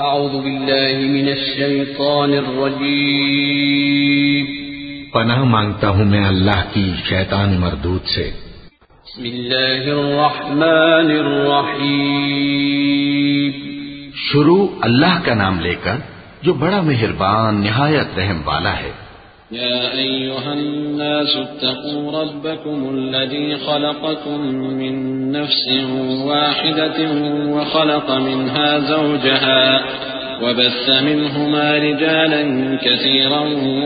اعوذ باللہ من الشیطان الرجیم پناہ مانگتا ہوں میں اللہ کی شیطان مردود سے۔ بسم اللہ الرحمن الرحیم شروع اللہ کا نام لے کر جو بڑا مہربان نہایت رحم والا ہے۔ يا أيها الناس اتقوا ربكم الذي خلقكم من نفس واحدة وخلق منها زوجها وبث منهما رجالا كثيرا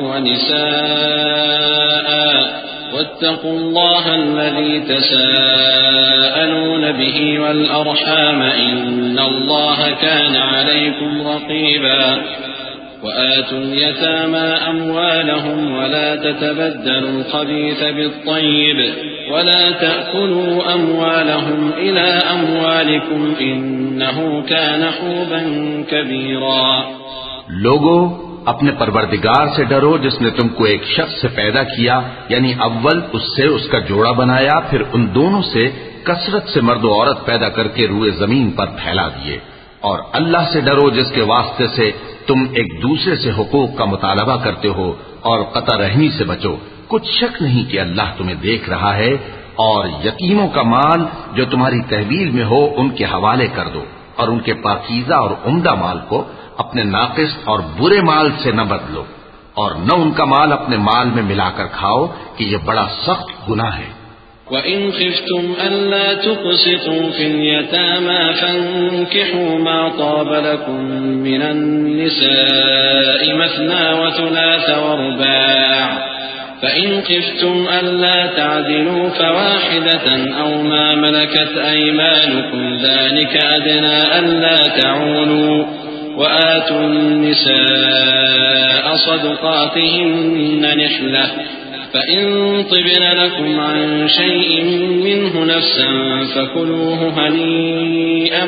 ونساء واتقوا الله الذي تساءلون به والأرحام إن الله كان عليكم رقيبا وآتوا اليتامى أموالهم ولا تتبدلوا الخبيث بالطيب ولا تأكلوا أموالهم إلى أموالكم إنه كان حوبا كبيرا۔ لوگو اپنے پروردگار سے ڈرو جس نے تم کو ایک شخص سے پیدا کیا، یعنی اول اس سے اس کا جوڑا بنایا، پھر ان دونوں سے کثرت سے مرد و عورت پیدا کر کے روئے زمین پر پھیلا دیے، اور اللہ سے ڈرو جس کے واسطے سے تم ایک دوسرے سے حقوق کا مطالبہ کرتے ہو، اور قطع رحمی سے بچو، کچھ شک نہیں کہ اللہ تمہیں دیکھ رہا ہے۔ اور یتیموں کا مال جو تمہاری تحویل میں ہو ان کے حوالے کر دو، اور ان کے پاکیزہ اور عمدہ مال کو اپنے ناقص اور برے مال سے نہ بدلو، اور نہ ان کا مال اپنے مال میں ملا کر کھاؤ کہ یہ بڑا سخت گناہ ہے۔ وَإِنْ خِفْتُمْ أَلَّا تُقْسِطُوا فِي الْيَتَامَى فَانكِحُوا مَا طَابَ لَكُم مِّنَ النِّسَاءِ مَثْنَىٰ وَثُلَاثَ وَرُبَاعَ فَإِنْ خِفْتُمْ أَلَّا تَعْدِلُوا فَوَاحِدَةً أَوْ مَا مَلَكَتْ أَيْمَانُكُمْ ذَلِكَ أَدْنَىٰ أَلَّا تَعُولُوا وَآتُوا النِّسَاءَ صَدُقَاتِهِنَّ نِحْلَةً فَإِن طِبْنَ لَكُمْ عَن شَيْءٍ مِّنْهُ نَفْسًا فَكُلُوهُ هَنِيئًا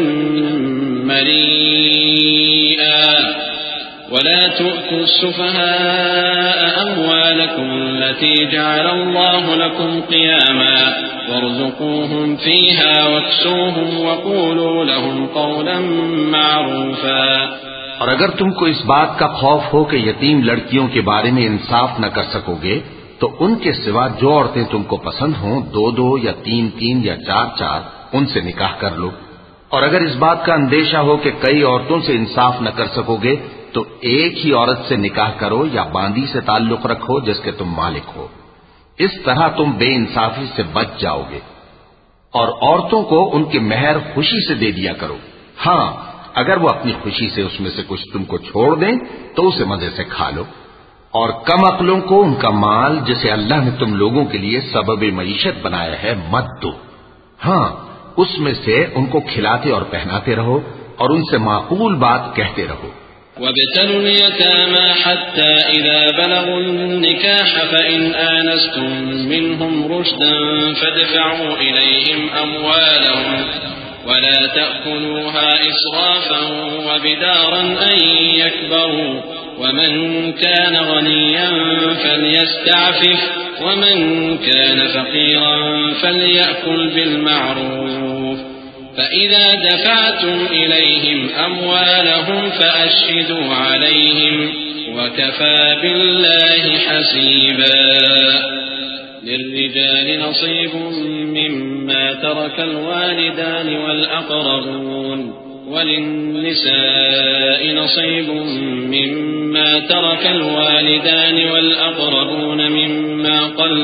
مَّرِيئًا وَلَا تُؤْتُوا السُّفَهَاءَ أَمْوَالَكُمُ الَّتِي جَعَلَ اللَّهُ لَكُمْ قِيَامًا وَارْزُقُوهُمْ فِيهَا وَاكْسُوهُمْ وَقُولُوا لَهُمْ قَوْلًا مَّعْرُوفًا۔ اور اگر تم کو اس بات کا خوف ہو کہ یتیم لڑکیوں کے بارے میں انصاف نہ کر سکو گے تو ان کے سوا جو عورتیں تم کو پسند ہوں، دو دو یا تین تین یا چار چار، ان سے نکاح کر لو۔ اور اگر اس بات کا اندیشہ ہو کہ کئی عورتوں سے انصاف نہ کر سکو گے تو ایک ہی عورت سے نکاح کرو یا باندی سے تعلق رکھو جس کے تم مالک ہو، اس طرح تم بے انصافی سے بچ جاؤ گے۔ اور عورتوں کو ان کے مہر خوشی سے دے دیا کرو، ہاں اگر وہ اپنی خوشی سے اس میں سے کچھ تم کو چھوڑ دیں تو اسے مزے سے کھا لو۔ اور کم عقلوں کو ان کا مال جسے اللہ نے تم لوگوں کے لیے سبب معیشت بنایا ہے مت دو، ہاں اس میں سے ان کو کھلاتے اور پہناتے رہو اور ان سے معقول بات کہتے رہو۔ وَابْتَلُوا الْيَتَامَى حَتَّى إِذَا بَلَغُوا النِّكَاحَ فَإِنْ آنَسْتُم مِّنْهُمْ رُشْدًا فَادْفَعُوا إِلَيْهِمْ أَمْوَالَهُمْ وَلَا تَأْكُلُوهَا إِسْرَافًا وَبِدَارًا أَن يَكْبَرُوا وَمَن كَانَ غَنِيًّا فَلْيَسْتَعْفِفْ وَمَن كَانَ فَقِيرًا فَلْيَأْكُلْ بِالْمَعْرُوفِ فَإِذَا دَفَعْتُمْ إِلَيْهِمْ أَمْوَالَهُمْ فَأَشْهِدُوا عَلَيْهِمْ وَكَفَى بِاللَّهِ حَسِيبًا۔ لِلرِّجَالِ نَصِيبٌ مِّمَّا تَرَكَ الْوَالِدَانِ وَالْأَقْرَبُونَ وَلِلنِّسَاءِ نَصِيبٌ مِّمَّا تَرَكَ الْوَالِدَانِ وَالْأَقْرَبُونَ مِمَّا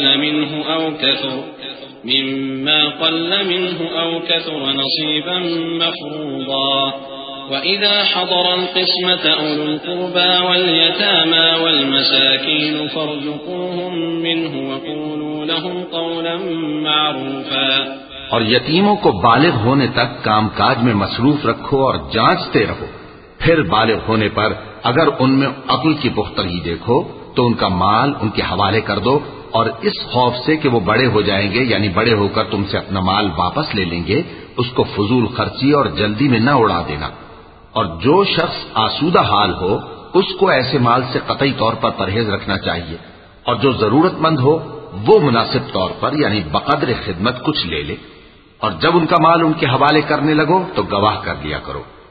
قَلَّ مِنْهُ أَوْ كَثُرَ نَصِيبًا مَّفْرُوضًا۔ وَإِذَا حَضَرَ الْقِسْمَةَ أُولُو الْقُرْبَى وَالْيَتَامَى وَالْمَسَاكِينُ فَارْزُقُوهُم مِّنْهُ وَقُولُوا لَهُمْ قَوْلًا مَّعْرُوفًا۔ اور یتیموں کو بالغ ہونے تک کام کاج میں مصروف رکھو اور جانچتے رہو، پھر بالغ ہونے پر اگر ان میں عقل کی پختگی دیکھو تو ان کا مال ان کے حوالے کر دو، اور اس خوف سے کہ وہ بڑے ہو جائیں گے، یعنی بڑے ہو کر تم سے اپنا مال واپس لے لیں گے، اس کو فضول خرچی اور جلدی میں نہ اڑا دینا۔ اور جو شخص آسودہ حال ہو اس کو ایسے مال سے قطعی طور پر پرہیز رکھنا چاہیے، اور جو ضرورت مند ہو وہ مناسب طور پر یعنی بقدر خدمت کچھ لے لے، اور جب ان کا مال ان کے حوالے کرنے لگو تو گواہ کر لیا کرو۔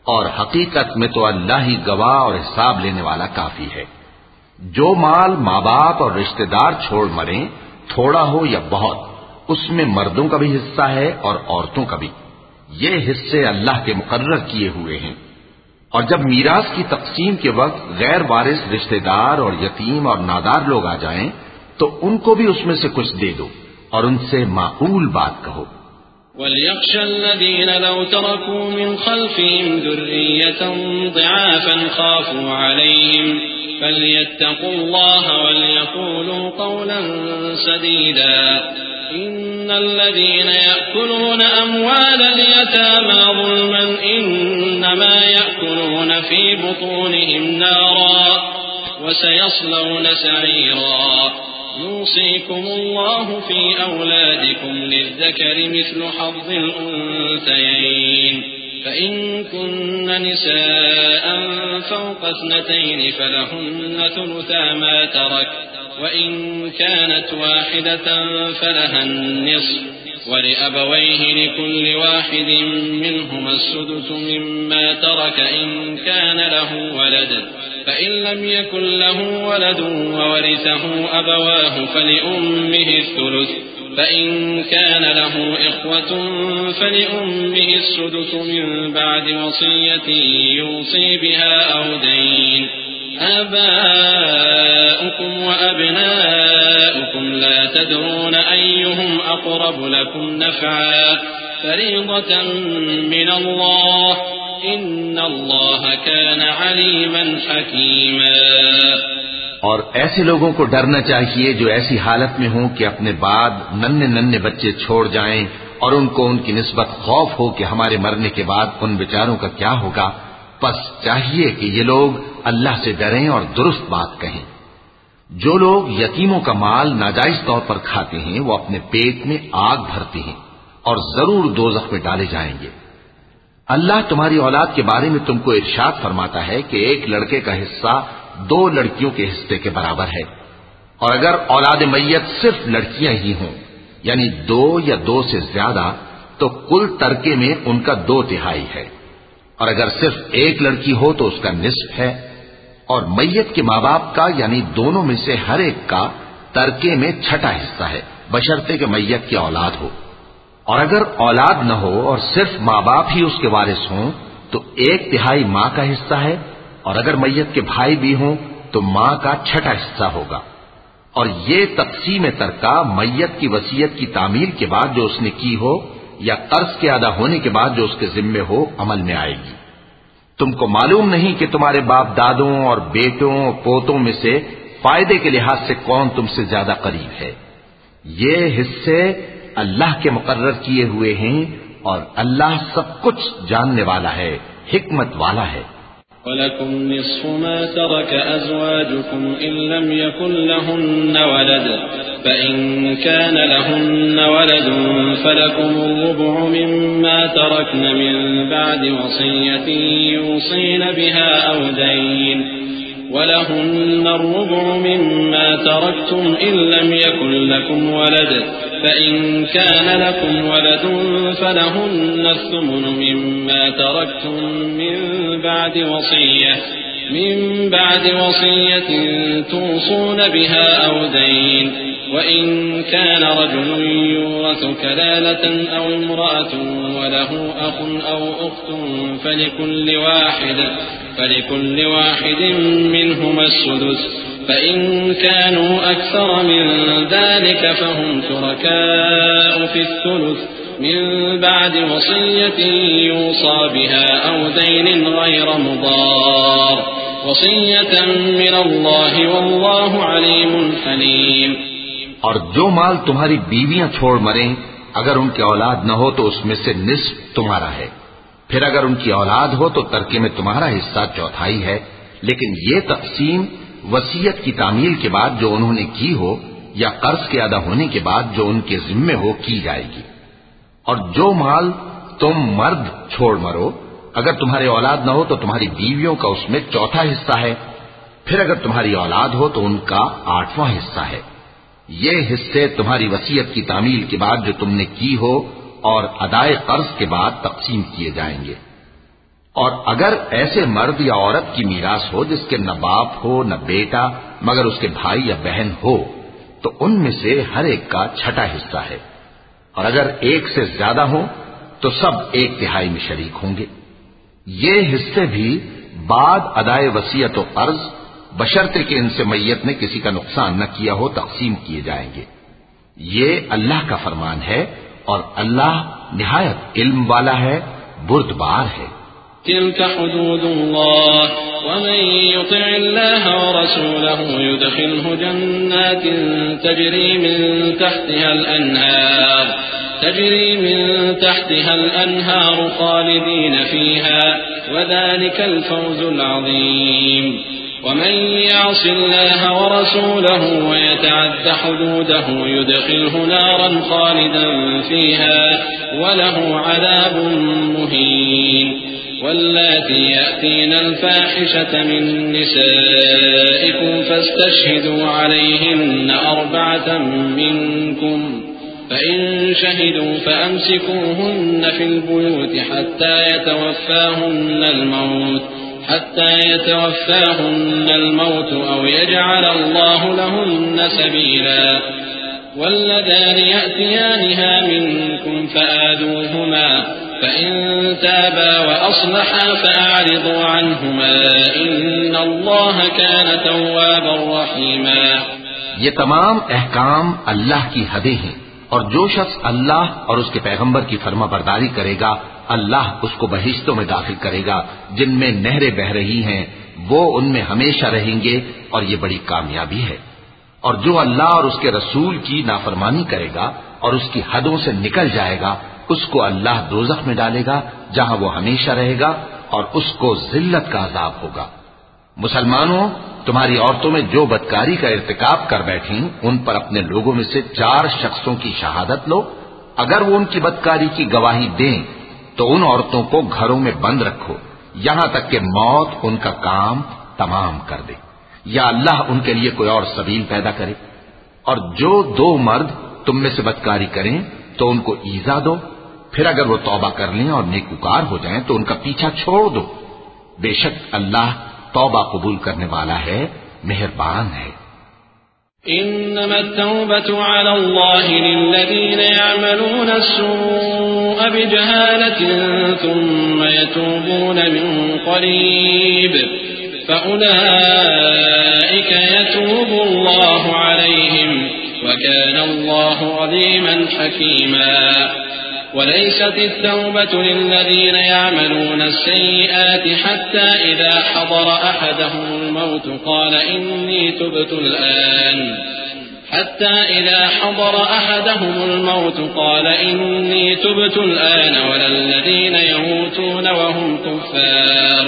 اور حقیقت میں تو اللہ ہی گواہ اور حساب لینے والا کافی ہے۔ جو مال ماں باپ اور رشتہ دار چھوڑ مریں، تھوڑا ہو یا بہت، اس میں مردوں کا بھی حصہ ہے اور عورتوں کا بھی۔ یہ حصے اللہ کے مقرر کیے ہوئے ہیں۔ اور جب میراث کی تقسیم کے وقت غیر وارث رشتہ دار اور یتیم اور نادار لوگ آ جائیں تو ان کو بھی اس میں سے کچھ دے دو اور ان سے معقول بات کہو۔ وَلْيَخْشَ الَّذِينَ لَوْ تَرَكُوا مِنْ خَلْفِهِمْ ذُرِّيَّةً ضِعَافًا خَافُوا عَلَيْهِمْ فَلْيَتَّقُوا اللَّهَ وَلْيَقُولُوا قَوْلًا سَدِيدًا إِنَّ الَّذِينَ يَأْكُلُونَ أَمْوَالَ الْيَتَامَى ظُلْمًا إِنَّمَا يَأْكُلُونَ فِي بُطُونِهِمْ نَارًا وَسَيَصْلَوْنَ سَعِيرًا يوصيكم الله في أولادكم للذكر مثل حظ الأنثيين فإن كن نساء فوق 2 فلهن ثلثا ما ترك وإن كانت واحدة فلها النصف ولأبويه لكل واحد منهما السدس مما ترك إن كان له ولد فإن لم يكن له ولد وورثه أبواه فلأمه الثلث فإن كان له إخوة فلأمه السدس من بعد وصية يوصي بها أو دين آباؤكم وأبناؤكم لا تدرون أيهم أقرب لكم نفعا فريضة من الله إن الله كان عليما حكيما۔ اور ایسے لوگوں کو ڈرنا چاہیے جو ایسی حالت میں ہوں کہ اپنے بعد ننھے بچے چھوڑ جائیں اور ان کو ان کی نسبت خوف ہو کہ ہمارے مرنے کے بعد ان بیچاروں کا کیا ہوگا، پس چاہیے کہ یہ لوگ اللہ سے ڈریں اور درست بات کہیں۔ جو لوگ یتیموں کا مال ناجائز طور پر کھاتے ہیں وہ اپنے پیٹ میں آگ بھرتے ہیں اور ضرور دوزخ میں ڈالے جائیں گے۔ اللہ تمہاری اولاد کے بارے میں تم کو ارشاد فرماتا ہے کہ ایک لڑکے کا حصہ 2 لڑکیوں کے حصے کے برابر ہے، اور اگر اولاد میت صرف لڑکیاں ہی ہوں یعنی 2 یا 2 سے زیادہ تو کل ترکے میں ان کا 2/3 ہے، اور اگر صرف ایک لڑکی ہو تو اس کا نصف ہے، اور میت کے ماں باپ کا یعنی دونوں میں سے ہر ایک کا ترکے میں 6واں حصہ ہے بشرطے کہ میت کی اولاد ہو، اور اگر اولاد نہ ہو اور صرف ماں باپ ہی اس کے وارث ہوں تو 1/3 ماں کا حصہ ہے، اور اگر میت کے بھائی بھی ہوں تو ماں کا 6واں حصہ ہوگا۔ اور یہ تقسیم ترکہ میت کی وصیت کی تعمیل کے بعد جو اس نے کی ہو یا قرض کے ادا ہونے کے بعد جو اس کے ذمے ہو عمل میں آئے گی۔ تم کو معلوم نہیں کہ تمہارے باپ دادوں اور بیٹوں اور پوتوں میں سے فائدے کے لحاظ سے کون تم سے زیادہ قریب ہے۔ یہ حصے اللہ کے مقرر کیے ہوئے ہیں اور اللہ سب کچھ جاننے والا ہے، حکمت والا ہے۔ وَلَكُمْ نِصْفُ مَا تَرَكَ أَزْوَاجُكُمْ إِن لَّمْ يَكُن لَّهُنَّ وَلَدٌ فَإِن كَانَ لَهُنَّ وَلَدٌ فَلَكُمُ الرُّبُعُ مِمَّا تَرَكْنَ مِن بَعْدِ وَصِيَّةٍ يُوصِينَ بِهَا أَوْ دَيْنٍ وَلَهُنَّ الرُّبُعُ مِمَّا تَرَكْتُمْ إِن لَّمْ يَكُن لَّكُمْ وَلَدٌ فَإِن كَانَ لَكُمْ وَلَدٌ فَلَهُنَّ الثُّمُنُ مِمَّا تَرَكْتُم مِّن بعد وصية توصون بها أو دين وإن كان رجل يورث كلالة أو امرأة وله أخ أو أخت فلكل واحد منهما السدس فإن كانوا أكثر من ذلك فهم شركاء في الثلث من بعد وصية يوصى بها أو دين غير مضار وصية من الله والله عليم حليم۔ اور جو مال تمہاری بیویاں چھوڑ مریں اگر ان کی اولاد نہ ہو تو اس میں سے نصف تمہارا ہے، پھر اگر ان کی اولاد ہو تو ترکے میں تمہارا حصہ 1/4 ہے، لیکن یہ تقسیم وصیت کی تعمیل کے بعد جو انہوں نے کی ہو یا قرض کے ادا ہونے کے بعد جو ان کے ذمے ہو کی جائے گی۔ اور جو مال تم مرد چھوڑ مرو اگر تمہاری اولاد نہ ہو تو تمہاری بیویوں کا اس میں 1/4 حصہ ہے، پھر اگر تمہاری اولاد ہو تو ان کا 8واں حصہ ہے۔ یہ حصے تمہاری وصیت کی تعمیل کے بعد جو تم نے کی ہو اور ادائے قرض کے بعد تقسیم کیے جائیں گے۔ اور اگر ایسے مرد یا عورت کی میراث ہو جس کے نہ باپ ہو نہ بیٹا مگر اس کے بھائی یا بہن ہو تو ان میں سے ہر ایک کا چھٹا حصہ ہے، اور اگر ایک سے زیادہ ہو تو سب 1/3 میں شریک ہوں گے۔ یہ حصے بھی بعد ادائے وصیت و قرض بشرطے کہ ان سے میت نے کسی کا نقصان نہ کیا ہو تقسیم کیے جائیں گے۔ یہ اللہ کا فرمان ہے اور اللہ نہایت علم والا ہے، بردبار ہے۔ تلك حدود الله ومن يطع الله ورسوله يدخله جنات تجري من تحتها الأنهار خالدين فيها وذلك الفوز العظيم ومن يعص الله ورسوله ويتعد حدوده يدخله نارا خالدا فيها وله عذاب مهين واللاتي يأتين الفاحشة من نسائكم فاستشهدوا عليهن 4 منكم فإن شهدوا فأمسكوهن في البيوت حتى يتوفاهن الموت أو يجعل الله لهن سبيلا واللذان يأتيانها منكم فآذوهما فإن تابا وأصلحا فأعرضوا عنهما إن الله كان توابا رحيما۔ یہ تمام احکام اللہ کی حدیں ہیں، اور جو شخص اللہ اور اس کے پیغمبر کی فرما برداری کرے گا اللہ اس کو بہشتوں میں داخل کرے گا جن میں نہریں بہ رہی ہیں، وہ ان میں ہمیشہ رہیں گے اور یہ بڑی کامیابی ہے۔ اور جو اللہ اور اس کے رسول کی نافرمانی کرے گا اور اس کی حدوں سے نکل جائے گا اس کو اللہ دوزخ میں ڈالے گا جہاں وہ ہمیشہ رہے گا اور اس کو ذلت کا عذاب ہوگا۔ مسلمانوں، تمہاری عورتوں میں جو بدکاری کا ارتکاب کر بیٹھیں ان پر اپنے لوگوں میں سے 4 شخصوں کی شہادت لو۔ اگر وہ ان کی بدکاری کی گواہی دیں تو ان عورتوں کو گھروں میں بند رکھو یہاں تک کہ موت ان کا کام تمام کر دے یا اللہ ان کے لیے کوئی اور سبیل پیدا کرے۔ اور جو 2 مرد تم میں سے بدکاری کریں تو ان کو ایذا دو، پھر اگر وہ توبہ کر لیں اور نیکوکار ہو جائیں تو ان کا پیچھا چھوڑ دو، بے شک اللہ توبہ قبول کرنے والا ہے، مہربان ہے۔ إنما التوبة على الله للذين يعملون السوء بجهالة ثم يتوبون من قريب فأولئك يتوب الله عليهم وكان الله عليما حكيما وليست التوبة للذين يعملون السيئات حتى إذا حضر أحدهم الموت قال إني تبت الآن ولا الذين يموتون وهم كفار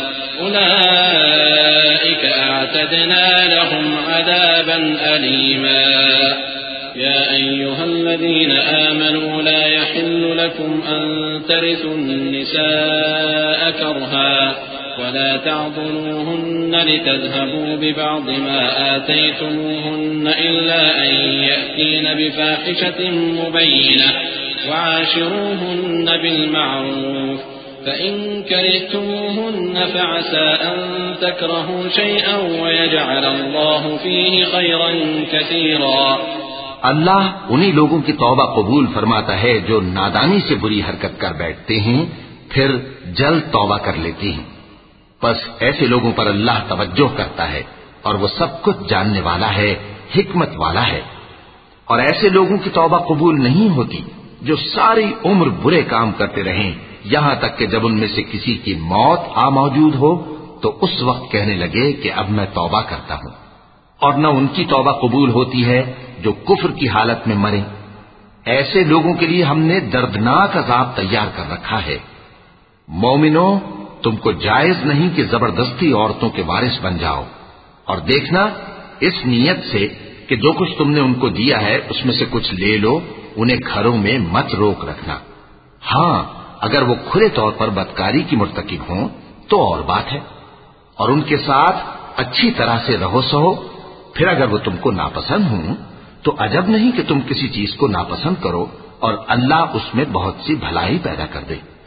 أولئك أعتدنا لهم عذابا أليما يا أيها الذين آمنوا لا يحل لكم أن ترثوا النساء كرها ولا تعضلوهن لتذهبوا ببعض ما آتيتموهن إلا أن يأتين بفاحشة مبينة وعاشروهن بالمعروف فإن كرهتموهن فعسى أن تكرهوا شيئا ويجعل الله فيه خيرا كثيرا۔ اللہ انہی لوگوں کی توبہ قبول فرماتا ہے جو نادانی سے بری حرکت کر بیٹھتے ہیں پھر جلد توبہ کر لیتے ہیں، بس ایسے لوگوں پر اللہ توجہ کرتا ہے اور وہ سب کچھ جاننے والا ہے، حکمت والا ہے۔ اور ایسے لوگوں کی توبہ قبول نہیں ہوتی جو ساری عمر برے کام کرتے رہیں یہاں تک کہ جب ان میں سے کسی کی موت آ موجود ہو تو اس وقت کہنے لگے کہ اب میں توبہ کرتا ہوں، اور نہ ان کی توبہ قبول ہوتی ہے جو کفر کی حالت میں مریں۔ ایسے لوگوں کے لیے ہم نے دردناک عذاب تیار کر رکھا ہے۔ مومنوں، تم کو جائز نہیں کہ زبردستی عورتوں کے وارث بن جاؤ، اور دیکھنا اس نیت سے کہ جو کچھ تم نے ان کو دیا ہے اس میں سے کچھ لے لو، انہیں گھروں میں مت روک رکھنا۔ ہاں، اگر وہ کھلے طور پر بدکاری کی مرتکب ہوں تو اور بات ہے، اور ان کے ساتھ اچھی طرح سے رہو سہو۔ پھر اگر وہ تم کو ناپسند ہوں تو عجب نہیں کہ تم کسی چیز کو ناپسند کرو اور اللہ اس میں بہت سی بھلائی پیدا کر دے۔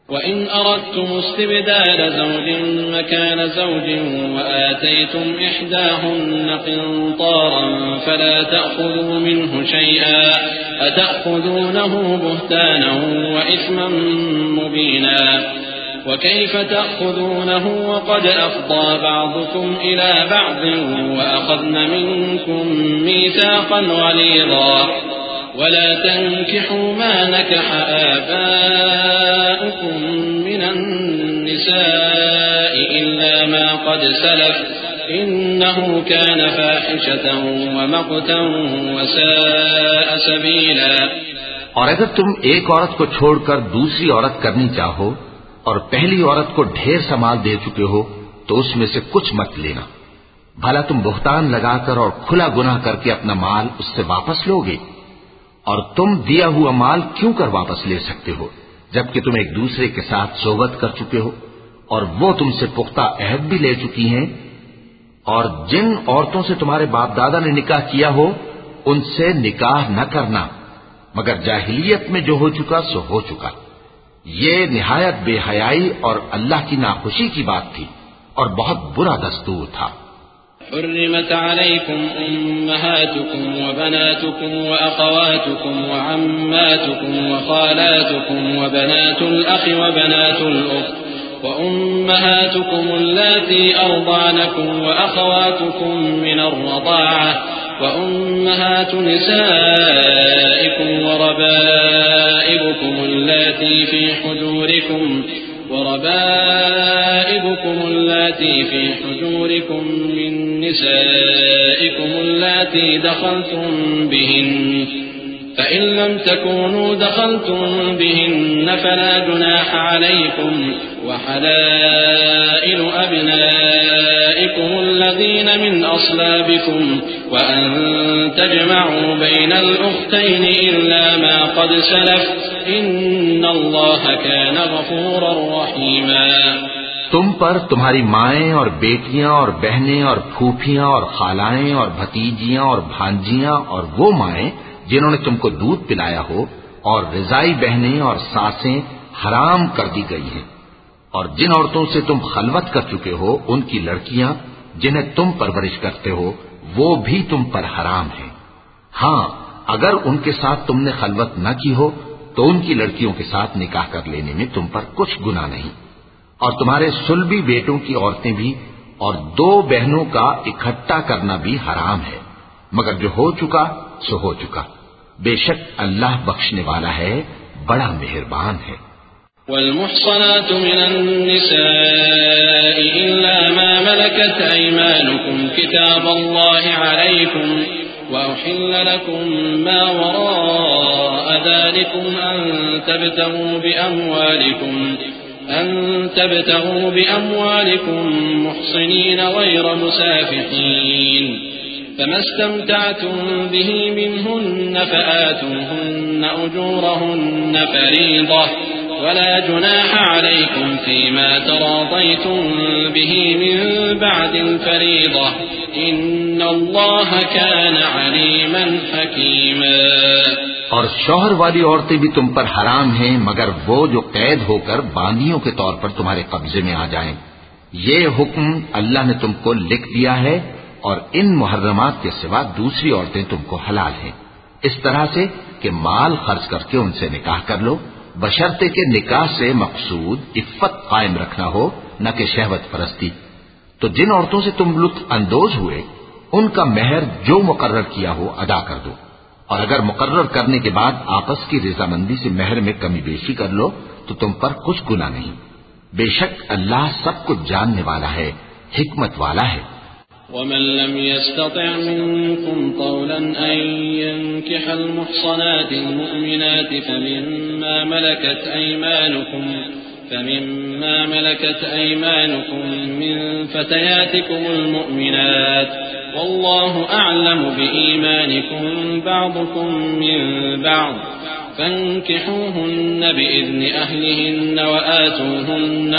وَإِنْ أَرَدْتُمُ اسْتِبْدَالَ زَوْجٍ مَكَانَ زَوْجٍ وَآتَيْتُمْ إِحْدَاهُنَّ قِنطَارًا فَلَا تَأْخُذُوا مِنْهُ شَيْئًا أَتَأْخُذُونَهُ بُهْتَانًا وَإِثْمًا مُبِينًا وَكَيْفَ تَأْخُذُونَهُ وَقَدْ أَفْضَىٰ بَعْضُكُمْ إِلَىٰ بَعْضٍ وَأَخَذْنَ مِنكُم مِّيثَاقًا غَلِيظًا ولا تنكحوا ما نكح آباؤكم من النساء إلا ما قد سلف إنه كان فاحشة ومقتا وساء سبيلا. اور اگر تم ایک عورت کو چھوڑ کر دوسری عورت کرنی چاہو اور پہلی عورت کو ڈھیر سا مال دے چکے ہو تو اس میں سے کچھ مت لینا. بھلا تم بہتان لگا کر اور کھلا گناہ کر کے اپنا مال اس سے واپس لوگے؟ اور تم دیا ہوا مال کیوں کر واپس لے سکتے ہو جبکہ تم ایک دوسرے کے ساتھ صحبت کر چکے ہو اور وہ تم سے پختہ عہد بھی لے چکی ہیں؟ اور جن عورتوں سے تمہارے باپ دادا نے نکاح کیا ہو ان سے نکاح نہ کرنا مگر جاہلیت میں جو ہو چکا سو ہو چکا. یہ نہایت بے حیائی اور اللہ کی ناخوشی کی بات تھی اور بہت برا دستور تھا. حرمت عليكم أمهاتكم وبناتكم وأخواتكم وعماتكم وخالاتكم وبنات الأخ وبنات الأخت وأمهاتكم اللاتي أرضعنكم وأخواتكم من الرضاعة وأمهات نسائكم وربائبكم اللاتي في حجوركم من نسائكم اللاتي دخلتم بهن فإن لم تكونوا دخلتم بهن فلا جناح عليكم وحلائل أبنائكم الذين من أصلابكم وأن تجمعوا بين الأختين إلا ما قد سلف إن الله كان غفورا رحيما. تم پر تمہاری مائیں اور بیٹیاں اور بہنیں اور پھوپھیاں اور خالائیں اور بھتیجیاں اور بھانجیاں اور وہ مائیں جنہوں نے تم کو دودھ پلایا ہو اور رضائی بہنیں اور ساسیں حرام کر دی گئی ہیں. اور جن عورتوں سے تم خلوت کر چکے ہو ان کی لڑکیاں جنہیں تم پرورش کرتے ہو وہ بھی تم پر حرام ہیں. ہاں اگر ان کے ساتھ تم نے خلوت نہ کی ہو تو ان کی لڑکیوں کے ساتھ نکاح کر لینے میں تم پر کچھ گناہ نہیں. اور تمہارے صلبی بیٹوں کی عورتیں بھی اور دو بہنوں کا اکٹھا کرنا بھی حرام ہے مگر جو ہو چکا سو ہو چکا. بے شک اللہ بخشنے والا ہے بڑا مہربان ہے. والمحصنات من النساء إلا ما ملكت أيمانكم كتاب الله عليكم وأحل لكم ما وراء ذلكم أن تبتغوا بأموالكم محصنين غير مسافحين فما استمتعتم به منهن فآتوهن أجورهن فريضة ولا جناح عليكم فيما تراضيتم به من بعد الفريضة إن الله كان عليما حكيما. اور شوہر والی عورتیں بھی تم پر حرام ہیں مگر وہ جو قید ہو کر باندیوں کے طور پر تمہارے قبضے میں آ جائیں. یہ حکم اللہ نے تم کو لکھ دیا ہے اور ان محرمات کے سوا دوسری عورتیں تم کو حلال ہیں اس طرح سے کہ مال خرچ کر کے ان سے نکاح کر لو بشرطے کہ نکاح سے مقصود عفت قائم رکھنا ہو نہ کہ شہوت پرستی. تو جن عورتوں سے تم لطف اندوز ہوئے ان کا مہر جو مقرر کیا ہو ادا کر دو اور اگر مقرر کرنے کے بعد آپس کی رضامندی سے مہر میں کمی بیشی کر لو تو تم پر کچھ گناہ نہیں. بے شک اللہ سب کچھ جاننے والا ہے حکمت والا ہے. ومن لم يستطع منكم طولا أن ينكح المحصنات المؤمنات فمما ملكت أيمانكم من فتياتكم المؤمنات والله أعلم بإيمانكم بعضكم من بعض فانكحوهن بإذن أهلهن وآتوهن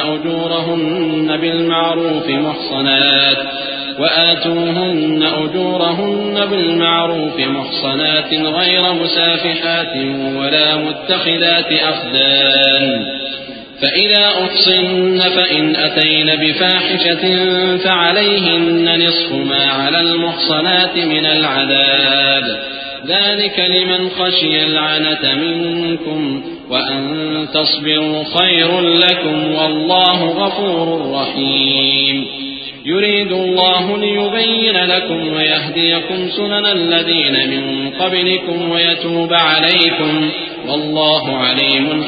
أجورهن بالمعروف محصنات غير مسافحات ولا متخذات أخدان فإذا أحصن فإن أتين بفاحشة فعليهن نصف ما على المحصنات من العذاب ذلك لمن خشي العنة منكم وأن تصبروا خير لكم والله غفور رحيم يريد الله ليبين لكم ويهديكم سنن الذين من قبلكم ويتوب عليكم والله عليم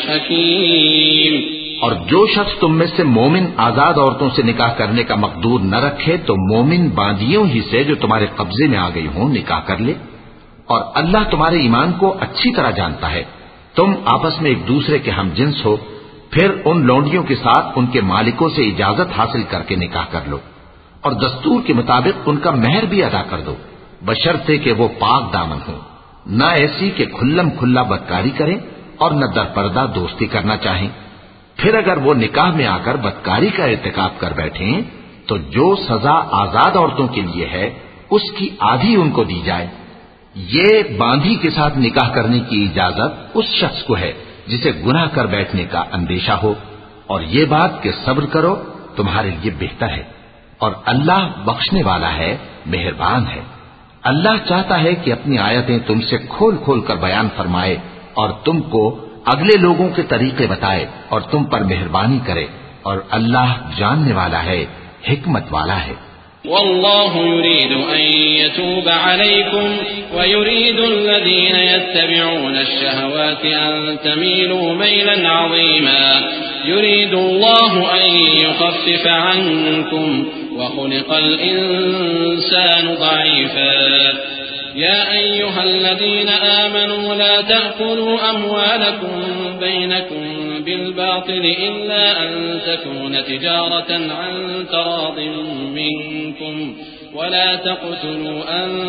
حكيم. اور جو شخص تم میں سے مومن آزاد عورتوں سے نکاح کرنے کا مقدور نہ رکھے تو مومن باندیوں ہی سے جو تمہارے قبضے میں آ گئی ہوں نکاح کر لے. اور اللہ تمہارے ایمان کو اچھی طرح جانتا ہے. تم آپس میں ایک دوسرے کے ہم جنس ہو، پھر ان لونڈیوں کے ساتھ ان کے مالکوں سے اجازت حاصل کر کے نکاح کر لو اور دستور کے مطابق ان کا مہر بھی ادا کر دو، بشرطے کہ وہ پاک دامن ہو، نہ ایسی کہ کھلم کھلا بدکاری کریں اور نہ درپردہ دوستی کرنا چاہیں. پھر اگر وہ نکاح میں آ کر بدکاری کا ارتکاب کر بیٹھیں تو جو سزا آزاد عورتوں کے لیے ہے اس کی آدھی ان کو دی جائے. یہ باندھی کے ساتھ نکاح کرنے کی اجازت اس شخص کو ہے جسے گناہ کر بیٹھنے کا اندیشہ ہو، اور یہ بات کہ صبر کرو تمہارے لیے بہتر ہے، اور اللہ بخشنے والا ہے، مہربان ہے. اللہ چاہتا ہے کہ اپنی آیتیں تم سے کھول کھول کر بیان فرمائے اور تم کو اگلے لوگوں کے طریقے بتائے اور تم پر مہربانی کرے، اور اللہ جاننے والا ہے، حکمت والا ہے. والله يريد أن يتوب عليكم ويريد الذين يتبعون الشهوات أن تميلوا ميلا عظيما يريد الله أن يخفف عنكم وخلق الإنسان ضعيفا يا أيها الذين آمنوا لا تأكلوا أموالكم بينكم بالباطل إلا أن تكون تجارة عن تراض منكم ولا تقتلوا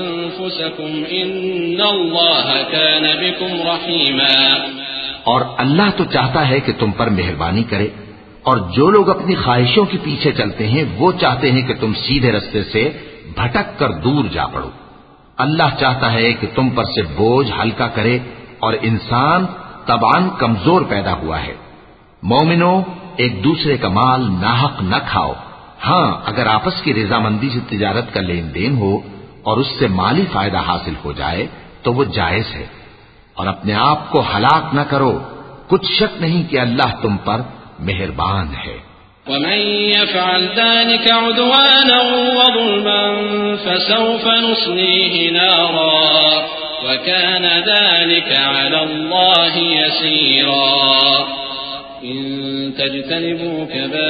أنفسكم إن الله كان بكم رحيما. اور اللہ تو چاہتا ہے کہ تم پر مہربانی کرے، اور جو لوگ اپنی خواہشوں کے پیچھے چلتے ہیں وہ چاہتے ہیں کہ تم سیدھے رستے سے بھٹک کر دور جا پڑو. اللہ چاہتا ہے کہ تم پر سے بوجھ ہلکا کرے، اور انسان طبعاً کمزور پیدا ہوا ہے. مومنوں، ایک دوسرے کا مال ناحق نہ کھاؤ. ہاں، اگر آپس کی رضامندی سے تجارت کا لین دین ہو اور اس سے مالی فائدہ حاصل ہو جائے تو وہ جائز ہے. اور اپنے آپ کو ہلاک نہ کرو، کچھ شک نہیں کہ اللہ تم پر مہربان ہے. ومن يفعل ذلك عدوانا وظلما فسوف نصليه نارا وكان ذلك على الله يسيرا. إن تجتنبوا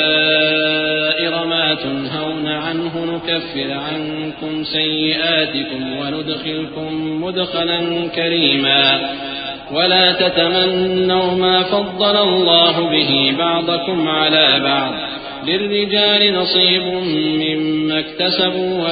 كبائر ما تنهون عنه نكفر عنكم سيئاتكم وندخلكم مدخلا كريما. ولا تتمنوا ما فضل الله به بعضكم على بعض للرجال نصيب مما اكتسبوا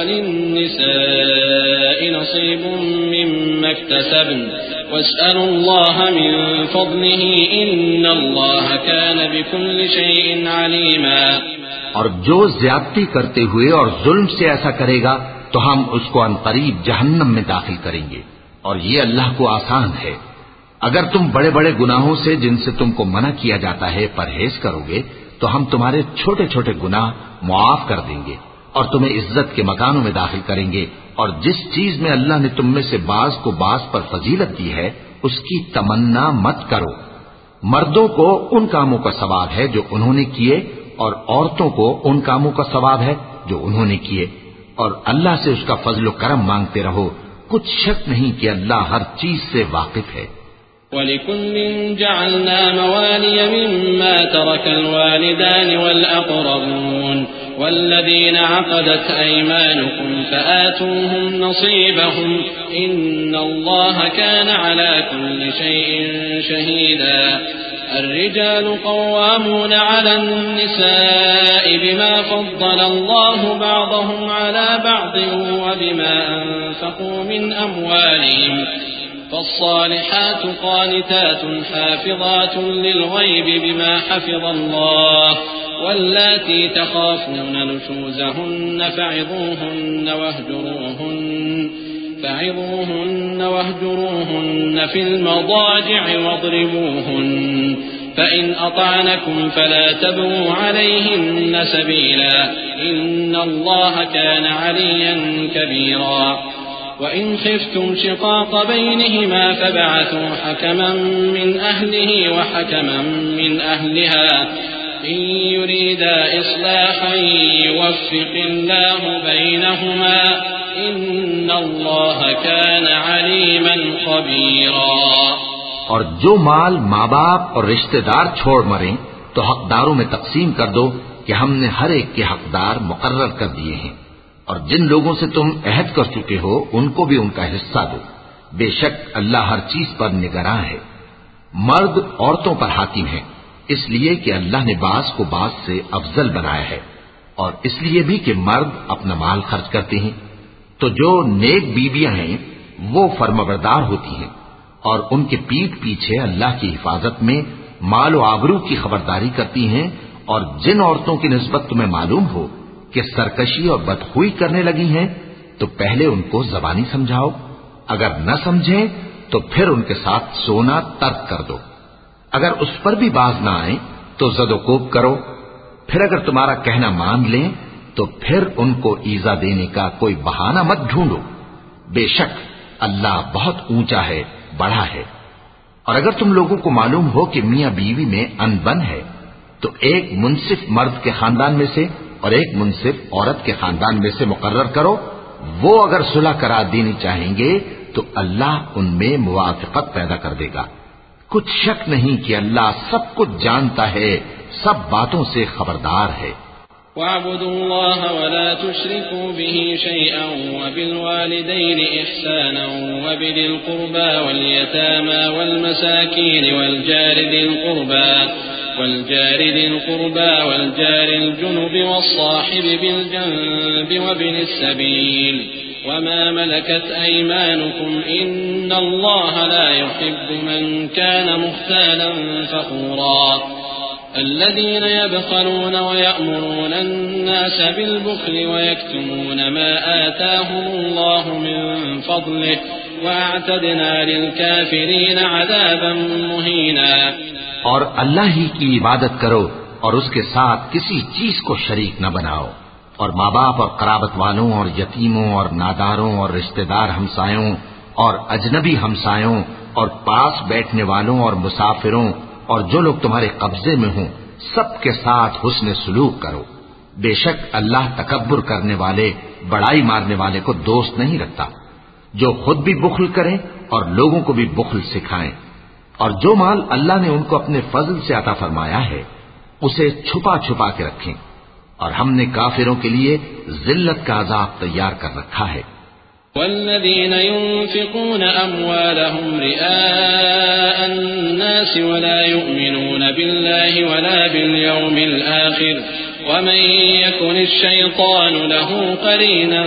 وللنساء نصيب مما اكتسبن واسألوا الله من فضله إن الله كان بكل شيء عليما. اور جو زیادتی کرتے ہوئے اور ظلم سے ایسا کرے گا تو ہم اس کو عنقریب جہنم میں داخل کریں گے، اور یہ اللہ کو آسان ہے. اگر تم بڑے بڑے گناہوں سے جن سے تم کو منع کیا جاتا ہے پرہیز کرو گے تو ہم تمہارے چھوٹے چھوٹے گناہ معاف کر دیں گے اور تمہیں عزت کے مکانوں میں داخل کریں گے. اور جس چیز میں اللہ نے تم میں سے بعض کو بعض پر فضیلت دی ہے اس کی تمنا مت کرو. مردوں کو ان کاموں کا ثواب ہے جو انہوں نے کیے، اور عورتوں کو ان کاموں کا ثواب ہے جو انہوں نے کیے، اور اللہ سے اس کا فضل و کرم مانگتے رہو. کچھ شک نہیں کہ اللہ ہر چیز سے واقف ہے. وَلِكُلٍّ جَعَلْنَا مَوَالِيَ مِمَّا تَرَكَ الْوَالِدَانِ وَالْأَقْرَبُونَ وَالَّذِينَ عَقَدَتْ أَيْمَانُكُمْ فَآتُوهُمْ نَصِيبَهُمْ إِنَّ اللَّهَ كَانَ عَلَى كُلِّ شَيْءٍ شَهِيدًا. الرجال قوامون على النساء بما فضل الله بعضهم على بعض وبما أنفقوا من أموالهم فالصالحات قانتات حافظات للغيب بما حفظ الله واللاتي تخافون نشوزهن فعظوهن واهجروهن في المضاجع واضربوهن فإن أطعنكم فلا تبغوا عليهن سبيلا إن الله كان عليا كبيرا وإن خفتم شقاق بينهما فابعثوا حكما من أهله وحكما من أهلها إن يريدا إصلاحا يوفق الله بينهما إن الله كان عليما خبيرا۔ اور جو مال ماں باپ اور رشتہ دار چھوڑ مریں تو حقداروں میں تقسیم کر دو کہ ہم نے ہر ایک کے حقدار مقرر کر دیے ہیں، اور جن لوگوں سے تم عہد کر چکے ہو ان کو بھی ان کا حصہ دو، بے شک اللہ ہر چیز پر نگراں ہے۔ مرد عورتوں پر حاکم ہیں اس لیے کہ اللہ نے بعض کو بعض سے افضل بنایا ہے، اور اس لیے بھی کہ مرد اپنا مال خرچ کرتے ہیں، تو جو نیک بیویاں ہیں وہ فرمانبردار ہوتی ہیں اور ان کے پیٹھ پیچھے اللہ کی حفاظت میں مال و آبرو کی خبرداری کرتی ہیں، اور جن عورتوں کی نسبت تمہیں معلوم ہو کہ سرکشی اور بدخوئی کرنے لگی ہیں تو پہلے ان کو زبانی سمجھاؤ، اگر نہ سمجھیں تو پھر ان کے ساتھ سونا ترک کر دو، اگر اس پر بھی باز نہ آئیں تو زد و کوب کرو، پھر اگر تمہارا کہنا مان لیں تو پھر ان کو ایذا دینے کا کوئی بہانہ مت ڈھونڈو، بے شک اللہ بہت اونچا ہے، بڑا ہے۔ اور اگر تم لوگوں کو معلوم ہو کہ میاں بیوی میں ان بن ہے تو ایک منصف مرد کے خاندان میں سے اور ایک منصف عورت کے خاندان میں سے مقرر کرو، وہ اگر صلح کرا دینی چاہیں گے تو اللہ ان میں موافقت پیدا کر دے گا۔ کچھ شک نہیں کہ اللہ سب کچھ جانتا ہے، سب باتوں سے خبردار ہے۔ وَاعْبُدُوا اللَّهَ وَلَا تُشْرِكُوا بِهِ شَيْئًا وَبِالْوَالِدَيْنِ إِحْسَانًا وَبِذِي الْقُرْبَى وَالْيَتَامَى وَالْمَسَاكِينِ والجار ذي القربى والجار الجنب والصاحب بالجنب وابن السبيل وما ملكت أيمانكم إن الله لا يحب من كان مختالا فخورا الذين يبخلون ويأمرون الناس بالبخل ويكتمون ما آتاهم الله من فضله وأعتدنا للكافرين عذابا مهينا۔ اور اللہ ہی کی عبادت کرو اور اس کے ساتھ کسی چیز کو شریک نہ بناؤ، اور ماں باپ اور قرابت والوں اور یتیموں اور ناداروں اور رشتہ دار ہمسایوں اور اجنبی ہمسایوں اور پاس بیٹھنے والوں اور مسافروں اور جو لوگ تمہارے قبضے میں ہوں سب کے ساتھ حسن سلوک کرو، بے شک اللہ تکبر کرنے والے بڑائی مارنے والے کو دوست نہیں رکھتا۔ جو خود بھی بخل کریں اور لوگوں کو بھی بخل سکھائیں، اور جو مال اللہ نے ان کو اپنے فضل سے عطا فرمایا ہے اسے چھپا چھپا کے رکھیں، اور ہم نے کافروں کے لیے ذلت کا عذاب تیار کر رکھا ہے۔ والذين ينفقون أموالهم رئاء الناس ولا يؤمنون بالله ولا باليوم الآخر ومن يكن الشيطان له قرينا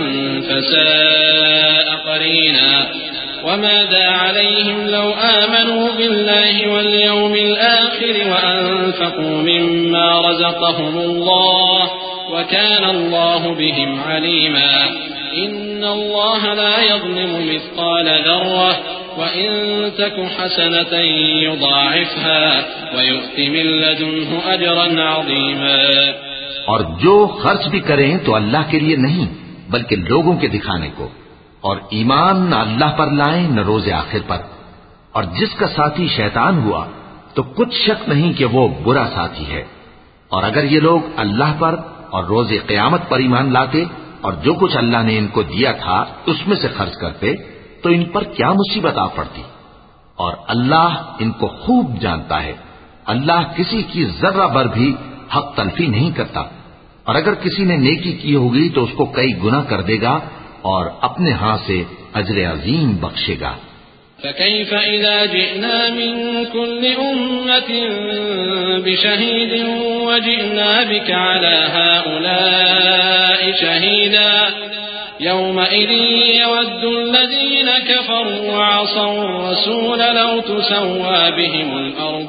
فساء قرينا وماذا عليهم لو آمنوا بالله واليوم الآخر وأنفقوا مما رزقهم الله وكان الله بهم عليما إن الله لا يظلم مثقال ذرة وإن تك حسنة يضاعفها ويؤت من لدنه أجرا عظيما۔ اور جو خرچ بھی کریں تو اللہ کے لیے نہیں بلکہ لوگوں کے دکھانے کو، اور ایمان نہ اللہ پر لائیں نہ روز آخر پر، اور جس کا ساتھی شیطان ہوا تو کچھ شک نہیں کہ وہ برا ساتھی ہے۔ اور اگر یہ لوگ اللہ پر اور روز قیامت پر ایمان لاتے اور جو کچھ اللہ نے ان کو دیا تھا اس میں سے خرچ کرتے تو ان پر کیا مصیبت آ پڑتی، اور اللہ ان کو خوب جانتا ہے۔ اللہ کسی کی ذرہ بھر بھی حق تلفی نہیں کرتا، اور اگر کسی نے نیکی کی ہوگی تو اس کو کئی گنا کر دے گا اور اپنے ہاں سے اجر عظیم بخشے گا۔ فكيف إذا جئنا من كل أمة بشهيد وجئنا بك على هؤلاء شهيدا يومئذ يود الذين كفروا وعصوا الرسول لو تسوى بهم الأرض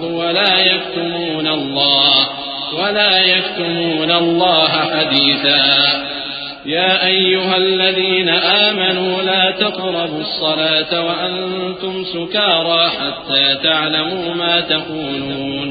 ولا يكتمون الله حديثا يا أيها الذين آمنوا لا تقربوا الصلاة وأنتم سكارى حتى تعلموا ما تقولون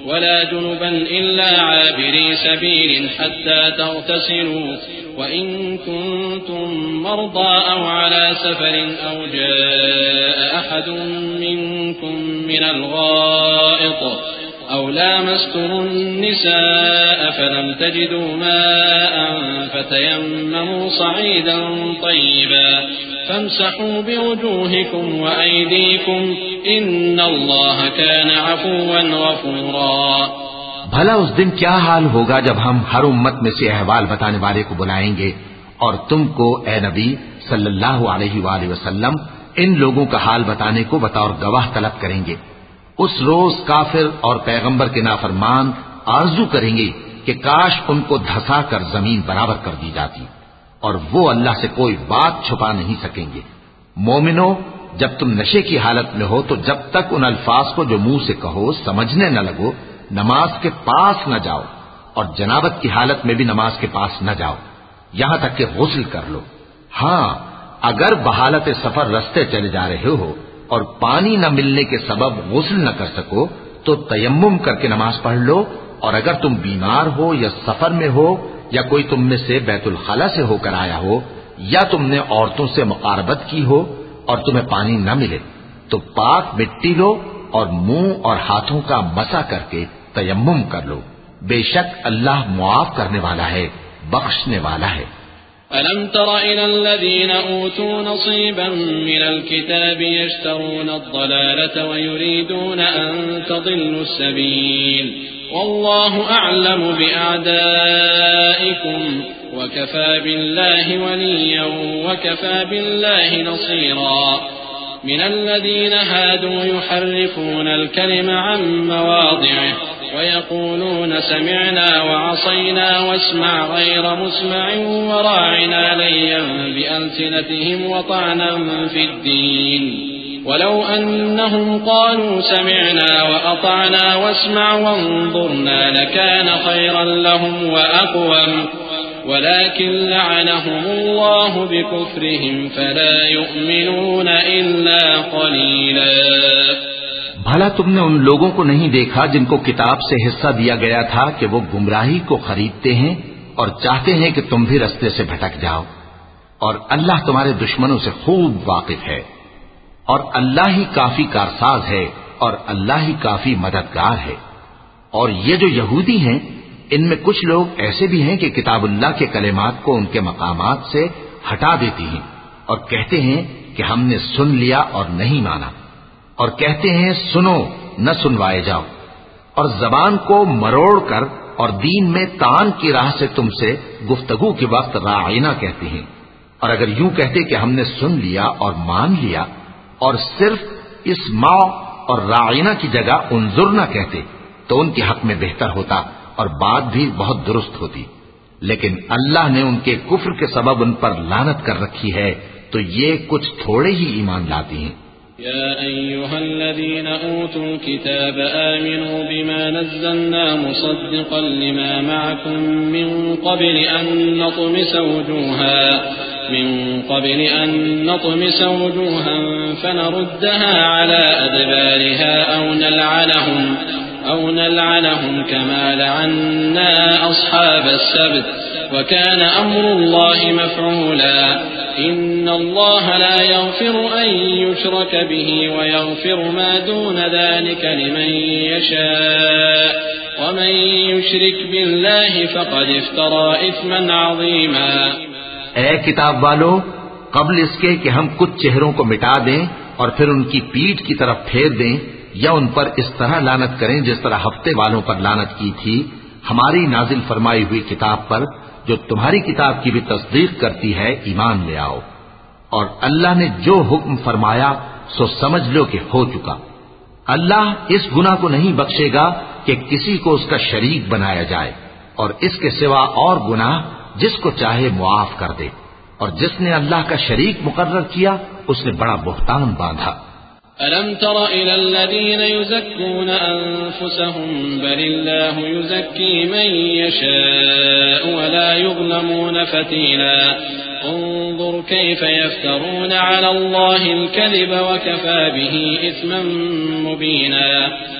ولا جنبا إلا عابري سبيل حتى تغتسلوا وإن كنتم مرضى أو على سفر أو جاء أحد منكم من الغائط أو لامستم النساء فلم تجدوا ماء فتيمموا صعيدا طيبا فامسحوا بوجوهكم وأيديكم إن الله كان عفوا غفورا۔ بھلا اس دن کیا حال ہوگا جب ہم ہر امت میں سے احوال بتانے والے کو بلائیں گے اور تم کو اے نبی صلی اللہ علیہ وآلہ وسلم ان لوگوں کا حال بتانے کو بطور گواہ طلب کریں گے۔ اس روز کافر اور پیغمبر کے نافرمان آرزو کریں گے کہ کاش ان کو دھسا کر زمین برابر کر دی جاتی، اور وہ اللہ سے کوئی بات چھپا نہیں سکیں گے۔ مومنو، جب تم نشے کی حالت میں ہو تو جب تک ان الفاظ کو جو منہ سے کہو سمجھنے نہ لگو نماز کے پاس نہ جاؤ، اور جنابت کی حالت میں بھی نماز کے پاس نہ جاؤ یہاں تک کہ غسل کر لو۔ ہاں، اگر بحالت سفر رستے چلے جا رہے ہو اور پانی نہ ملنے کے سبب غسل نہ کر سکو تو تیمم کر کے نماز پڑھ لو، اور اگر تم بیمار ہو یا سفر میں ہو یا کوئی تم میں سے بیت الخلا سے ہو کر آیا ہو یا تم نے عورتوں سے مقاربت کی ہو اور تمہیں پانی نہ ملے تو پاک مٹی لو اور منہ اور ہاتھوں کا مسح کر کے تیمم کر لو، بے شک اللہ معاف کرنے والا ہے، بخشنے والا ہے۔ ألم تر إلى الذين أوتوا نصيبا من الكتاب يشترون الضلالة ويريدون أن تضلوا السبيل والله أعلم بأعدائكم وكفى بالله وليا وكفى بالله نصيرا من الذين هادوا يحرفون الكلم عن مواضعه ويقولون سمعنا وعصينا واسمع غير مسمع وراعنا ليا بألسنتهم وطعنا في الدين ولو أنهم قالوا سمعنا وأطعنا واسمع وانظرنا لكان خيرا لهم وأقوم ولكن لعنهم الله بكفرهم فلا يؤمنون إلا قليلا۔ بھلا تم نے ان لوگوں کو نہیں دیکھا جن کو کتاب سے حصہ دیا گیا تھا کہ وہ گمراہی کو خریدتے ہیں اور چاہتے ہیں کہ تم بھی رستے سے بھٹک جاؤ، اور اللہ تمہارے دشمنوں سے خوب واقف ہے، اور اللہ ہی کافی کارساز ہے اور اللہ ہی کافی مددگار ہے۔ اور یہ جو یہودی ہیں ان میں کچھ لوگ ایسے بھی ہیں کہ کتاب اللہ کے کلمات کو ان کے مقامات سے ہٹا دیتی ہیں اور کہتے ہیں کہ ہم نے سن لیا اور نہیں مانا، اور کہتے ہیں سنو نہ سنوائے جاؤ، اور زبان کو مروڑ کر اور دین میں تان کی راہ سے تم سے گفتگو کے وقت راعینا کہتے ہیں، اور اگر یوں کہتے کہ ہم نے سن لیا اور مان لیا اور صرف اسمع اور راعینا کی جگہ انظر نہ کہتے تو ان کے حق میں بہتر ہوتا اور بات بھی بہت درست ہوتی، لیکن اللہ نے ان کے کفر کے سبب ان پر لعنت کر رکھی ہے تو یہ کچھ تھوڑے ہی ایمان لاتی ہیں۔ يا أيها الذين أوتوا الكتاب آمنوا بما نزلنا مصدقا لما معكم من قبل أن نطمس وجوها فنردها على أدبارها أو نلعنهم كما لعنا أصحاب السبت وكان أمر الله مفعولا إن الله لا يغفر أن يشرك به ويغفر ما دون ذلك لمن يشاء ومن يشرك بالله فقد افترى إثما عظيما۔ اے کتاب والو، قبل اس کے کہ ہم کچھ چہروں کو مٹا دیں اور پھر ان کی پیٹھ کی طرف پھیر دیں یا ان پر اس طرح لعنت کریں جس طرح ہفتے والوں پر لعنت کی تھی، ہماری نازل فرمائی ہوئی کتاب پر جو تمہاری کتاب کی بھی تصدیق کرتی ہے ایمان لے آؤ، اور اللہ نے جو حکم فرمایا سو سمجھ لو کہ ہو چکا۔ اللہ اس گناہ کو نہیں بخشے گا کہ کسی کو اس کا شریک بنایا جائے، اور اس کے سوا اور گناہ جس کو چاہے معاف کر دے، اور جس نے اللہ کا شریک مقرر کیا اس نے بڑا بہتان باندھا۔ ألم تر إلى الذين يزكون أنفسهم بل الله يزكي من يشاء ولا يظلمون فتيلا انظر كيف يفترون على الله الكذب وكفى به إثما مبينا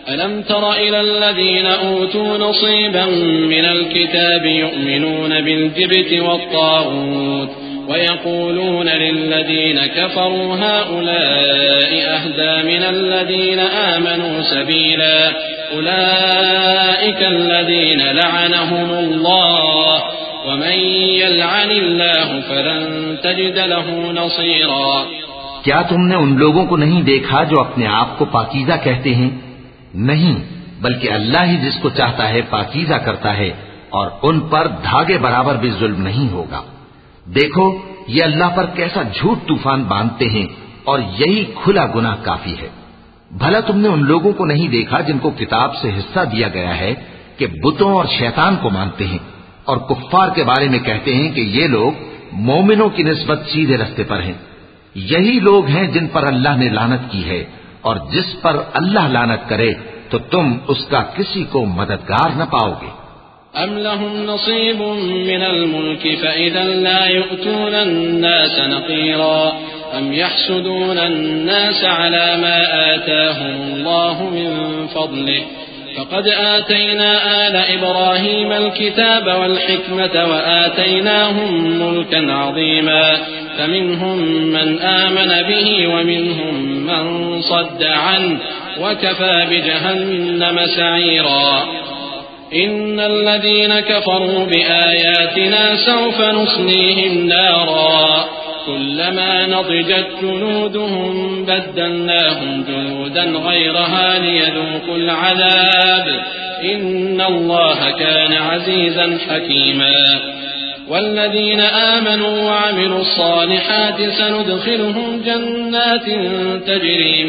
ألم تر إلى الذين أوتوا نصيبا من الكتاب يؤمنون بالجبت والطاغوت ويقولون للذين كفروا هؤلاء أهدى من الذين آمنوا سبيلا أولئك الذين لعنهم الله ومن يلعن الله فلن تجد له نصيرا. کیا تم نے ان لوگوں کو نہیں دیکھا جو اپنے آپ کو پاکیزہ کہتے ہیں؟ نہیں، بلکہ اللہ ہی جس کو چاہتا ہے پاکیزہ کرتا ہے، اور ان پر دھاگے برابر بھی ظلم نہیں ہوگا. دیکھو یہ اللہ پر کیسا جھوٹ طوفان باندھتے ہیں، اور یہی کھلا گناہ کافی ہے. بھلا تم نے ان لوگوں کو نہیں دیکھا جن کو کتاب سے حصہ دیا گیا ہے کہ بتوں اور شیطان کو مانتے ہیں، اور کفار کے بارے میں کہتے ہیں کہ یہ لوگ مومنوں کی نسبت سیدھے رستے پر ہیں. یہی لوگ ہیں جن پر اللہ نے لعنت کی ہے، اور جس پر اللہ لعنت کرے تو تم اس کا کسی کو مددگار نہ پاؤ گے. أَمْ لَهُمْ نَصِيبٌ مِّنَ الْمُلْكِ فَإِذًا لَّا يُؤْتُونَ النَّاسَ نَقِيرًا أَمْ يَحْسُدُونَ النَّاسَ عَلَى مَا آتَاهُمُ اللَّهُ مِن فَضْلِهِ فَقَدْ آتَيْنَا آلَ إِبْرَاهِيمَ الْكِتَابَ وَالْحِكْمَةَ وَآتَيْنَاهُم مُّلْكًا عَظِيمًا فَمِنْهُم مَّنْ آمَنَ بِهِ وَمِنْهُم مَّن صَدَّ عَنْهُ وَكَفَىٰ بِجَهَنَّمَ سَعِيرًا. إِنَّ الَّذِينَ كَفَرُوا بِآيَاتِنَا سَوْفَ نُصْلِيهِمْ نَارًا كُلَّمَا نَضِجَتْ جُلُودُهُمْ بَدَّلْنَاهُمْ جُلُودًا غَيْرَهَا لِيَذُوقُوا الْعَذَابَ إِنَّ اللَّهَ كَانَ عَزِيزًا حَكِيمًا. والذين آمنوا وعملوا الصالحات سندخلهم جنات تجري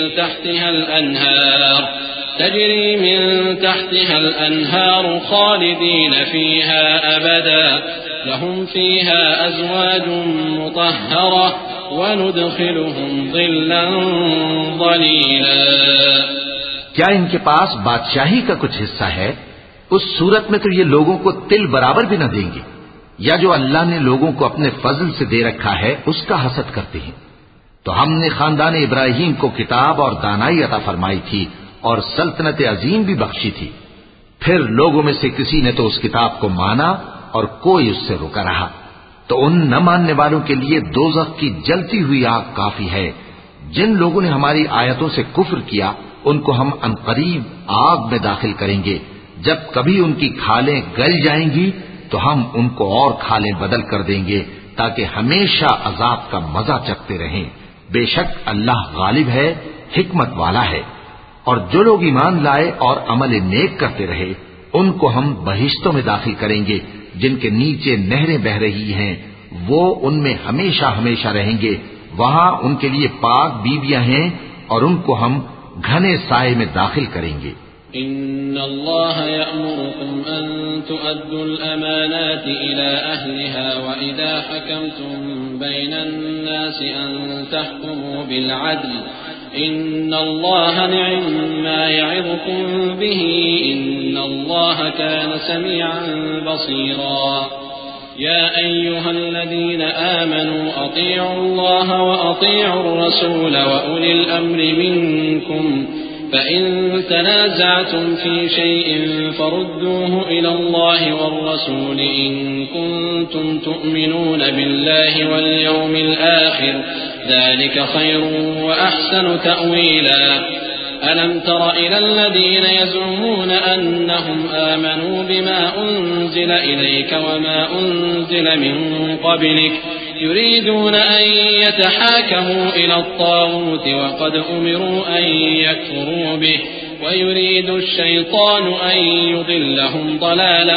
من تحتها الأنهار خالدين فيها أبدا لهم فيها أزواج مطهرة وندخلهم ظلا ظليلا. کیا ان کے پاس بادشاہی کا کچھ حصہ ہے؟ اس صورت میں تو یہ لوگوں کو تل برابر بھی نہ دیں گے. یا جو اللہ نے لوگوں کو اپنے فضل سے دے رکھا ہے اس کا حسد کرتے ہیں. تو ہم نے خاندان ابراہیم کو کتاب اور دانائی عطا فرمائی تھی اور سلطنت عظیم بھی بخشی تھی. پھر لوگوں میں سے کسی نے تو اس کتاب کو مانا اور کوئی اس سے رکا رہا. تو ان نہ ماننے والوں کے لیے دوزخ کی جلتی ہوئی آگ کافی ہے. جن لوگوں نے ہماری آیتوں سے کفر کیا ان کو ہم عنقریب آگ میں داخل کریں گے. جب کبھی ان کی کھالیں گل جائیں گی تو ہم ان کو اور کھالیں بدل کر دیں گے تاکہ ہمیشہ عذاب کا مزہ چکھتے رہیں. بے شک اللہ غالب ہے، حکمت والا ہے. اور جو لوگ ایمان لائے اور عمل نیک کرتے رہے ان کو ہم بہشتوں میں داخل کریں گے جن کے نیچے نہریں بہ رہی ہیں. وہ ان میں ہمیشہ ہمیشہ رہیں گے. وہاں ان کے لیے پاک بیویاں ہیں اور ان کو ہم گھنے سائے میں داخل کریں گے. إن الله يأمركم أن تؤدوا الأمانات إلى أهلها وإذا حكمتم بين الناس أن تحكموا بالعدل إن الله نعم ما يعظكم به إن الله كان سميعا بصيرا. يا أيها الذين آمنوا أطيعوا الله وأطيعوا الرسول وأولي الأمر منكم فإن تنازعتم في شيء فردوه إلى الله والرسول إن كنتم تؤمنون بالله واليوم الآخر ذلك خير وأحسن تأويلا. ألم تر إلى الذين يزعمون أنهم آمنوا بما أنزل إليك وما أنزل من قبلك يريدون أن يتحاكموا إلى الطاغوت وقد أمروا أن يكفروا به ويريد الشيطان أن يضلهم ضلالا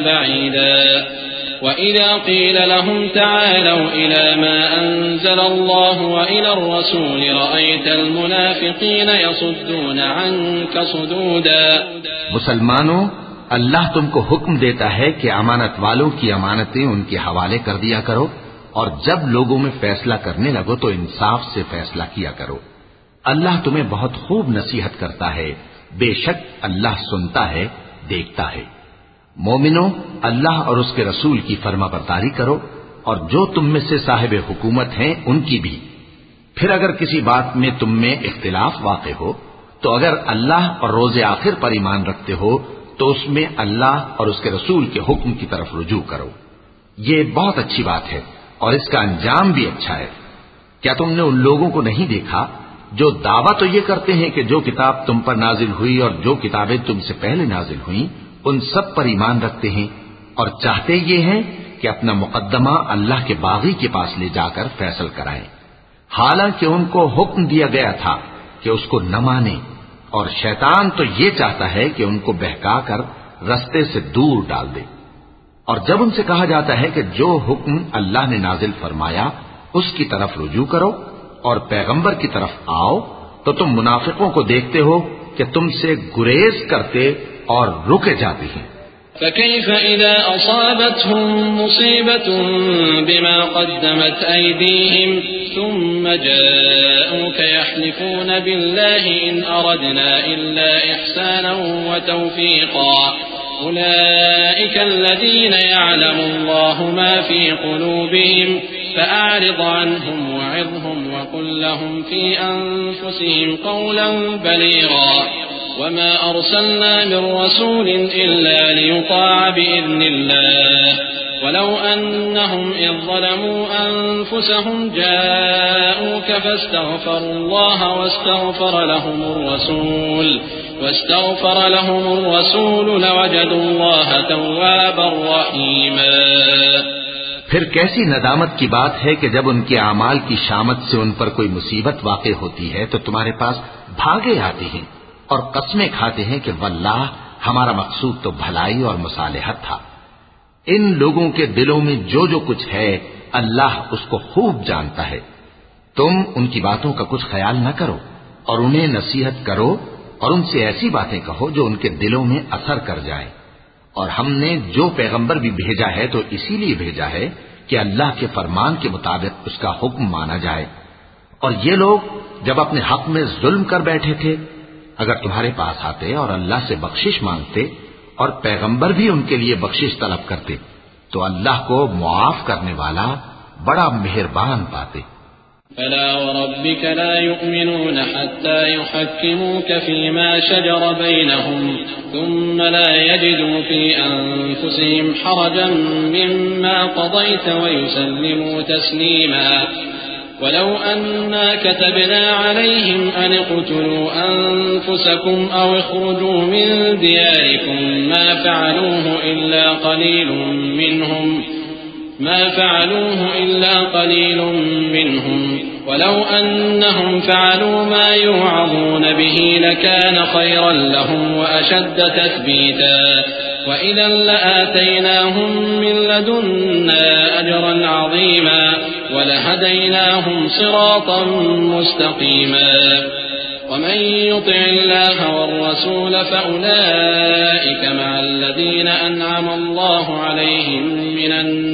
بعيدا. وإذا قيل لهم تعالوا إلى ما أنزل الله وإلى الرسول رأيت المنافقين يصدون عنك صدودا. مسلمانوں، اللہ تم کو حکم دیتا ہے کہ امانت والوں کی امانتیں ان کے حوالے کر دیا کرو اور جب لوگوں میں فیصلہ کرنے لگو تو انصاف سے فیصلہ کیا کرو. اللہ تمہیں بہت خوب نصیحت کرتا ہے. بے شک اللہ سنتا ہے، دیکھتا ہے. مومنو، اللہ اور اس کے رسول کی فرما برداری کرو اور جو تم میں سے صاحب حکومت ہیں ان کی بھی. پھر اگر کسی بات میں تم میں اختلاف واقع ہو تو تو اگر اللہ اور روز آخر پر ایمان رکھتے ہو تو اس میں اللہ اور اس کے رسول کے حکم کی طرف رجوع کرو. یہ بہت اچھی بات ہے اور اس کا انجام بھی اچھا ہے. کیا تم نے ان لوگوں کو نہیں دیکھا جو دعویٰ تو یہ کرتے ہیں کہ جو کتاب تم پر نازل ہوئی اور جو کتابیں تم سے پہلے نازل ہوئیں ان سب پر ایمان رکھتے ہیں اور چاہتے یہ ہیں کہ اپنا مقدمہ اللہ کے باغی کے پاس لے جا کر فیصل کرائیں، حالانکہ ان کو حکم دیا گیا تھا کہ اس کو نہ مانیں، اور شیطان تو یہ چاہتا ہے کہ ان کو بہکا کر رستے سے دور ڈال دے. اور جب ان سے کہا جاتا ہے کہ جو حکم اللہ نے نازل فرمایا اس کی طرف رجوع کرو اور پیغمبر کی طرف آؤ تو تم منافقوں کو دیکھتے ہو کہ تم سے گریز کرتے اور رکے جاتے ہیں. فكيف إذا أصابتهم مصيبة بما قدمت أيديهم ثم جاءوك يحلفون بالله إن أردنا إلا إحسانا وتوفيقا أولئك الذين يعلم الله ما في قلوبهم فأعرض عنهم وعظهم وقل لهم في أنفسهم قولا بليغا وما أرسلنا من رسول إلا ليطاع بإذن الله ولو أنهم إذ ظلموا أنفسهم جاءوك فاستغفروا الله واستغفر لهم الرسول لوجدوا الله توابا رحيما. پھر کیسی ندامت کی بات ہے کہ جب ان کے اعمال کی شامت سے ان پر کوئی مصیبت واقع ہوتی ہے تو تمہارے پاس بھاگے آتے ہیں اور قسمیں کھاتے ہیں کہ واللہ ہمارا مقصود تو بھلائی اور مصالحت تھا. ان لوگوں کے دلوں میں جو جو کچھ ہے اللہ اس کو خوب جانتا ہے. تم ان کی باتوں کا کچھ خیال نہ کرو اور انہیں نصیحت کرو اور ان سے ایسی باتیں کہو جو ان کے دلوں میں اثر کر جائیں. اور ہم نے جو پیغمبر بھی بھیجا ہے تو اسی لیے بھیجا ہے کہ اللہ کے فرمان کے مطابق اس کا حکم مانا جائے. اور یہ لوگ جب اپنے حق میں ظلم کر بیٹھے تھے اگر تمہارے پاس آتے اور اللہ سے بخشش مانگتے اور پیغمبر بھی ان کے لیے بخشش طلب کرتے تو اللہ کو معاف کرنے والا بڑا مہربان پاتے. فلا وربك لا يؤمنون حتى يحكموك فيما شجر بينهم ثم لا يجدوا في أنفسهم حرجا مما قضيت ويسلموا تسليما. ولو أنا كتبنا عليهم أن اقتلوا أنفسكم أو اخرجوا من دياركم ما فعلوه إلا قليل منهم ولو أنهم فعلوا ما يوعظون به لكان خيرا لهم وأشد تثبيتا وإذا لآتيناهم من لدنا أجرا عظيما ولهديناهم صراطا مستقيما. ومن يطع الله والرسول فأولئك مع الذين أنعم الله عليهم من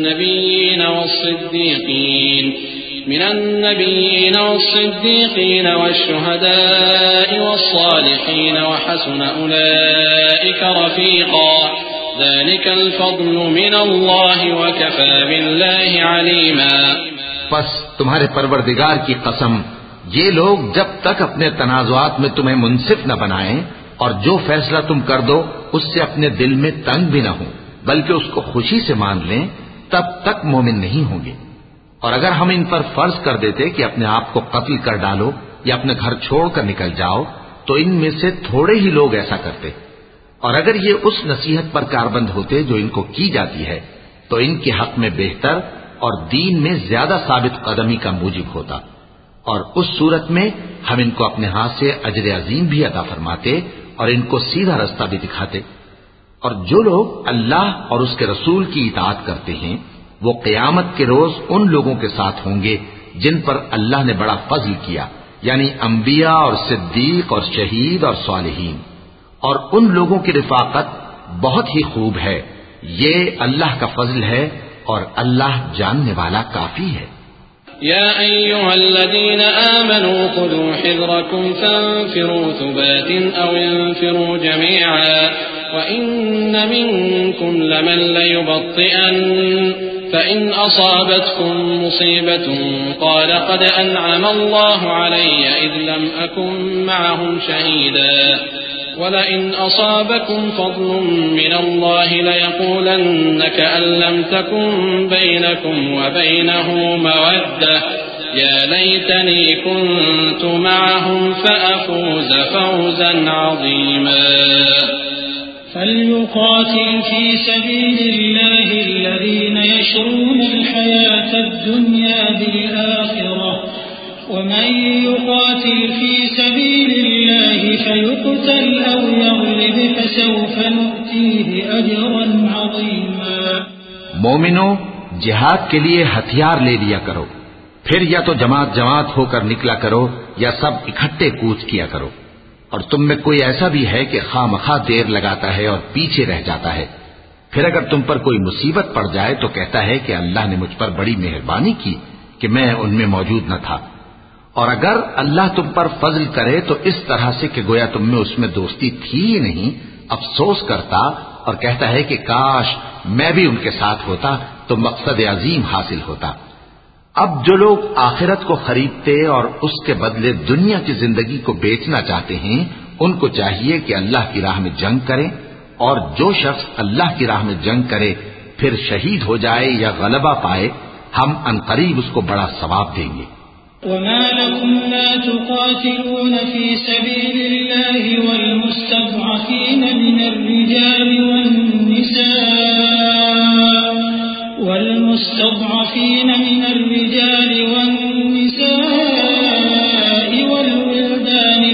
النبيين والصديقين والشهداء والصالحين وحسن أولئك رفيقا. ذلك الفضل من الله وكفى بالله عليما. پس تمہارے پروردگار کی قسم یہ لوگ جب تک اپنے تنازعات میں تمہیں منصف نہ بنائیں اور جو فیصلہ تم کر دو اس سے اپنے دل میں تنگ بھی نہ ہو بلکہ اس کو خوشی سے مان لیں تب تک مومن نہیں ہوں گے. اور اگر ہم ان پر فرض کر دیتے کہ اپنے آپ کو قتل کر ڈالو یا اپنے گھر چھوڑ کر نکل جاؤ تو ان میں سے تھوڑے ہی لوگ ایسا کرتے. اور اگر یہ اس نصیحت پر کاربند ہوتے جو ان کو کی جاتی ہے تو ان کے حق میں بہتر اور دین میں زیادہ ثابت قدمی کا موجب ہوتا. اور اس صورت میں ہم ان کو اپنے ہاتھ سے اجر عظیم بھی عطا فرماتے اور ان کو سیدھا رستہ بھی دکھاتے. اور جو لوگ اللہ اور اس کے رسول کی اطاعت کرتے ہیں وہ قیامت کے روز ان لوگوں کے ساتھ ہوں گے جن پر اللہ نے بڑا فضل کیا یعنی انبیاء اور صدیق اور شہید اور صالحین. اور ان لوگوں کی رفاقت بہت ہی خوب ہے. یہ اللہ کا فضل ہے اور اللہ جاننے والا کافی ہے. يا أيها الذين آمنوا خذوا حذركم فانفروا ثبات أو انفروا جميعا وإن منكم لمن ليبطئن فإن أصابتكم مصيبة قال قد أنعم الله علي إذ لم أكن معهم شهيدا ولئن أصابكم فضل من الله ليقولن كأن لم تكن بينكم وبينه مودة يا ليتني كنت معهم فأفوز فوزا عظيما فليقاتل في سبيل الله الذين يشرون الحياة الدنيا بالآخرة ومن يقاتل في سبيل الله فيقتل أو يغلب فسوف نؤتيه أجرا عظيما مومنو جہاد کے لیے ہتھیار لے لیا کرو، پھر یا تو جماعت جماعت ہو کر نکلا کرو یا سب اکٹھے کوچ کیا کرو، اور تم میں کوئی ایسا بھی ہے کہ خواہ مخواہ دیر لگاتا ہے اور پیچھے رہ جاتا ہے، پھر اگر تم پر کوئی مصیبت پڑ جائے تو کہتا ہے کہ اللہ نے مجھ پر بڑی مہربانی کی کہ میں ان میں موجود نہ تھا، اور اگر اللہ تم پر فضل کرے تو اس طرح سے کہ گویا تم میں اس میں دوستی تھی ہی نہیں، افسوس کرتا اور کہتا ہے کہ کاش میں بھی ان کے ساتھ ہوتا تو مقصد عظیم حاصل ہوتا۔ اب جو لوگ آخرت کو خریدتے اور اس کے بدلے دنیا کی زندگی کو بیچنا چاہتے ہیں ان کو چاہیے کہ اللہ کی راہ میں جنگ کریں، اور جو شخص اللہ کی راہ میں جنگ کرے پھر شہید ہو جائے یا غلبہ پائے ہم عنقریب اس کو بڑا ثواب دیں گے۔ وما لكم لا تقاتلون في سبيل الله والمستضعفين من الرجال والنساء والولدان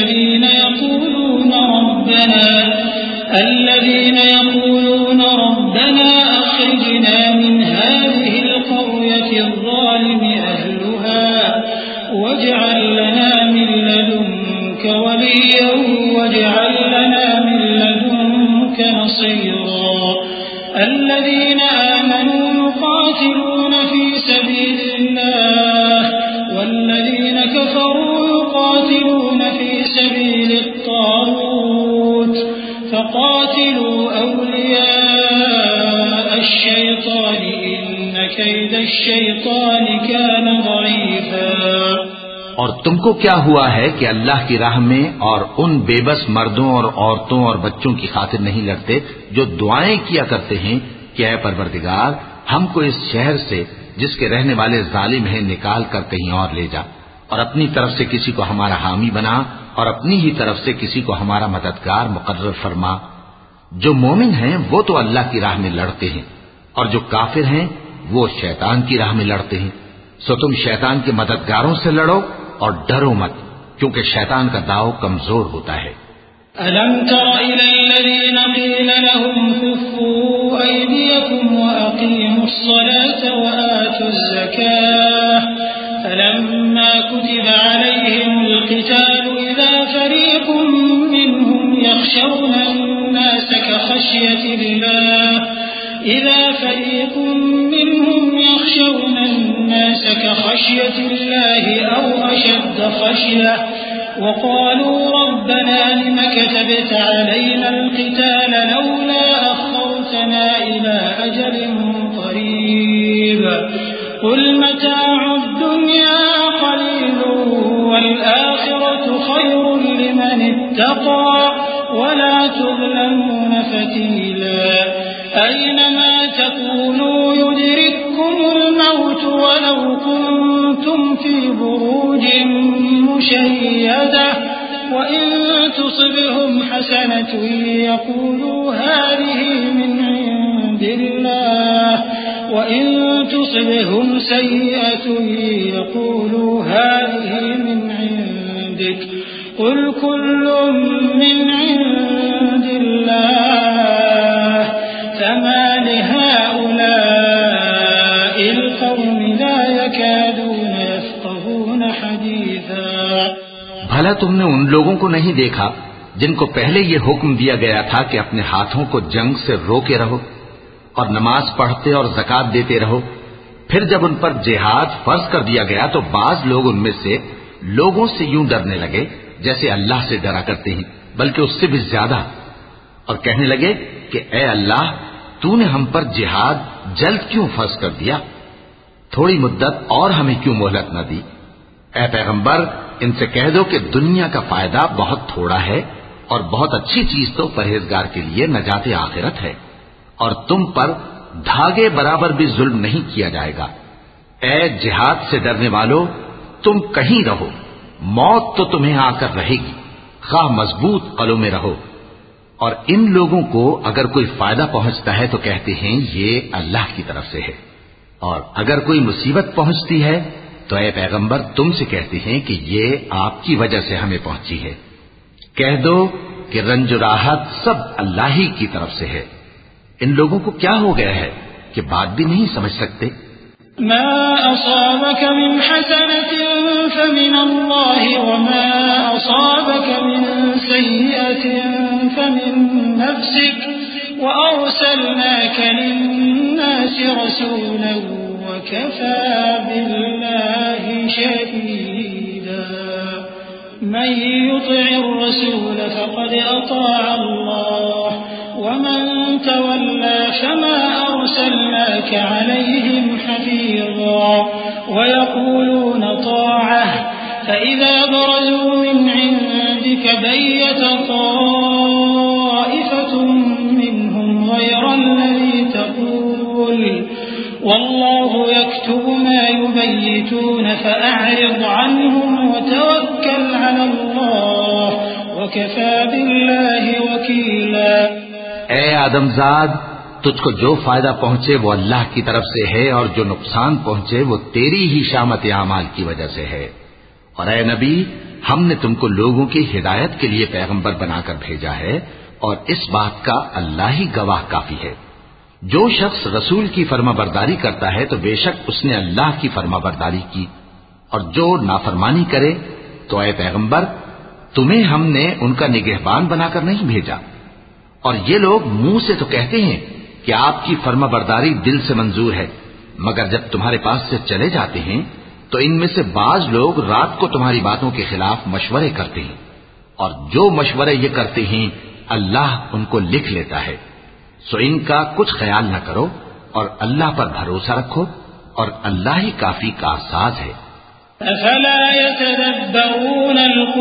الذين يقولون ربنا أخرجنا من هذه القرية الظالم أهلها واجعل لنا من لدنك وليا واجعل لنا من لدنك نصيرا الذين آمنوا يقاتلون في سبيل الله والذين كفروا يقاتلون في سبيل الطاغوت فقاتلوا أولياء الشيطان إن كيد الشيطان كان ضعيفا۔ اور تم کو کیا ہوا ہے کہ اللہ کی راہ میں اور ان بے بس مردوں اور عورتوں اور بچوں کی خاطر نہیں لڑتے جو دعائیں کیا کرتے ہیں کہ اے پروردگار ہم کو اس شہر سے جس کے رہنے والے ظالم ہیں نکال کر کہیں اور لے جا، اور اپنی طرف سے کسی کو ہمارا حامی بنا اور اپنی ہی طرف سے کسی کو ہمارا مددگار مقرر فرما۔ جو مومن ہیں وہ تو اللہ کی راہ میں لڑتے ہیں، اور جو کافر ہیں وہ شیطان کی راہ میں لڑتے ہیں، سو تم شیطان کے مددگاروں سے لڑو اور ڈرو مت، کیونکہ شیطان کا داؤ کمزور ہوتا ہے۔ أَلَمْ تَرَ إِلَى الَّذِينَ قِيلَ لَهُمْ كُفُّوا أَيْدِيَكُمْ وَأَقِيمُوا الصَّلَاةَ وَآتُوا الزَّكَاةَ فَلَمَّا كُتِبَ عَلَيْهِمُ الْقِتَالُ إِذَا فَرِيقٌ مِّنْهُمْ يَخْشَوْنَ النَّاسَ كَخَشْيَةِ اللَّهِ أَوْ أَشَدَّ خَشْيَةً وقالوا ربنا لم كتبت علينا القتال لولا أخرتنا إلى أجل قريب قل متاع الدنيا قليل والآخرة خير لمن اتقى ولا تظلمون فتيلا أينما تكونوا يدرككم الموت ولو كنتم في بروج مشيدة وإن تصبهم حسنة يقولوا هذه من عند الله وإن تصبهم سيئة يقولوا هذه من عندك قل كل من عند الله فما لهؤلاء القوم لا يكادون يفقهون حديثا۔ بھلا تم نے ان لوگوں کو نہیں دیکھا جن کو پہلے یہ حکم دیا گیا تھا کہ اپنے ہاتھوں کو جنگ سے روکے رہو اور نماز پڑھتے اور زکوٰۃ دیتے رہو، پھر جب ان پر جہاد فرض کر دیا گیا تو بعض لوگ ان میں سے لوگوں سے یوں ڈرنے لگے جیسے اللہ سے ڈرا کرتے ہیں، بلکہ اس سے بھی زیادہ، اور کہنے لگے کہ اے اللہ تو نے ہم پر جہاد جلد کیوں فرض کر دیا؟ تھوڑی مدت اور ہمیں کیوں مہلت نہ دی؟ اے پیغمبر ان سے کہہ دو کہ دنیا کا فائدہ بہت تھوڑا ہے اور بہت اچھی چیز تو پرہیزگار کے لیے نجات آخرت ہے، اور تم پر دھاگے برابر بھی ظلم نہیں کیا جائے گا۔ اے جہاد سے ڈرنے والو، تم کہیں رہو، موت تو تمہیں آ کر رہے گی، خواہ مضبوط قلعوں میں رہو۔ اور ان لوگوں کو اگر کوئی فائدہ پہنچتا ہے تو کہتے ہیں یہ اللہ کی طرف سے ہے، اور اگر کوئی مصیبت پہنچتی ہے تو اے پیغمبر تم سے کہتے ہیں کہ یہ آپ کی وجہ سے ہمیں پہنچی ہے۔ کہہ دو کہ رنج و راحت سب اللہ ہی کی طرف سے ہے۔ ان لوگوں کو کیا ہو گیا ہے کہ بات بھی نہیں سمجھ سکتے؟ ما أصابك من حسنة فمن الله وما أصابك من سيئة فمن نفسك وأرسلناك للناس رسولا وكفى بالله شهيدا من يطع الرسول فقد أطاع الله ومن تولى فما أرسلناك عليهم حفيظا ويقولون طاعة فإذا برزوا من عندك بيت طائفة منهم غير الذي تقول والله يكتب ما يبيتون فأعرض عنهم وتوكل على الله وكفى بالله وكيلا۔ اے آدم زاد، تجھ کو جو فائدہ پہنچے وہ اللہ کی طرف سے ہے، اور جو نقصان پہنچے وہ تیری ہی شامت اعمال کی وجہ سے ہے۔ اور اے نبی، ہم نے تم کو لوگوں کی ہدایت کے لیے پیغمبر بنا کر بھیجا ہے، اور اس بات کا اللہ ہی گواہ کافی ہے۔ جو شخص رسول کی فرما برداری کرتا ہے تو بے شک اس نے اللہ کی فرما برداری کی، اور جو نافرمانی کرے تو اے پیغمبر تمہیں ہم نے ان کا نگہبان بنا کر نہیں بھیجا۔ اور یہ لوگ منہ سے تو کہتے ہیں کہ آپ کی فرما برداری دل سے منظور ہے، مگر جب تمہارے پاس سے چلے جاتے ہیں تو ان میں سے بعض لوگ رات کو تمہاری باتوں کے خلاف مشورے کرتے ہیں، اور جو مشورے یہ کرتے ہیں اللہ ان کو لکھ لیتا ہے۔ سو ان کا کچھ خیال نہ کرو اور اللہ پر بھروسہ رکھو، اور اللہ ہی کافی کارساز ہے۔ افلا يتدبرون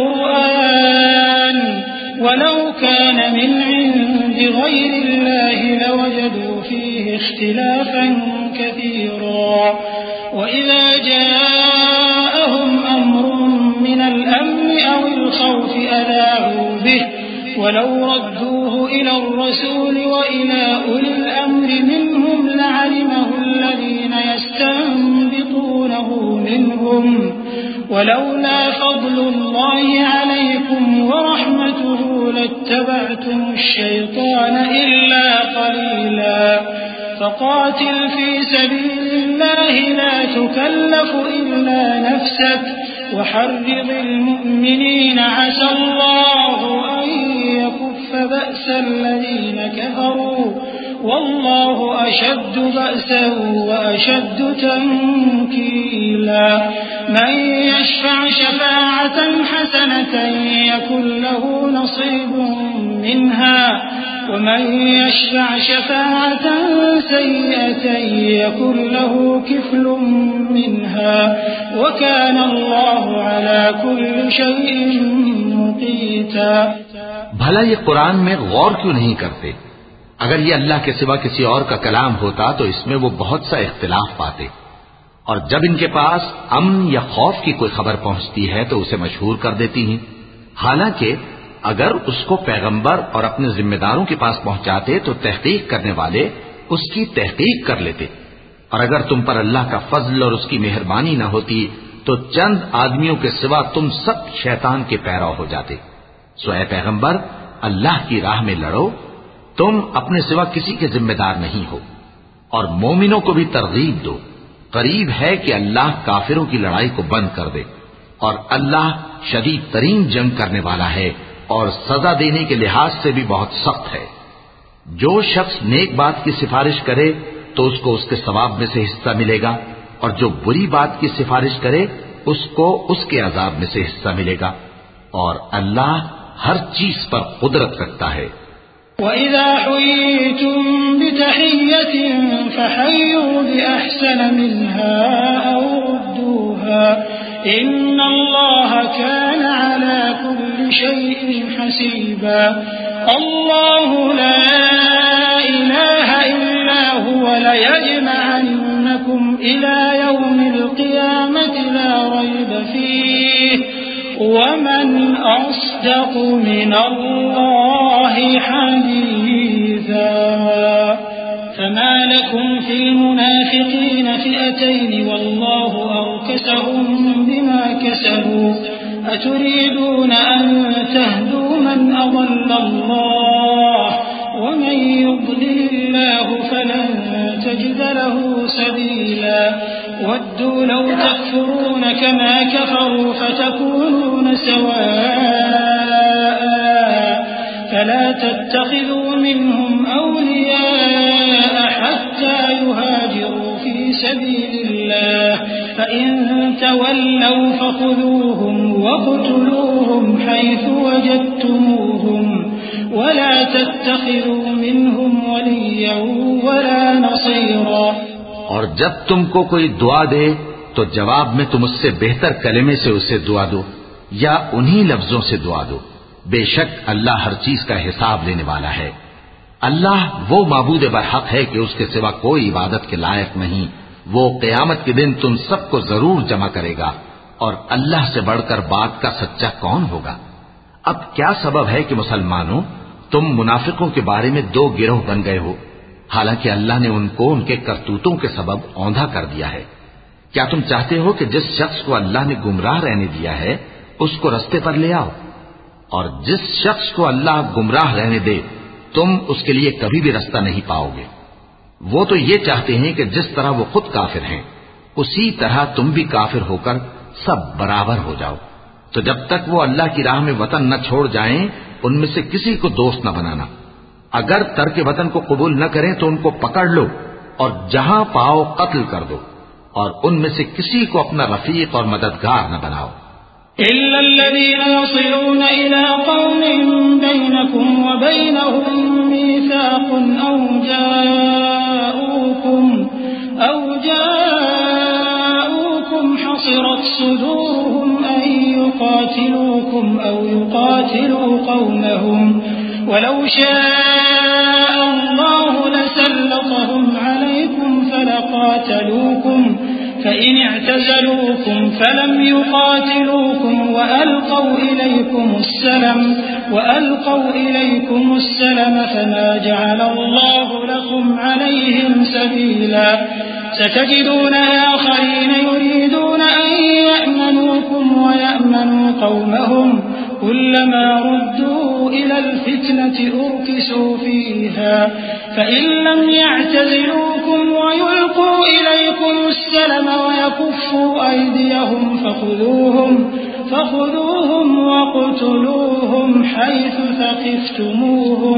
القرآن ولو كان من عند غير الله لوجدوا فيه اختلافا كثيرا وإذا جاءهم أمر من الأمن أو الخوف أذاعوا به ولو ردوه إلى الرسول وإلى أولي الأمر منهم لعلمه الذين يستنبطونه منهم ولولا فضل الله عليكم ورحمته لاتبعتم الشيطان إلا قليلا فقاتل في سبيل الله لا تكلف إلا نفسك وحرض المؤمنين عسى الله أن يكف بأس الذين كفروا والله أشد بأسا وأشد تنكيلا من يشفع شفاعة حسنة يكن له نصيب منها ومن يشفع شفاعة سيئة يكن له كفل منها وكان الله على كل شيء مقيتا۔ بھلا یہ قرآن میں غور کیوں نہیں کرتے؟ اگر یہ اللہ کے سوا کسی اور کا کلام ہوتا تو اس میں وہ بہت سا اختلاف پاتے، اور جب ان کے پاس امن یا خوف کی کوئی خبر پہنچتی ہے تو اسے مشہور کر دیتی ہیں، حالانکہ اگر اس کو پیغمبر اور اپنے ذمہ داروں کے پاس پہنچاتے تو تحقیق کرنے والے اس کی تحقیق کر لیتے، اور اگر تم پر اللہ کا فضل اور اس کی مہربانی نہ ہوتی تو چند آدمیوں کے سوا تم سب شیطان کے پیرو ہو جاتے۔ سو اے پیغمبر اللہ کی راہ میں لڑو، تم اپنے سوا کسی کے ذمہ دار نہیں ہو، اور مومنوں کو بھی ترغیب دو، قریب ہے کہ اللہ کافروں کی لڑائی کو بند کر دے، اور اللہ شدید ترین جنگ کرنے والا ہے اور سزا دینے کے لحاظ سے بھی بہت سخت ہے۔ جو شخص نیک بات کی سفارش کرے تو اس کو اس کے ثواب میں سے حصہ ملے گا، اور جو بری بات کی سفارش کرے اس کو اس کے عذاب میں سے حصہ ملے گا، اور اللہ ہر چیز پر قدرت رکھتا ہے۔ وَإِذَا حُيِّيتُم بِتَحِيَّةٍ فَحَيُّوا بِأَحْسَنَ مِنْهَا أَوْ رُدُّوهَا إِنَّ اللَّهَ كَانَ عَلَى كُلِّ شَيْءٍ حَسِيبًا اللَّهُ لَا إِلَٰهَ إِلَّا هُوَ لَيَجْمَعَنَّكُمْ إِلَىٰ يَوْمِ الْقِيَامَةِ لَا رَيْبَ فِيهِ وَمَنْ أَصْدَقُ مِنَ اللَّهِ حَدِيثًا فَمَا لَكُمْ فِي الْمُنَافِقِينَ فِئَتَيْنِ وَاللَّهُ أَرْكَسَهُم بِمَا كَسَبُوا أَتُرِيدُونَ أَن تَهْدُوا مَنْ أَضَلَّ اللَّهُ وَمَن يُضْلِلِ اللَّهُ فَلَن تَجِدَ لَهُ سَبِيلًا وَدُّوا لَوْ تَكْفُرُونَ كَمَا كَفَرُوا فَتَكُونُونَ سَوَاءً فَلَا تَتَّخِذُوا مِنْهُمْ أَوْلِيَاءَ حَتَّى يُهَاجِرُوا فِي سَبِيلِ اللَّهِ فَإِن تَوَلَّوْا فَخُذُوهُمْ وَاقْتُلُوهُمْ حَيْثُ وَجَدتُّمُوهُمْ وَلَا تَتَّخِذُوا مِنْهُمْ وَلِيًّا وَلَا نَصِيرًا اور جب تم کو کوئی دعا دے تو جواب میں تم اس سے بہتر کلمے سے اسے دعا دو یا انہی لفظوں سے دعا دو بے شک اللہ ہر چیز کا حساب لینے والا ہے اللہ وہ معبود برحق ہے کہ اس کے سوا کوئی عبادت کے لائق نہیں وہ قیامت کے دن تم سب کو ضرور جمع کرے گا اور اللہ سے بڑھ کر بات کا سچا کون ہوگا اب کیا سبب ہے کہ مسلمانوں تم منافقوں کے بارے میں دو گروہ بن گئے ہو حالانکہ اللہ نے ان کو ان کے کرتوتوں کے سبب اوندھا کر دیا ہے کیا تم چاہتے ہو کہ جس شخص کو اللہ نے گمراہ رہنے دیا ہے اس کو رستے پر لے آؤ اور جس شخص کو اللہ گمراہ رہنے دے تم اس کے لیے کبھی بھی رستہ نہیں پاؤ گے وہ تو یہ چاہتے ہیں کہ جس طرح وہ خود کافر ہیں اسی طرح تم بھی کافر ہو کر سب برابر ہو جاؤ تو جب تک وہ اللہ کی راہ میں وطن نہ چھوڑ جائیں ان میں سے کسی کو دوست نہ بنانا اگر ترک وطن کو قبول نہ کریں تو ان کو پکڑ لو اور جہاں پاؤ قتل کر دو اور ان میں سے کسی کو اپنا رفیق اور مددگار نہ بناؤ إلا الذين يصلون إلى قوم بينكم وبينهم ميثاق أو جاءوكم حصرت صدورهم أن يقاتلوكم أو يقاتلوا قومهم ولو شاء الله لسلطهم عليكم فلقاتلوكم فإن اعتزلوكم فلم يقاتلوكم وألقوا إليكم السلم فما جعل الله لكم عليهم سبيلا ستجدون آخرين يريدون أن يأمنوكم ويأمنوا قومهم كلما ردوا إلى الفتنة أركسوا فيها فإن لم يعتزلوكم ويلقوا إليكم السلم ويكفوا أيديهم فخذوهم واقتلوهم حيث ثقفتموهم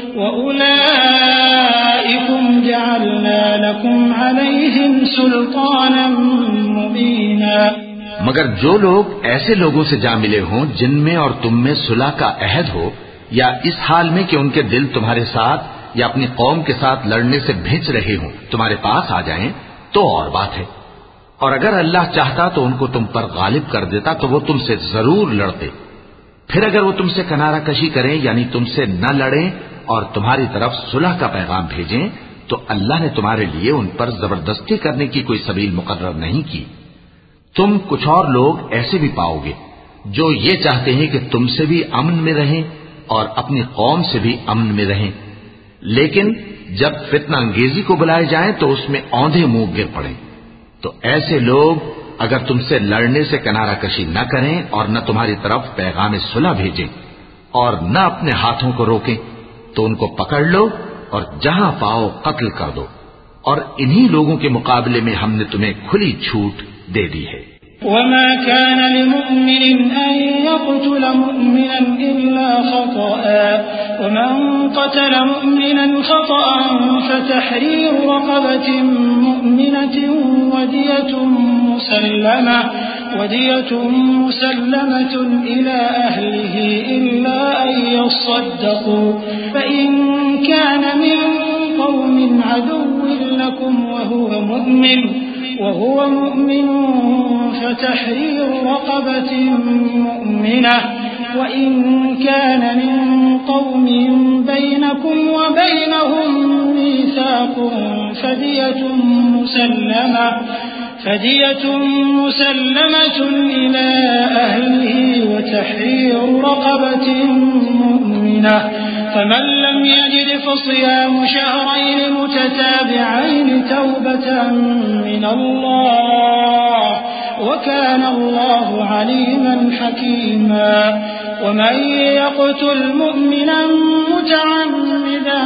وأولئكم جعلنا لكم عليهم سلطانا مبينا مگر جو لوگ ایسے لوگوں سے جا ملے ہوں جن میں اور تم میں صلح کا عہد ہو یا اس حال میں کہ ان کے دل تمہارے ساتھ یا اپنی قوم کے ساتھ لڑنے سے بھج رہے ہوں تمہارے پاس آ جائیں تو اور بات ہے اور اگر اللہ چاہتا تو ان کو تم پر غالب کر دیتا تو وہ تم سے ضرور لڑتے پھر اگر وہ تم سے کنارہ کشی کریں یعنی تم سے نہ لڑیں اور تمہاری طرف صلح کا پیغام بھیجیں تو اللہ نے تمہارے لیے ان پر زبردستی کرنے کی کوئی سبیل مقرر نہیں کی تم کچھ اور لوگ ایسے بھی پاؤ گے جو یہ چاہتے ہیں کہ تم سے بھی امن میں رہیں اور اپنی قوم سے بھی امن میں رہیں لیکن جب فتنہ انگیزی کو بلائے جائیں تو اس میں اوندھے منہ گر پڑیں تو ایسے لوگ اگر تم سے لڑنے سے کنارہ کشی نہ کریں اور نہ تمہاری طرف پیغام صلح بھیجیں اور نہ اپنے ہاتھوں کو روکیں تو ان کو پکڑ لو اور جہاں پاؤ قتل کر دو اور انہی لوگوں کے مقابلے میں ہم نے تمہیں کھلی چھوٹ دے دی ہے وما كان لمؤمن أن يقتل مؤمنا إلا خطأ ومن قتل مؤمنا خطأ فتحرير رقبة مؤمنة ودية ودية مسلمة إلى أهله إلا أن يصدقوا فإن كان من قوم عدو لكم وهو مؤمن فتحرير رقبة مؤمنة وإن كان من قوم بينكم وبينهم ميثاق فدية مسلمة إلى أهله وتحرير رقبة مؤمنة فمن لم يجد فصيام شهرين متتابعين توبة من الله وكان الله عليما حكيما ومن يقتل مؤمنا متعمدا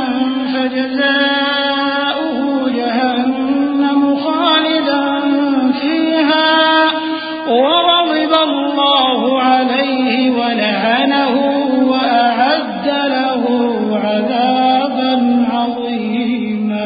فجزاؤه جهنم خالدا فيها وغضب الله عليه ولعنه وأعد له عذابا عظيما.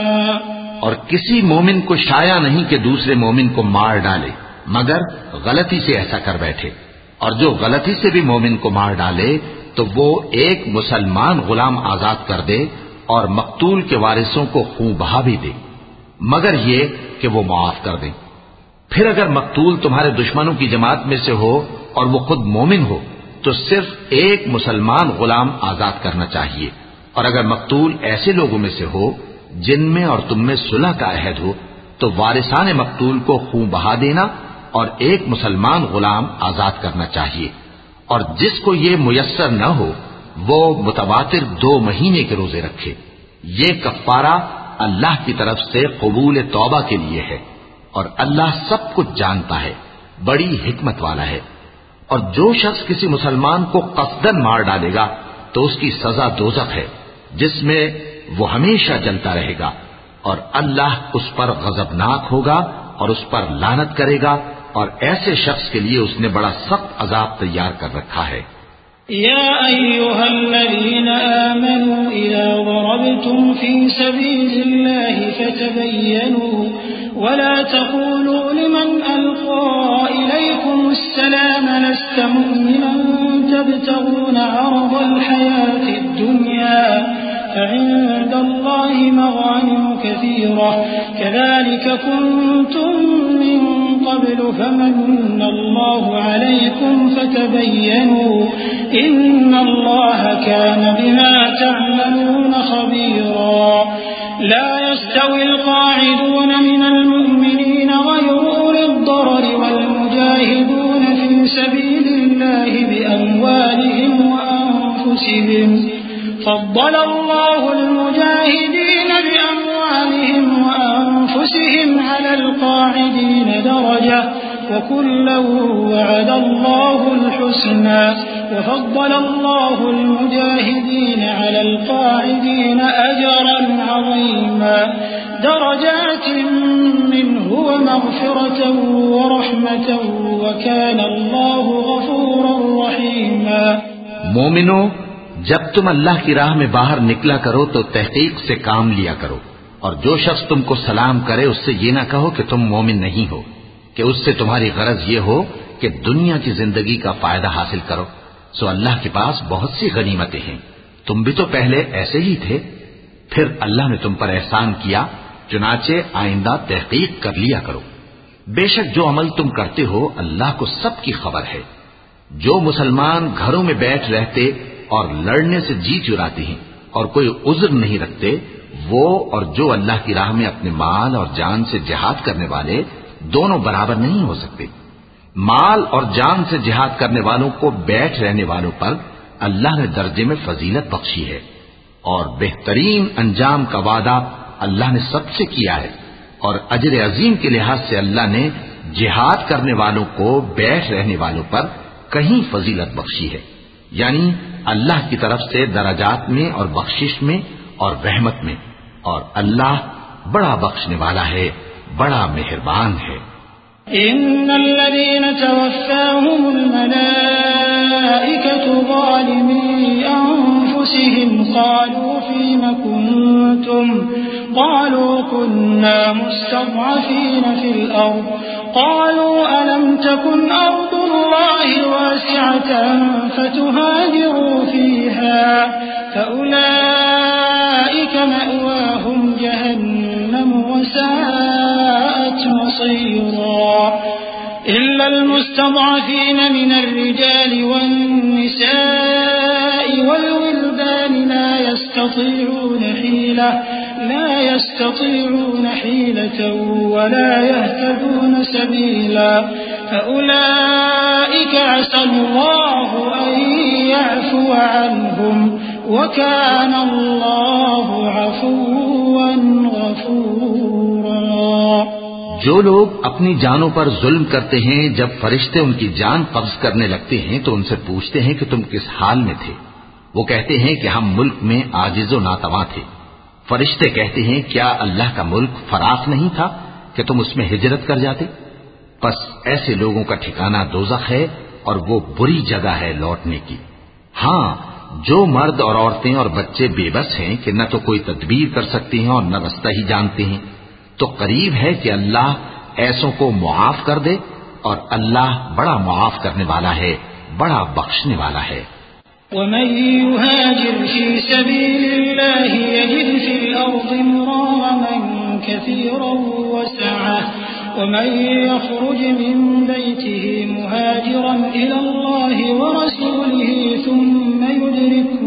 اور کسی مومن کو شایع نہیں کہ دوسرے مومن کو مار ڈالے مگر غلطی سے ایسا کر بیٹھے، اور جو غلطی سے بھی مومن کو مار ڈالے تو وہ ایک مسلمان غلام آزاد کر دے اور مقتول کے وارثوں کو خون بہا بھی دے، مگر یہ کہ وہ معاف کر دیں. پھر اگر مقتول تمہارے دشمنوں کی جماعت میں سے ہو اور وہ خود مومن ہو تو صرف ایک مسلمان غلام آزاد کرنا چاہیے، اور اگر مقتول ایسے لوگوں میں سے ہو جن میں اور تم میں صلح کا عہد ہو تو وارثان مقتول کو خون بہا دینا اور ایک مسلمان غلام آزاد کرنا چاہیے. اور جس کو یہ میسر نہ ہو وہ متواتر 2 مہینے کے روزے رکھے. یہ کفارہ اللہ کی طرف سے قبول توبہ کے لیے ہے، اور اللہ سب کچھ جانتا ہے، بڑی حکمت والا ہے. اور جو شخص کسی مسلمان کو قصدن مار ڈالے گا تو اس کی سزا دوزخ ہے جس میں وہ ہمیشہ جلتا رہے گا، اور اللہ اس پر غضبناک ہوگا اور اس پر لعنت کرے گا، اور ایسے شخص کے لیے اس نے بڑا سخت عذاب تیار کر رکھا ہے. يا أيها الذين آمنوا إذا ضربتم في سبيل الله فتبينوا ولا تقولوا لمن ألقى إليكم السلام لست مؤمنا تبتغون عرض الحياة الدنيا فعند الله مغانم كثيرة كذلك كنتم من قبل فمن الله عليكم فتبينوا إن الله كان بما تعملون خبيرا. لا يستوي القاعدون من المؤمنين غير أولي الضرر والمجاهدون في سبيل الله بأموالهم وأنفسهم فضل الله المجاهدين بأموالهم وأنفسهم على القاعدين درجة وكلا وعد الله الحسنى وفضل الله المجاهدين على القاعدين أجرا عظيما درجات منه ومغفرة ورحمة وكان الله غفورا رحيما. مومنوں، جب تم اللہ کی راہ میں باہر نکلا کرو تو تحقیق سے کام لیا کرو، اور جو شخص تم کو سلام کرے اس سے یہ نہ کہو کہ تم مومن نہیں ہو، کہ اس سے تمہاری غرض یہ ہو کہ دنیا کی زندگی کا فائدہ حاصل کرو. سو اللہ کے پاس بہت سی غنیمتیں ہیں، تم بھی تو پہلے ایسے ہی تھے، پھر اللہ نے تم پر احسان کیا، چنانچہ آئندہ تحقیق کر لیا کرو. بے شک جو عمل تم کرتے ہو اللہ کو سب کی خبر ہے. جو مسلمان گھروں میں بیٹھ رہتے اور لڑنے سے جی چراتے ہیں اور کوئی عذر نہیں رکھتے، وہ اور جو اللہ کی راہ میں اپنے مال اور جان سے جہاد کرنے والے دونوں برابر نہیں ہو سکتے. مال اور جان سے جہاد کرنے والوں کو بیٹھ رہنے والوں پر اللہ نے درجے میں فضیلت بخشی ہے، اور بہترین انجام کا وعدہ اللہ نے سب سے کیا ہے، اور اجر عظیم کے لحاظ سے اللہ نے جہاد کرنے والوں کو بیٹھ رہنے والوں پر کہیں فضیلت بخشی ہے، یعنی اللہ کی طرف سے درجات میں اور بخشش میں اور رحمت میں، اور اللہ بڑا بخشنے والا ہے، بڑا مہربان ہے. إن الذين توفاهم الملائكة ظالمي أنفسهم أنفسهم قالوا فيم كنتم قالوا كنا مستضعفين في الأرض قالوا ألم تكن أرض الله واسعة فتهاجروا فيها فأولئك مأواهم جهنم وساءت مصيرا إلا المستضعفين من الرجال والنساء والولدان لا يستطيعون حيلة ولا يهتدون سبيلا فأولئك عسى الله أن يعفو عنهم وكان الله عفوا غفورا. جو لوگ اپنی جانوں پر ظلم کرتے ہیں جب فرشتے ان کی جان قبض کرنے لگتے ہیں تو ان سے پوچھتے ہیں کہ تم کس حال میں تھے. وہ کہتے ہیں کہ ہم ملک میں عاجز و ناتواں تھے. فرشتے کہتے ہیں کیا اللہ کا ملک فراخ نہیں تھا کہ تم اس میں ہجرت کر جاتے؟ پس ایسے لوگوں کا ٹھکانہ دوزخ ہے اور وہ بری جگہ ہے لوٹنے کی. ہاں، جو مرد اور عورتیں اور بچے بے بس ہیں کہ نہ تو کوئی تدبیر کر سکتے ہیں اور نہ رستہ ہی جانتے ہیں، تو قریب ہے کہ اللہ ایسوں کو معاف کر دے، اور اللہ بڑا معاف کرنے والا ہے، بڑا بخشنے والا ہے. ومن يهاجر في سبيل الله يجد في الأرض مراغما كثيرا وسعة ومن يخرج من بيته مهاجرا إلى الله ورسوله ثم يدركه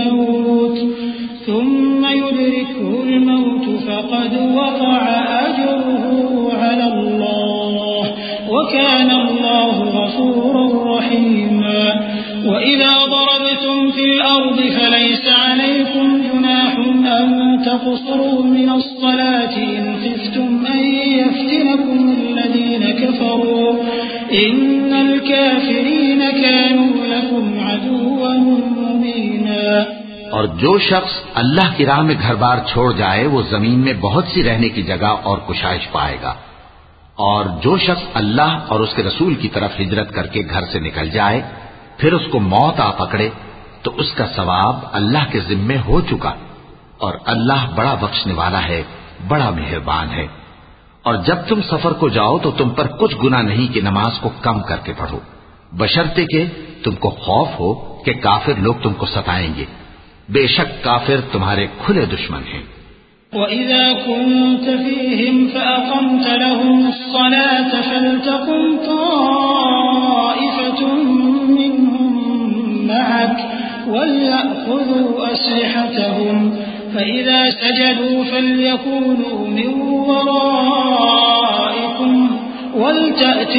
الموت فقد وقع أجره على الله وكان الله غفورا رحيما. وإذا ضربتم في الأرض فليس عليكم جناح أن تقصروا من الصلاة إن خفتم أن يفتنكم الذين كفروا إن الكافرين كانوا لكم عدوا مبينا. اور جو شخص اللہ کی راہ میں گھر بار چھوڑ جائے وہ زمین میں بہت سی رہنے کی جگہ اور کشائش پائے گا. اور جو شخص اللہ اور اس کے رسول کی طرف ہجرت کر کے گھر سے نکل جائے پھر اس کو موت آ پکڑے تو اس کا ثواب اللہ کے ذمے ہو چکا، اور اللہ بڑا بخشنے والا ہے، بڑا مہربان ہے. اور جب تم سفر کو جاؤ تو تم پر کچھ گناہ نہیں کہ نماز کو کم کر کے پڑھو، بشرطے کہ تم کو خوف ہو کہ کافر لوگ تم کو ستائیں گے. بے شک کافر تمہارے کھلے دشمن ہیں. وَإِذَا كُنْتَ فِيهِمْ فَأَقَمْتَ لَهُمُ الصَّلَاةَ فَلْتَقُمْ طَائِفَةٌ مِّنْهُمْ مَعَكَ وَلْيَأْخُذُوا أَسْلِحَتَهُمْ فَإِذَا سَجَدُوا فَلْيَكُونُوا مِنْ وَرَائِكُمْ وَلْتَأْتِ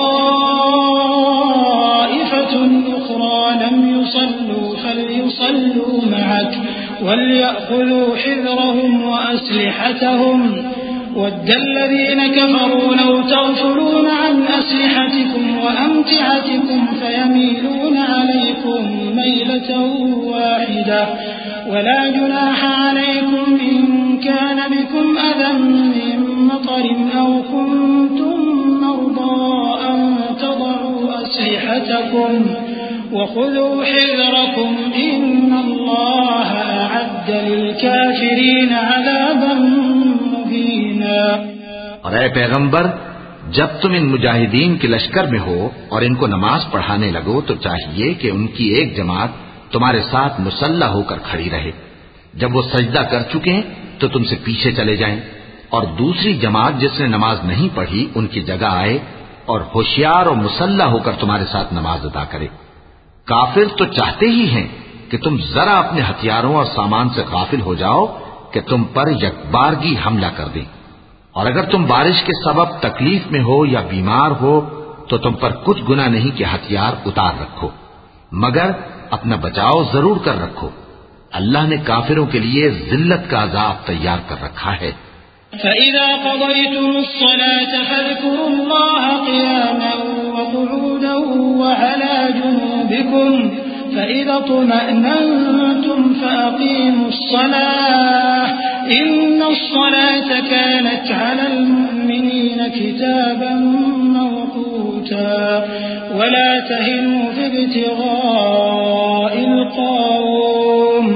طَائِفَةٌ أُخْرَى لَمْ يُصَلُّوا فَلْيُصَلُّوا مَعَكَ وَلْيَأْخُذُوا حِذْرَهُمْ وَأَسْلِحَتَهُمْ وَدَّ الَّذِينَ كَفَرُوا لَوْ تَغْفُلُونَ عَنْ أَسْلِحَتِكُمْ وَأَمْتِعَتِكُمْ فَيَمِيلُونَ عَلَيْكُمْ مَيْلَةً وَاحِدَةً وَلَا جُنَاحَ عَلَيْكُمْ إِنْ كَانَ بِكُمْ أَذًى مِّن مَّطَرٍ أَوْ كُنتُم مَّرْضَىٰ أَن تَضَعُوا أَسْلِحَتَكُمْ وَخُذُوا حِذْرَكُمْ إِنَّ اللَّهَ أَعَدَّ لِلْكَافِرِينَ عَذَابًا مُّهِينًا. اور اے پیغمبر، جب تم ان مجاہدین کے لشکر میں ہو اور ان کو نماز پڑھانے لگو تو چاہیے کہ ان کی ایک جماعت تمہارے ساتھ مسلح ہو کر کھڑی رہے. جب وہ سجدہ کر چکے تو تم سے پیچھے چلے جائیں، اور دوسری جماعت جس نے نماز نہیں پڑھی ان کی جگہ آئے اور ہوشیار اور مسلح ہو کر تمہارے ساتھ نماز ادا کرے. کافر تو چاہتے ہی ہیں کہ تم ذرا اپنے ہتھیاروں اور سامان سے غافل ہو جاؤ کہ تم پر یکبارگی حملہ کر دیں. اور اگر تم بارش کے سبب تکلیف میں ہو یا بیمار ہو تو تم پر کچھ گناہ نہیں کہ ہتھیار اتار رکھو، مگر اپنا بچاؤ ضرور کر رکھو. اللہ نے کافروں کے لیے ذلت کا عذاب تیار کر رکھا ہے. فَإِذَا قَضَيْتُمُ الصَّلَاةَ فَاذْكُرُوا اللَّهَ قِيَامًا وَقُعُودًا وَعَلَى جُنُوبِكُمْ فَإِذَا اطْمَأْنَنْتُمْ فَأَقِيمُوا الصَّلَاةَ إِنَّ الصَّلَاةَ كَانَتْ عَلَى الْمُؤْمِنِينَ كِتَابًا مَّوْقُوتًا وَلَا تَهِنُوا فِي ابْتِغَاءِ الْقَوْمِ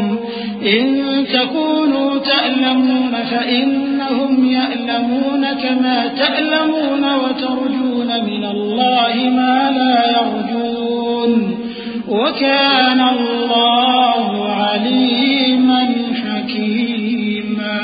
تألمون وترجون من الله ما لا يرجون وكان الله عليما حكيما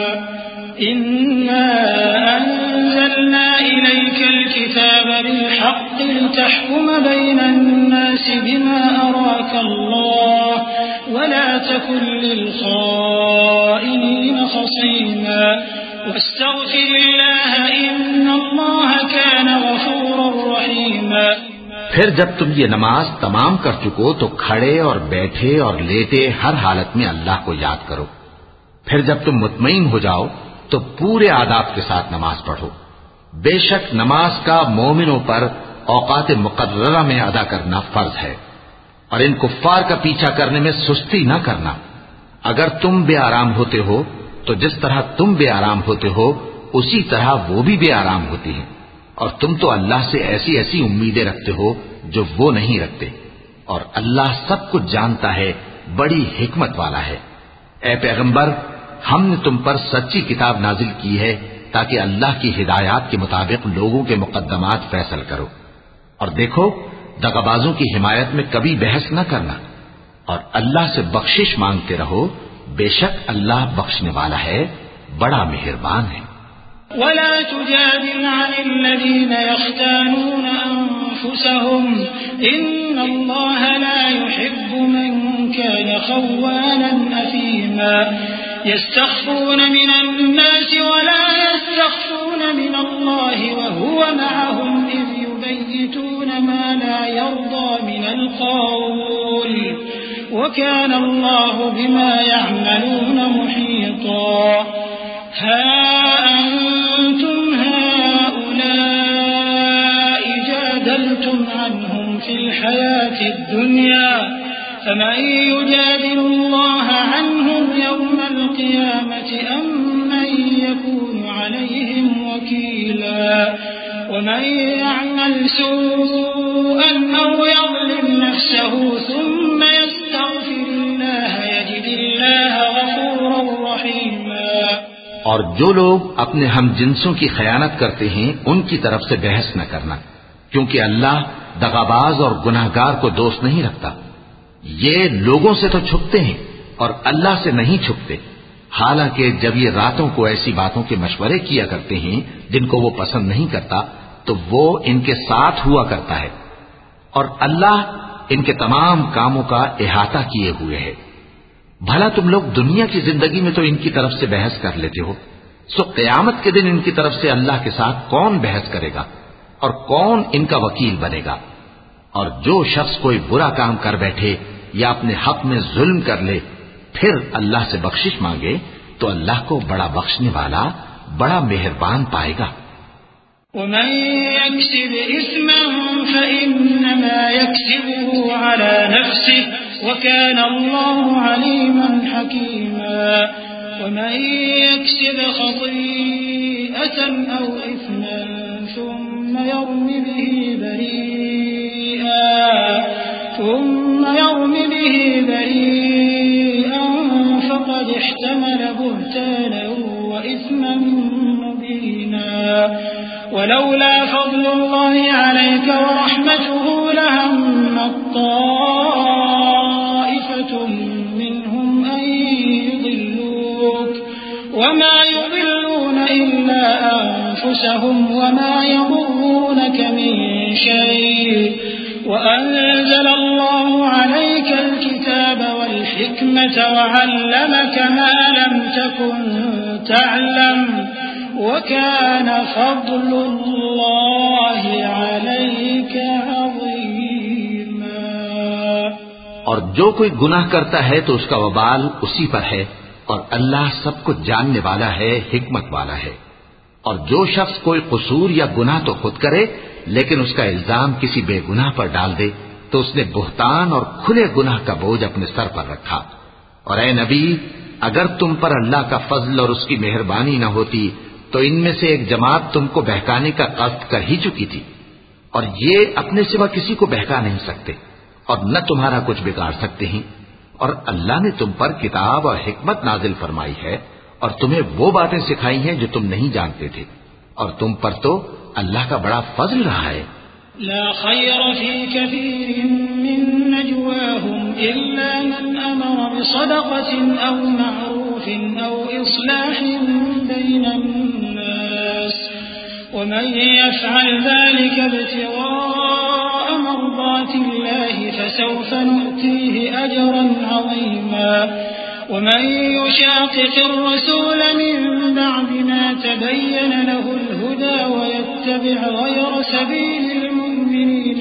إنا أنزلنا إليك الكتاب بالحق لتحكم بين الناس بما أراك الله ولا تكن للخائنين خصيما واستغفر الله إن الله كان غفورا رحيما۔ پھر جب تم یہ نماز تمام کر چکو تو کھڑے اور بیٹھے اور لیٹے ہر حالت میں اللہ کو یاد کرو۔ پھر جب تم مطمئن ہو جاؤ تو پورے آداب کے ساتھ نماز پڑھو۔ بے شک نماز کا مومنوں پر اوقات مقررہ میں ادا کرنا فرض ہے، اور ان کفار کا پیچھا کرنے میں سستی نہ کرنا۔ اگر تم بے آرام ہوتے ہو تو جس طرح تم بے آرام ہوتے ہو اسی طرح وہ بھی بے آرام ہوتی ہیں، اور تم تو اللہ سے ایسی ایسی امیدیں رکھتے ہو جو وہ نہیں رکھتے، اور اللہ سب کچھ جانتا ہے، بڑی حکمت والا ہے۔ اے پیغمبر، ہم نے تم پر سچی کتاب نازل کی ہے تاکہ اللہ کی ہدایات کے مطابق لوگوں کے مقدمات فیصل کرو، اور دیکھو دغابازوں کی حمایت میں کبھی بحث نہ کرنا، اور اللہ سے بخشش مانگتے رہو، بے شک اللہ بخشنے والا ہے، بڑا مہربان ہے۔ ولا تجادل عن الذين يختانون أنفسهم إن الله لا يحب من كان خوانا أثيما يستخفون من الناس ولا يستخفون من الله وهو معهم إذ يبيتون ما لا يرضى من القول وكان الله بما يعملون محيطا ها أنتم هؤلاء جادلتم عنهم في الحياة الدنيا فمن يجادل الله عنهم يوم القيامة أم من يكون عليهم وكيلا ومن يعمل سوءا أو يظلم نفسه ثم يستغفر الله يجد الله غفورا رحيما۔ اور جو لوگ اپنے ہم جنسوں کی خیانت کرتے ہیں ان کی طرف سے بحث نہ کرنا، کیونکہ اللہ دغاباز اور گناہگار کو دوست نہیں رکھتا۔ یہ لوگوں سے تو چھپتے ہیں اور اللہ سے نہیں چھپتے، حالانکہ جب یہ راتوں کو ایسی باتوں کے مشورے کیا کرتے ہیں جن کو وہ پسند نہیں کرتا تو وہ ان کے ساتھ ہوا کرتا ہے، اور اللہ ان کے تمام کاموں کا احاطہ کیے ہوئے ہے۔ بھلا تم لوگ دنیا کی زندگی میں تو ان کی طرف سے بحث کر لیتے ہو، سو قیامت کے دن ان کی طرف سے اللہ کے ساتھ کون بحث کرے گا اور کون ان کا وکیل بنے گا؟ اور جو شخص کوئی برا کام کر بیٹھے یا اپنے حق میں ظلم کر لے پھر اللہ سے بخشش مانگے تو اللہ کو بڑا بخشنے والا، بڑا مہربان پائے گا۔ ومن يكسب إثما فإنما يكسبه على نفسه وكان الله عليما حكيما ومن يكسب خطيئة أو إثما ثم يرم به بريئا فقد احتمل بهتانا وإثما مبينا ولولا فضل الله عليك ورحمته لهمت طائفة منهم أن يضلوك وما يضلون إلا أنفسهم وما يضرونك من شيء وأنزل الله عليك الكتاب والحكمة وعلمك ما لم تكن تعلم وكان فضل الله عليك عظيما۔ اور جو کوئی گناہ کرتا ہے تو اس کا وبال اسی پر ہے، اور اللہ سب کچھ جاننے والا ہے، حکمت والا ہے۔ اور جو شخص کوئی قصور یا گناہ تو خود کرے لیکن اس کا الزام کسی بے گناہ پر ڈال دے تو اس نے بہتان اور کھلے گناہ کا بوجھ اپنے سر پر رکھا۔ اور اے نبی، اگر تم پر اللہ کا فضل اور اس کی مہربانی نہ ہوتی تو ان میں سے ایک جماعت تم کو بہکانے کا قصد کر ہی چکی تھی، اور یہ اپنے سوا کسی کو بہکا نہیں سکتے اور نہ تمہارا کچھ بگاڑ سکتے ہیں۔ اور اللہ نے تم پر کتاب اور حکمت نازل فرمائی ہے اور تمہیں وہ باتیں سکھائی ہیں جو تم نہیں جانتے تھے، اور تم پر تو اللہ کا بڑا فضل رہا ہے۔ لا خير في كثير من نجواهم إلا من أمر بصدقة أو معروف أو إصلاح بين الناس ومن يفعل ذلك ابتغاء مرضات الله فسوف نؤتيه أجرا عظيما ومن يشاقق الرسول من بعد ما تبين له الهدى ويتبع غير سبيل المؤمنين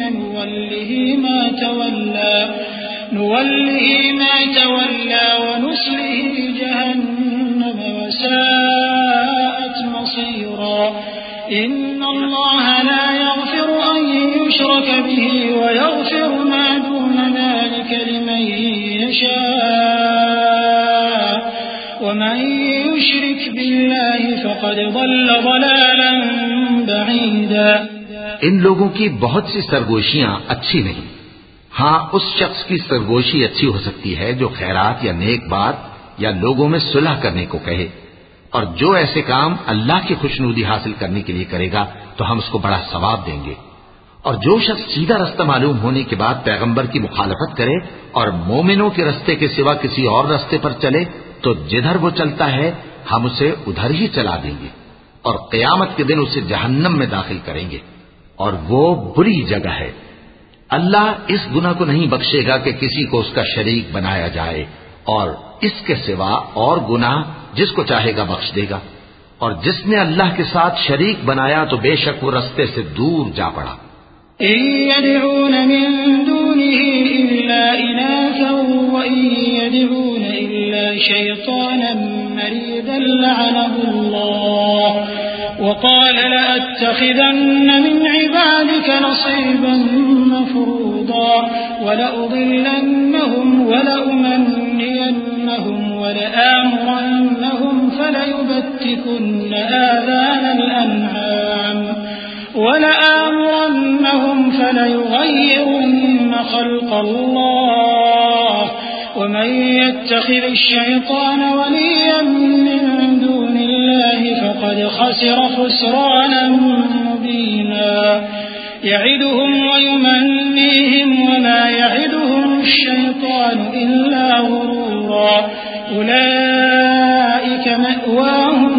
نوله ما تولى ونصله جهنم وساءت مصيرا إن الله لا يغفر أن يشرك به ويغفر ما دون ذلك لمن يشاء ومن يشرك بالله فقد ضل ضلالا بعيدا۔ ان لوگوں کی بہت سی سرگوشیاں اچھی نہیں، ہاں اس شخص کی سرگوشی اچھی ہو سکتی ہے جو خیرات یا نیک بات یا لوگوں میں صلح کرنے کو کہے، اور جو ایسے کام اللہ کی خوشنودی حاصل کرنے کے لیے کرے گا تو ہم اس کو بڑا ثواب دیں گے۔ اور جو شخص سیدھا رستہ معلوم ہونے کے بعد پیغمبر کی مخالفت کرے اور مومنوں کے رستے کے سوا کسی اور رستے پر چلے تو جدھر وہ چلتا ہے ہم اسے ادھر ہی چلا دیں گے، اور قیامت کے دن اسے جہنم میں داخل کریں گے، اور وہ بری جگہ ہے۔ اللہ اس گناہ کو نہیں بخشے گا کہ کسی کو اس کا شریک بنایا جائے، اور اس کے سوا اور گناہ جس کو چاہے گا بخش دے گا، اور جس نے اللہ کے ساتھ شریک بنایا تو بے شک وہ رستے سے دور جا پڑا۔ إن يدعون من دونه إلا إناثا وإن يدعون إلا شيطانا مريدا لعنه الله وقال لأتخذن من عبادك نصيبا مفروضا ولأضلنهم ولأمنينهم ولآمرنهم فليبتكن آذان الأنعام فليغيرن خلق الله ومن يتخذ الشيطان وليا من دون الله فقد خسر خسرانا مبينا يعدهم ويمنيهم وما يعدهم الشيطان إلا غرورا أولئك مأواهم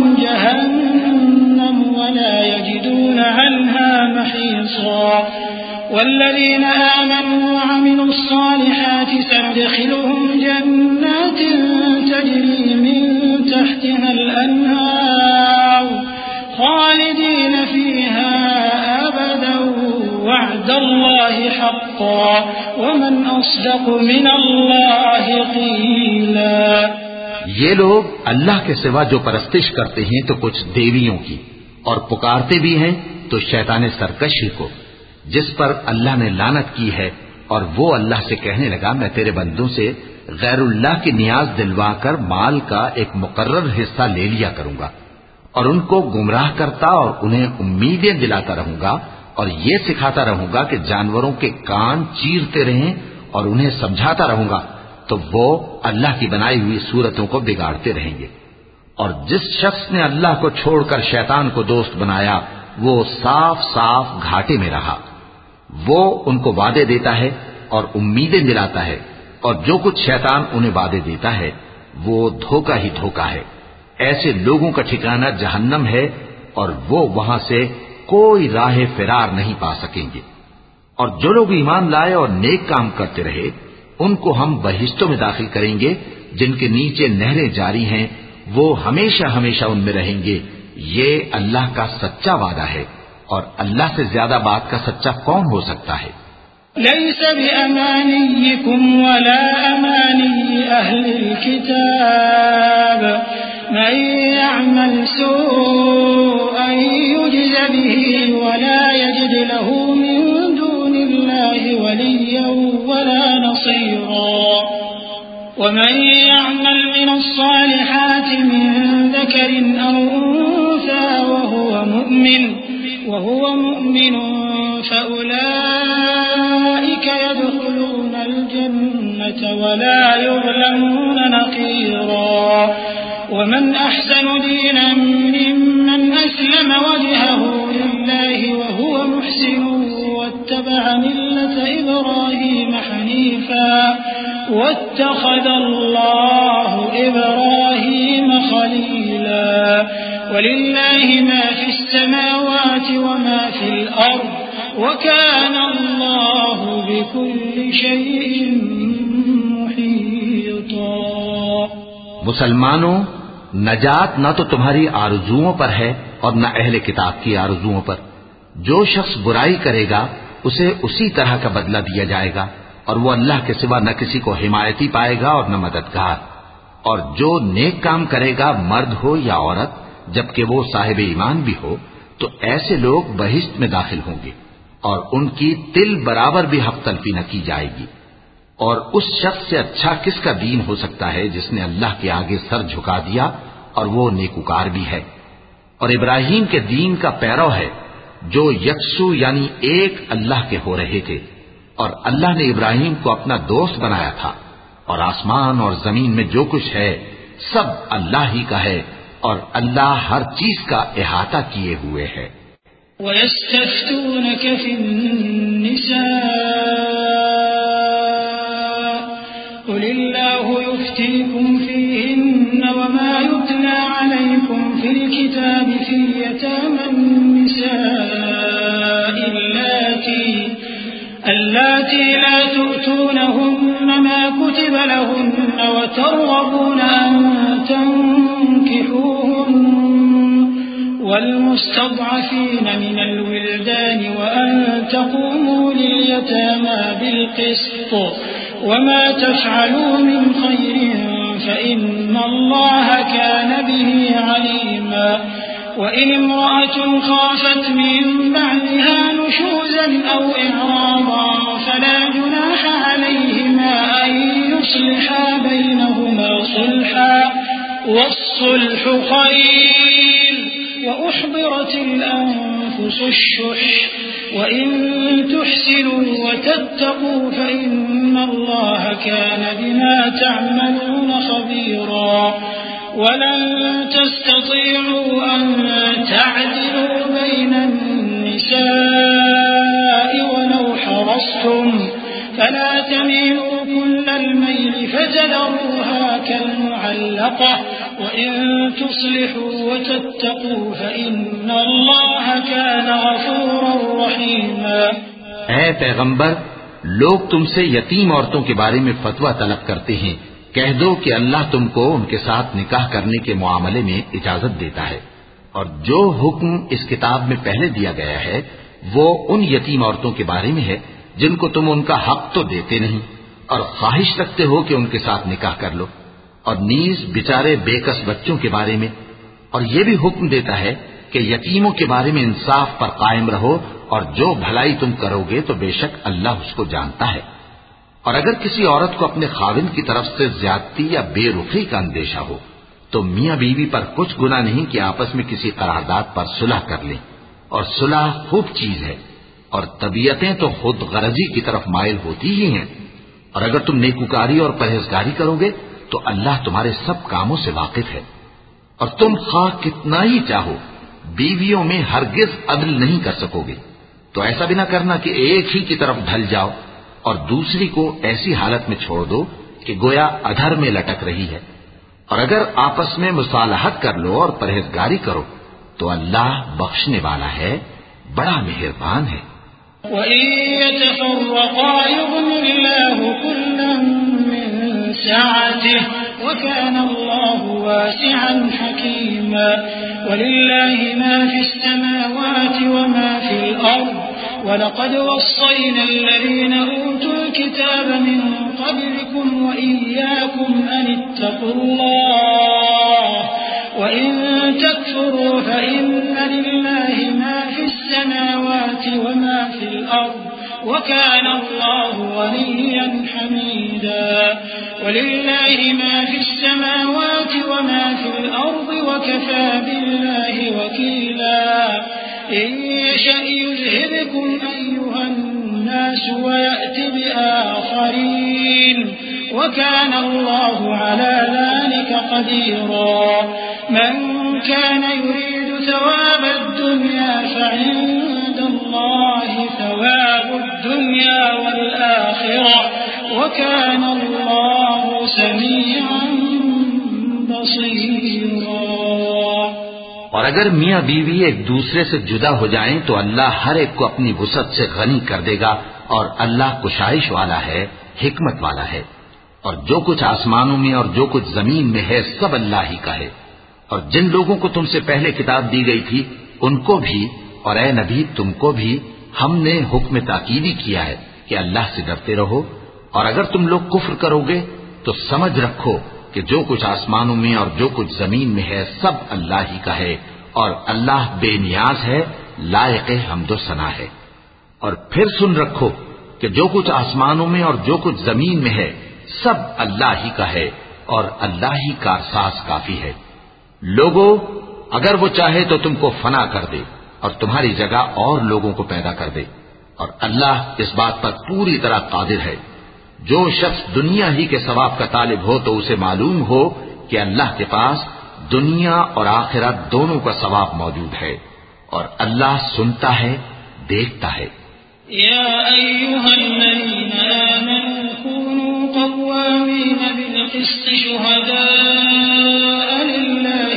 جهنم ولا يجدون عنها محيصا والذين آمنوا وعملوا الصالحات سندخلهم جنات تجري من تحتها الأنهار خالدين فيها أبدا وعد الله حقا ومن أصدق من الله قيلا۔ یہ لوگ اللہ کے سوا جو پرستش کرتے ہیں تو کچھ دیویوں کی، اور پکارتے بھی ہیں تو شیطان سرکشی کو، جس پر اللہ نے لعنت کی ہے، اور وہ اللہ سے کہنے لگا میں تیرے بندوں سے غیر اللہ کی نیاز دلوا کر مال کا ایک مقرر حصہ لے لیا کروں گا، اور ان کو گمراہ کرتا اور انہیں امیدیں دلاتا رہوں گا، اور یہ سکھاتا رہوں گا کہ جانوروں کے کان چیرتے رہیں، اور انہیں سمجھاتا رہوں گا تو وہ اللہ کی بنائی ہوئی صورتوں کو بگاڑتے رہیں گے۔ اور جس شخص نے اللہ کو چھوڑ کر شیطان کو دوست بنایا وہ صاف صاف گھاٹے میں رہا۔ وہ ان کو وعدے دیتا ہے اور امیدیں دلاتا ہے، اور جو کچھ شیطان انہیں وعدے دیتا ہے وہ دھوکہ ہی دھوکہ ہے۔ ایسے لوگوں کا ٹھکانہ جہنم ہے، اور وہ وہاں سے کوئی راہ فرار نہیں پا سکیں گے۔ اور جو لوگ ایمان لائے اور نیک کام کرتے رہے ان کو ہم بہشتوں میں داخل کریں گے جن کے نیچے نہریں جاری ہیں، وہ ہمیشہ ہمیشہ ان میں رہیں گے۔ یہ اللہ کا سچا وعدہ ہے، اور اللہ سے زیادہ بات کا سچا کون ہو سکتا ہے؟ ليس بأمانيكم ولا أماني أهل الكتاب من يعمل سوءا يجز به ولا يجد له من دون الله وليا ولا نصيرا ومن يعمل من الصالحات من ذكر أو أنثى وهو مؤمن فأولئك يدخلون الجنة ولا يظلمون نقيرا ومن أحسن دينا ممن من أسلم وجهه لله وهو محسن واتبع ملة إبراهيم حنيفا واتخذ الله إبراهيم خليلا ولله ما في السماوات وما في الأرض وكان الله بكل شيء محيطا۔ مسلمانوں، نجات نہ تو تمہاری آرزوؤں پر ہے اور نہ اہل کتاب کی آرزوؤں پر۔ جو شخص برائی کرے گا اسے اسی طرح کا بدلہ دیا جائے گا، اور وہ اللہ کے سوا نہ کسی کو حمایتی پائے گا اور نہ مددگار۔ اور جو نیک کام کرے گا، مرد ہو یا عورت، جبکہ وہ صاحب ایمان بھی ہو، تو ایسے لوگ بہشت میں داخل ہوں گے، اور ان کی تل برابر بھی حق تلفی نہ کی جائے گی۔ اور اس شخص سے اچھا کس کا دین ہو سکتا ہے جس نے اللہ کے آگے سر جھکا دیا اور وہ نیکوکار بھی ہے۔ اور ابراہیم کے دین کا پیرو ہے جو یکسو یعنی ایک اللہ کے ہو رہے تھے، اور اللہ نے ابراہیم کو اپنا دوست بنایا تھا، اور آسمان اور زمین میں جو کچھ ہے سب اللہ ہی کا ہے، اور اللہ ہر چیز کا احاطہ کیے ہوئے ہے۔ وَيَسْتَفْتُونَكَ فِي النِّسَاءِ قُلِ اللَّهُ يُفْتِيكُمْ فِيهِنَّ وَمَا يُتْلَى عَلَيْكُمْ فِي الْكِتَابِ فِي يَتَامَى النِّسَاءِ اللَّاتِي لَا تُؤْتُونَهُنَّ مَا كُتِبَ لَهُنَّ وَتَرْغَبُونَ أَن تَنكِحُوهُنَّ والمستضعفين من الولدان وأن تقوموا لليتامى بالقسط وما تفعلوا من خير فإن الله كان به عليما وإن امرأة خافت من بعدها نشوزا أو إعراضا فلا جناح عليهما أن يصلحا بينهما صلحا والصلح خير وأحضرت الأنفس الشح وإن تحسنوا وتتقوا فإن الله كان بما تعملون خبيرا ولن تستطيعوا أن تعدلوا بين النساء ولو حرصتم فلا تميلوا كل الميل فتذروها كالمعلقة وإن تصلحوا وتتقوا فإن الله كان غفورا رحيما۔ اے پیغمبر، لوگ تم سے یتیم عورتوں کے بارے میں فتویٰ طلب کرتے ہیں، کہہ دو کہ اللہ تم کو ان کے ساتھ نکاح کرنے کے معاملے میں اجازت دیتا ہے، اور جو حکم اس کتاب میں پہلے دیا گیا ہے وہ ان یتیم عورتوں کے بارے میں ہے جن کو تم ان کا حق تو دیتے نہیں اور خواہش رکھتے ہو کہ ان کے ساتھ نکاح کر لو، اور نیز بیچارے بے کس بچوں کے بارے میں، اور یہ بھی حکم دیتا ہے کہ یتیموں کے بارے میں انصاف پر قائم رہو، اور جو بھلائی تم کرو گے تو بے شک اللہ اس کو جانتا ہے۔ اور اگر کسی عورت کو اپنے خاوند کی طرف سے زیادتی یا بے رخی کا اندیشہ ہو تو میاں بیوی پر کچھ گناہ نہیں کہ آپس میں کسی قرارداد پر صلح کر لیں، اور صلح خوب چیز ہے، اور طبیعتیں تو خود غرضی کی طرف مائل ہوتی ہی ہیں، اور اگر تم نیکوکاری اور پرہیزگاری کرو گے تو اللہ تمہارے سب کاموں سے واقف ہے۔ اور تم خواہ کتنا ہی چاہو بیویوں میں ہرگز عدل نہیں کر سکو گے، تو ایسا بھی نہ کرنا کہ ایک ہی کی طرف ڈھل جاؤ اور دوسری کو ایسی حالت میں چھوڑ دو کہ گویا ادھر میں لٹک رہی ہے۔ اور اگر آپس میں مصالحت کر لو اور پرہیزگاری کرو تو اللہ بخشنے والا ہے، بڑا مہربان ہے۔ وَإِن يَتَفَرَّقَا يُغْنِ اللَّهُ كُلًّا مِّن سَعَتِهِ وَكَانَ اللَّهُ وَاسِعًا حَكِيمًا وَلِلَّهِ مَا فِي السَّمَاوَاتِ وَمَا فِي الْأَرْضِ وَلَقَدْ وَصَّيْنَا الَّذِينَ أُوتُوا الْكِتَابَ مِن قَبْلِكُمْ وَإِيَّاكُمْ أَنِ اتَّقُوا اللَّهَ وَإِن تَكْفُرُوا فَإِنَّ لِلَّهِ مَا فِي السَّمَاوَاتِ وَمَا فِي الْأَرْضِ وَكَانَ اللَّهُ غَنِيًّا حَمِيدًا وَلِلَّهِ مَا فِي السَّمَاوَاتِ وَمَا فِي الْأَرْضِ وَكَفَى بِاللَّهِ وَكِيلًا إِن يَشَأْ يُذْهِبْكُمْ أَيُّهَا النَّاسُ وَيَأْتِ بِآخَرِينَ وَكَانَ اللَّهُ عَلَى ذَلِكَ قَدِيرًا من كان يريد ثواب الدنيا فعند الله ثواب الدنيا والآخرة وكان الله سميعا بصيرا۔ اور اگر میاں بیوی ایک دوسرے سے جدا ہو جائیں تو اللہ ہر ایک کو اپنی وسعت سے غنی کر دے گا، اور اللہ کشائش والا ہے، حکمت والا ہے۔ اور جو کچھ آسمانوں میں اور جو کچھ زمین میں ہے سب اللہ ہی کا ہے۔ اور جن لوگوں کو تم سے پہلے کتاب دی گئی تھی ان کو بھی، اور اے نبی تم کو بھی، ہم نے حکم تاکیدی کیا ہے کہ اللہ سے ڈرتے رہو، اور اگر تم لوگ کفر کرو گے تو سمجھ رکھو کہ جو کچھ آسمانوں میں اور جو کچھ زمین میں ہے سب اللہ ہی کا ہے، اور اللہ بے نیاز ہے، لائق حمد و ثنا ہے۔ اور پھر سن رکھو کہ جو کچھ آسمانوں میں اور جو کچھ زمین میں ہے سب اللہ ہی کا ہے، اور اللہ ہی کارساز کافی ہے۔ لوگوں، اگر وہ چاہے تو تم کو فنا کر دے اور تمہاری جگہ اور لوگوں کو پیدا کر دے، اور اللہ اس بات پر پوری طرح قادر ہے۔ جو شخص دنیا ہی کے ثواب کا طالب ہو تو اسے معلوم ہو کہ اللہ کے پاس دنیا اور آخرت دونوں کا ثواب موجود ہے، اور اللہ سنتا ہے، دیکھتا ہے۔ يا أيها الذين آمنوا كونوا قوامين بالقسط شهداء لله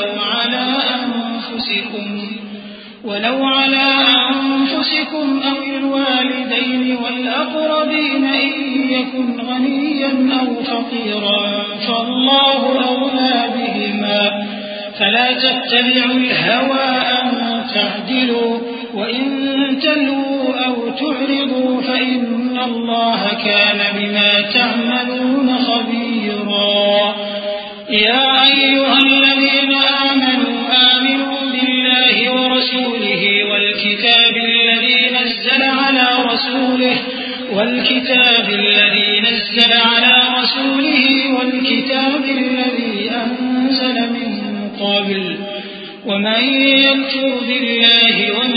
ولو على أنفسكم أو الوالدين والأقربين إن يكن غنيا أو فقيرا فالله أولى بهما فلا تتبعوا الهوى أن تعدلوا وإن تلووا أو تعرضوا فإن الله كان بما تعملون خبيرا يا أيها الذين آمنوا بالله ورسوله والكتاب الذي نزل على رسوله والكتاب الذي أنزل من قبل ومن يكفر بالله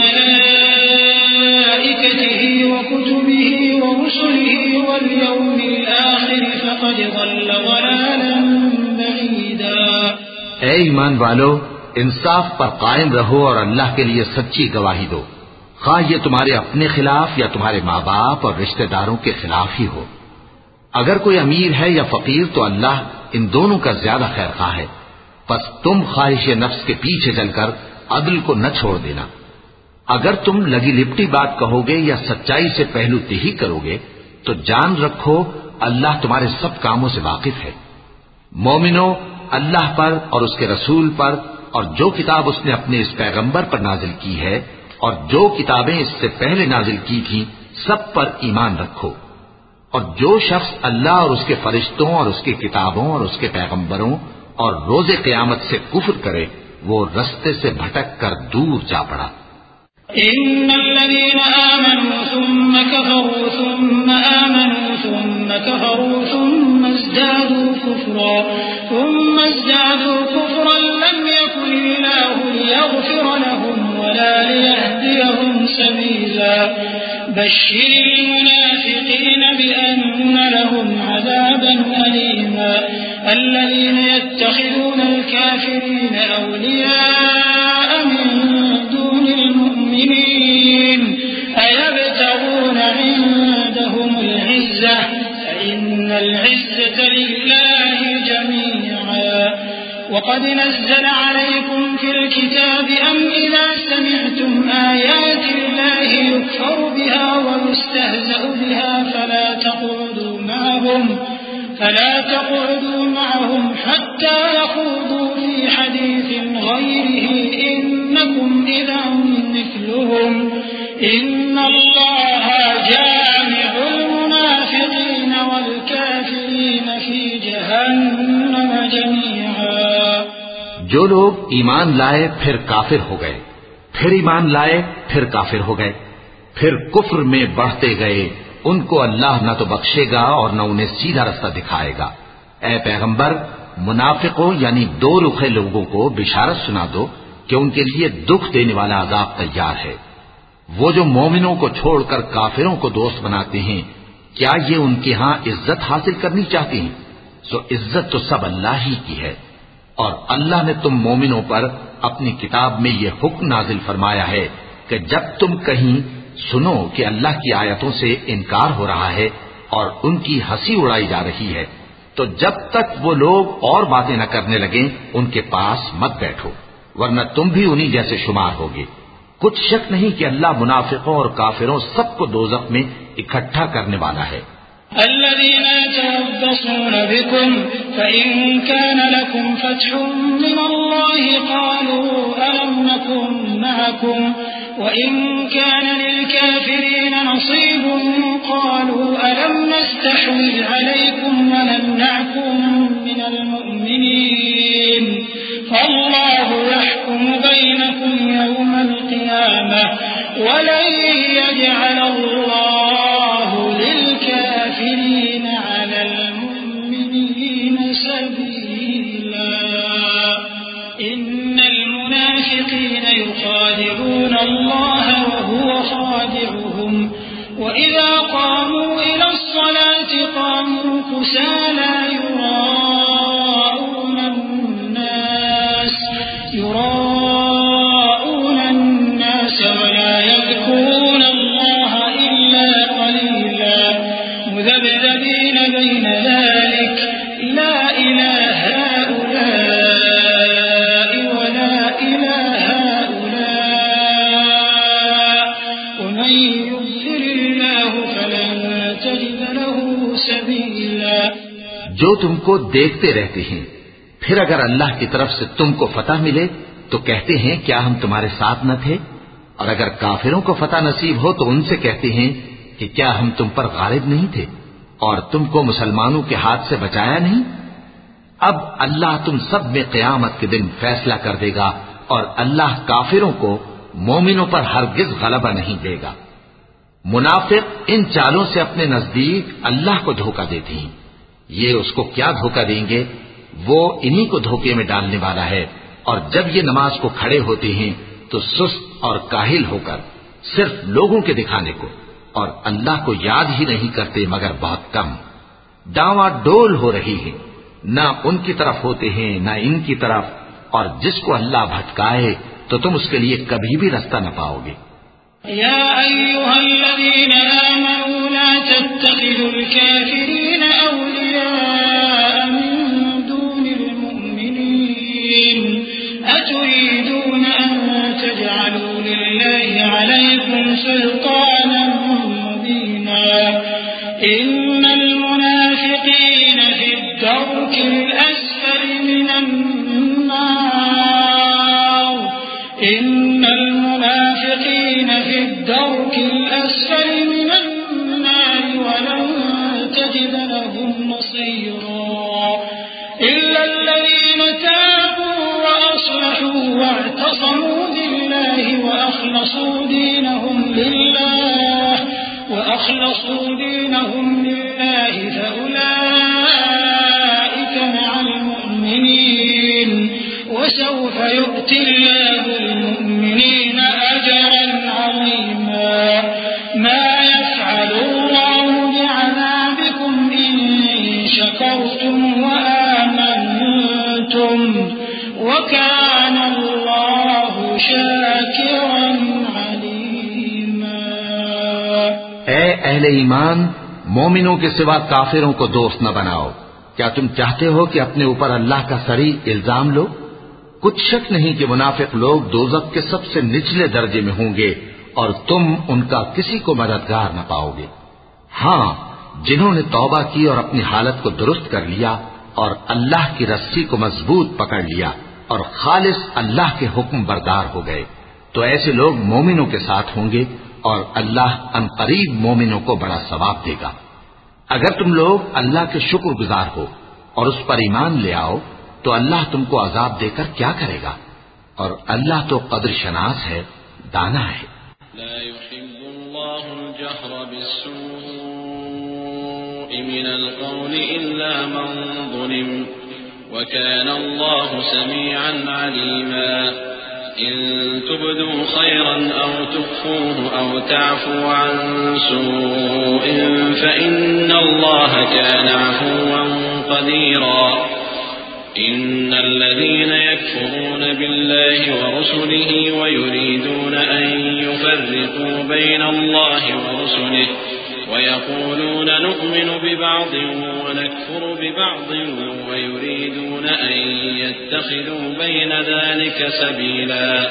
وملائكته وكتبه ورسله واليوم الآخر فقد ضل ضلالا بعيدا۔ اے ایمان والو، انصاف پر قائم رہو اور اللہ کے لیے سچی گواہی دو، خواہ یہ تمہارے اپنے خلاف یا تمہارے ماں باپ اور رشتہ داروں کے خلاف ہی ہو۔ اگر کوئی امیر ہے یا فقیر تو اللہ ان دونوں کا زیادہ خیر خواہ ہے، پس تم خواہش نفس کے پیچھے چل کر عدل کو نہ چھوڑ دینا۔ اگر تم لگی لپٹی بات کہو گے یا سچائی سے پہلو تہی کرو گے تو جان رکھو اللہ تمہارے سب کاموں سے واقف ہے۔ مومنو، اللہ پر اور اس کے رسول پر اور جو کتاب اس نے اپنے اس پیغمبر پر نازل کی ہے اور جو کتابیں اس سے پہلے نازل کی تھیں سب پر ایمان رکھو، اور جو شخص اللہ اور اس کے فرشتوں اور اس کی کتابوں اور اس کے پیغمبروں اور روز قیامت سے کفر کرے وہ رستے سے بھٹک کر دور جا پڑا۔ إن الذين آمنوا ثم كفروا ثم آمنوا ثم كفروا ثم ازدادوا كفرا لم يكن الله ليغفر لهم ولا ليهديهم سبيلا بشر المنافقين بأن لهم عذابا أليما الذين يتخذون الكافرين أولياء من دون المؤمنين أيبتغون عندهم العزة فإن العزة لله جميعا وقد نزل عليكم في الكتاب أم إذا سمعتم آيات الله يكفر بها ويستهزأ بها فلا تقعدوا معهم حتى يخوضوا في حديث غيره إنكم إذا مثلهم إن الله جامع المنافقين والكافرين في جهنم جميعا۔ جو لوگ ایمان لائے پھر کافر ہو گئے، پھر ایمان لائے پھر کافر ہو گئے، پھر کفر میں بڑھتے گئے، ان کو اللہ نہ تو بخشے گا اور نہ انہیں سیدھا رستہ دکھائے گا۔ اے پیغمبر، منافقوں یعنی دو رخے لوگوں کو بشارت سنا دو کہ ان کے لیے دکھ دینے والا عذاب تیار ہے۔ وہ جو مومنوں کو چھوڑ کر کافروں کو دوست بناتے ہیں، کیا یہ ان کے ہاں عزت حاصل کرنی چاہتے ہیں؟ سو عزت تو سب اللہ ہی کی ہے، اور اللہ نے تم مومنوں پر اپنی کتاب میں یہ حکم نازل فرمایا ہے کہ جب تم کہیں سنو کہ اللہ کی آیتوں سے انکار ہو رہا ہے اور ان کی ہنسی اڑائی جا رہی ہے تو جب تک وہ لوگ اور باتیں نہ کرنے لگیں ان کے پاس مت بیٹھو، ورنہ تم بھی انہی جیسے شمار ہوگے۔ کچھ شک نہیں کہ اللہ منافقوں اور کافروں سب کو دوزخ میں اکٹھا کرنے والا ہے۔ الذين يتربصون بكم فإن كان لكم فتح من الله قالوا ألم نكن معكم وإن كان للكافرين نصيب قالوا ألم نستحوذ عليكم ونمنعكم من المؤمنين فالله يحكم بينكم يوم القيامة ولن يجعل الله للكافرين على المؤمنين سبيلا إن المنافقين يخادعون الله وهو خادعهم وإذا قاموا إلى الصلاة قاموا كسالى يراءون الناس ولا يذكرون الله إلا قليلا مذبذبين بين ذلك لا إلى هؤلاء ولا إلى هؤلاء ومن يضلل الله فلن تجد له سبيلا۔ جو تم کو دیکھتے رہتے ہیں، پھر اگر اللہ کی طرف سے تم کو فتح ملے تو کہتے ہیں کیا ہم تمہارے ساتھ نہ تھے، اور اگر کافروں کو فتح نصیب ہو تو ان سے کہتے ہیں کہ کیا ہم تم پر غالب نہیں تھے اور تم کو مسلمانوں کے ہاتھ سے بچایا نہیں۔ اب اللہ تم سب میں قیامت کے دن فیصلہ کر دے گا اور اللہ کافروں کو مومنوں پر ہرگز غلبہ نہیں دے گا۔ منافق ان چالوں سے اپنے نزدیک اللہ کو دھوکہ دیتے ہیں، یہ اس کو کیا دھوکہ دیں گے، وہ انہی کو دھوکے میں ڈالنے والا ہے۔ اور جب یہ نماز کو کھڑے ہوتے ہیں تو سست اور کاہل ہو کر صرف لوگوں کے دکھانے کو اور اللہ کو یاد ہی نہیں کرتے مگر بہت کم۔ ڈاواں ڈول ہو رہی ہے، نہ ان کی طرف ہوتے ہیں نہ ان کی طرف، اور جس کو اللہ بھٹکائے تو تم اس کے لیے کبھی بھی رستہ نہ پاؤ گے۔ يا أيها الذين آمنوا لا تتخذوا الكافرين أولياء من دون المؤمنين أتريدون أن تجعلوا لله عليكم سلطانا مبينا إن المنافقين في الدرك الأسفل من النار إن المنافقين في الدرك الأسفل من النار ولن تجد لهم نصيرا إلا الذين تابوا وأصلحوا واعتصموا بالله وأخلصوا دينهم لله فأولئك مع المؤمنين وسوف يؤتي الله المؤمنين أجرا عظيما ما يفعل الله بعذابكم إن شكرتم وآمنتم وكان الله شاكرا عليما۔ اے اہل ایمان، مومنوں کے سوا کافروں کو دوست نہ بناؤ۔ کیا تم چاہتے ہو کہ اپنے اوپر اللہ کا صریح الزام لو؟ کچھ شک نہیں کہ منافق لوگ دوزخ کے سب سے نچلے درجے میں ہوں گے اور تم ان کا کسی کو مددگار نہ پاؤ گے۔ ہاں، جنہوں نے توبہ کی اور اپنی حالت کو درست کر لیا اور اللہ کی رسی کو مضبوط پکڑ لیا اور خالص اللہ کے حکم بردار ہو گئے تو ایسے لوگ مومنوں کے ساتھ ہوں گے اور اللہ عنقریب مومنوں کو بڑا ثواب دے گا۔ اگر تم لوگ اللہ کے شکر گزار ہو اور اس پر ایمان لے آؤ تو اللہ تم کو عذاب دے کر کیا کرے گا، اور اللہ تو قدر شناس ہے، دانا ہے۔ لا يحب الله الجهر بالسوء من القول إلا من ظلم وكان الله سميعا عليما إن تبدوا خيرا أو تخفوه أو تعفوا عن سوء فإن الله كان عفوا قديرا إن الذين يكفرون بالله ورسله ويريدون أن يفرقوا بين الله ورسله ويقولون نؤمن ببعض ونكفر ببعض ويريدون أن يتخذوا بين ذلك سبيلا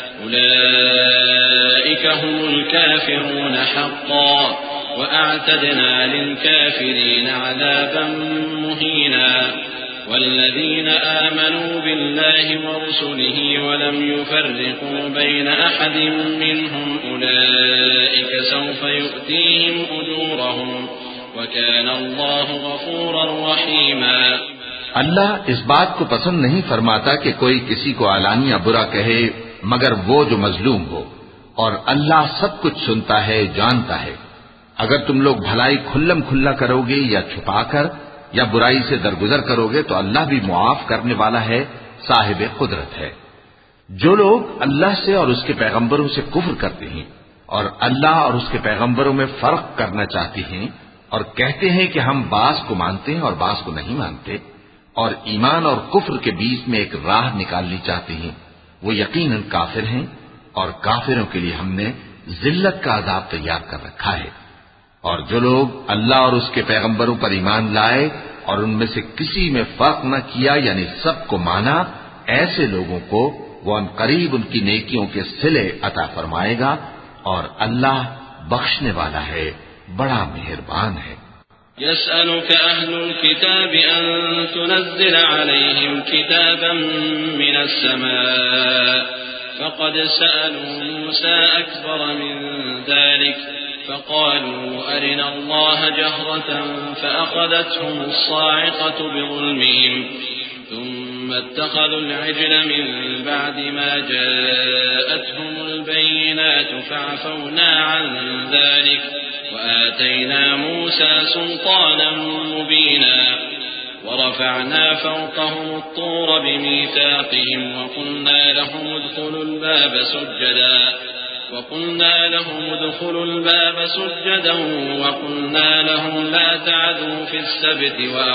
أولئك هم الكافرون حقا وأعتدنا للكافرين عذابا مهينا والذين آمنوا بالله ورسله ولم يفرقوا بين أحد منهم أولئك سوف يؤتيهم أجورهم وكان الله غفورا رحيما. اللہ اس بات کو پسند نہیں فرماتا کہ کوئی کسی کو علانیہ برا کہے مگر وہ جو مظلوم ہو، اور اللہ سب کچھ سنتا ہے، جانتا ہے. اگر تم لوگ بھلائی کھلم کھلا کرو گے یا چھپا کر یا برائی سے درگزر کرو گے تو اللہ بھی معاف کرنے والا ہے، صاحب قدرت ہے. جو لوگ اللہ سے اور اس کے پیغمبروں سے کفر کرتے ہیں اور اللہ اور اس کے پیغمبروں میں فرق کرنا چاہتے ہیں اور کہتے ہیں کہ ہم بعض کو مانتے ہیں اور بعض کو نہیں مانتے اور ایمان اور کفر کے بیچ میں ایک راہ نکالنی چاہتے ہیں، وہ یقیناً کافر ہیں اور کافروں کے لیے ہم نے ذلت کا عذاب تیار کر رکھا ہے. اور جو لوگ اللہ اور اس کے پیغمبروں پر ایمان لائے اور ان میں سے کسی میں فرق نہ کیا یعنی سب کو مانا، ایسے لوگوں کو وہ ان قریب ان کی نیکیوں کے صلے عطا فرمائے گا اور اللہ بخشنے والا ہے، بڑا مہربان ہے. يسألك أهل الكتاب أن تنزل عليهم كتابا من السماء فقد سألوا موسى أكبر من ذلك فقالوا أرنا الله جهرة فأخذتهم الصاعقة بظلمهم ثم اتخذوا العجل من بعد ما جاءتهم البينات فعفونا عن ذلك وآتينا موسى سلطانا مبينا ورفعنا فوقهم الطور بميثاقهم وقلنا لهم ادخلوا الباب سجدا وقلنا لهم لا تعدوا في السبت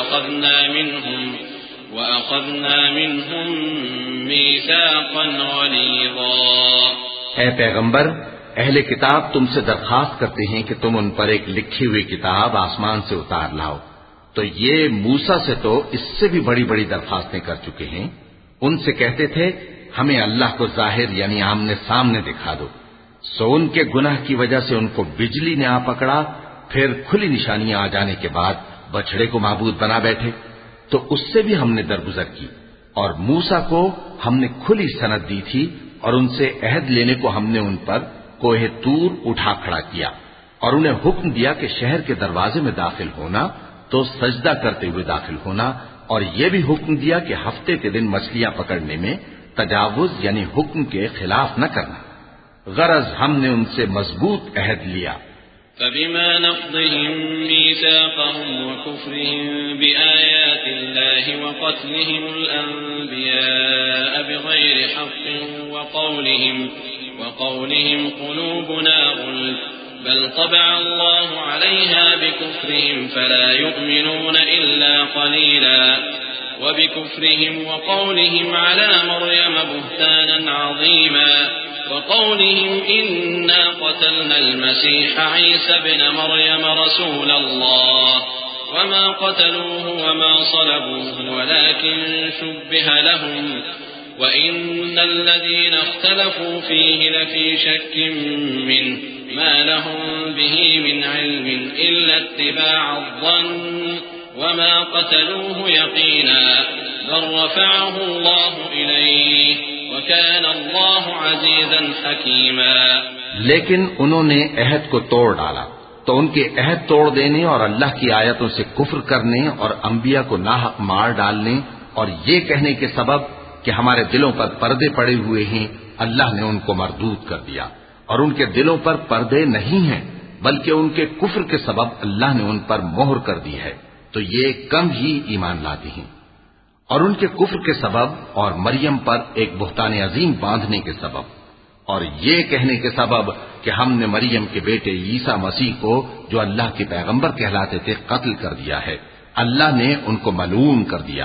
وأخذنا منهم ميثاقا غليظا. اے پیغمبر، اہل کتاب تم سے درخواست کرتے ہیں کہ تم ان پر ایک لکھی ہوئی کتاب آسمان سے اتار لاؤ، تو یہ موسیٰ سے تو اس سے بھی بڑی بڑی درخواستیں کر چکے ہیں. ان سے کہتے تھے ہمیں اللہ کو ظاہر یعنی آمنے سامنے دکھا دو، سو ان کے گناہ کی وجہ سے ان کو بجلی نے آ پکڑا، پھر کھلی نشانیاں آ جانے کے بعد بچڑے کو معبود بنا بیٹھے، تو اس سے بھی ہم نے درگزر کی. اور موسیٰ کو ہم نے کھلی سند دی تھی اور ان سے عہد لینے کو ہم نے ان پر کوہ طور اٹھا کھڑا کیا اور انہیں حکم دیا کہ شہر کے دروازے میں داخل ہونا تو سجدہ کرتے ہوئے داخل ہونا، اور یہ بھی حکم دیا کہ ہفتے کے دن مچھلیاں پکڑنے میں تجاوز یعنی حکم کے خلاف نہ کرنا. غرض ہم نے ان سے مضبوط عہد لیا. فبما نقضهم ميثاقهم وكفرهم بآيات الله وقتلهم الأنبياء بغير حق وقولهم قلوبنا غلف بل طبع الله عليها بكفرهم فلا يؤمنون إلا قليلا وبكفرهم وقولهم على مريم بهتانا عظيما وقولهم إنا قتلنا المسيح عيسى ابن مريم رسول الله وما قتلوه وما صلبوه ولكن شبه لهم وإن الذين اختلفوا فيه لفي شك منه ما لهم به من علم إلا اتباع الظن وما قتلوه يقينا بل رفعه الله إليه وكان الله عزيزا حكيما. لیکن انہوں نے عہد کو توڑ ڈالا تو ان کے عہد توڑ دینے اور اللہ کی آیتوں سے کفر کرنے اور انبیاء کو ناحق مار ڈالنے اور یہ کہنے کے سبب کہ ہمارے دلوں پر پردے پڑے ہوئے ہیں، اللہ نے ان کو مردود کر دیا. اور ان کے دلوں پر پردے نہیں ہیں بلکہ ان کے کفر کے سبب اللہ نے ان پر مہر کر دی ہے، تو یہ کم ہی ایمان لاتے ہیں. اور ان کے کفر کے سبب اور مریم پر ایک بہتان عظیم باندھنے کے سبب اور یہ کہنے کے سبب کہ ہم نے مریم کے بیٹے عیسیٰ مسیح کو جو اللہ کے پیغمبر کہلاتے تھے قتل کر دیا ہے، اللہ نے ان کو ملعون کر دیا.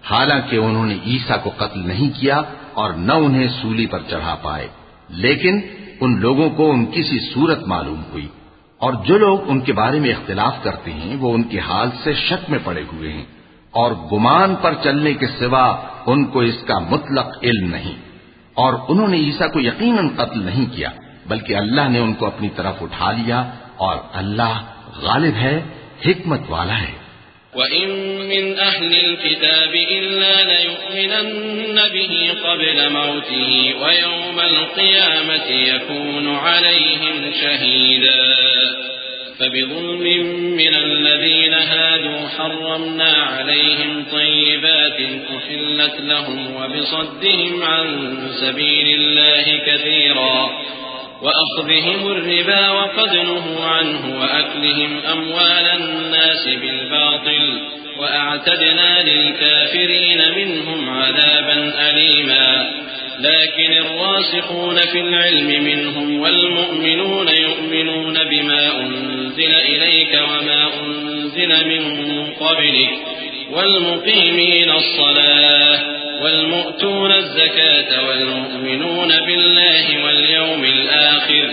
حالانکہ انہوں نے عیسیٰ کو قتل نہیں کیا اور نہ انہیں سولی پر چڑھا پائے، لیکن ان لوگوں کو ان کی سی صورت معلوم ہوئی، اور جو لوگ ان کے بارے میں اختلاف کرتے ہیں وہ ان کے حال سے شک میں پڑے ہوئے ہیں، اور گمان پر چلنے کے سوا ان کو اس کا مطلق علم نہیں، اور انہوں نے عیسیٰ کو یقیناً قتل نہیں کیا بلکہ اللہ نے ان کو اپنی طرف اٹھا لیا، اور اللہ غالب ہے، حکمت والا ہے۔ وَإِن مِّنْ أَهْلِ الْكِتَابِ إِلَّا لَيُؤْمِنَنَّ بِهِ قَبْلَ مَوْتِهِ وَيَوْمَ الْقِيَامَةِ يَكُونُ عَلَيْهِمْ شَهِيدًا فَبِظُلْمٍ مِّنَ الَّذِينَ هَادُوا حَرَّمْنَا عَلَيْهِمْ طَيِّبَاتٍ أُحِلَّتْ لَهُمْ وَبِصَدِّهِمْ عَن سَبِيلِ اللَّهِ كَثِيرًا وَأَخْذِهِمُ الرِّبَا وَقَدْ نُهُوا عَنْهُ وَأَكْلِهِمْ أَمْوَالَ النَّاسِ بِالْبَاطِلِ وَأَعْتَدْنَا لِلْكَافِرِينَ مِنْهُمْ عَذَابًا أَلِيمًا لكن الراسخون في العلم منهم والمؤمنون يؤمنون بما أنزل إليك وما أنزل من قبلك والمقيمين الصلاة والمؤتون الزكاة والمؤمنون بالله واليوم الآخر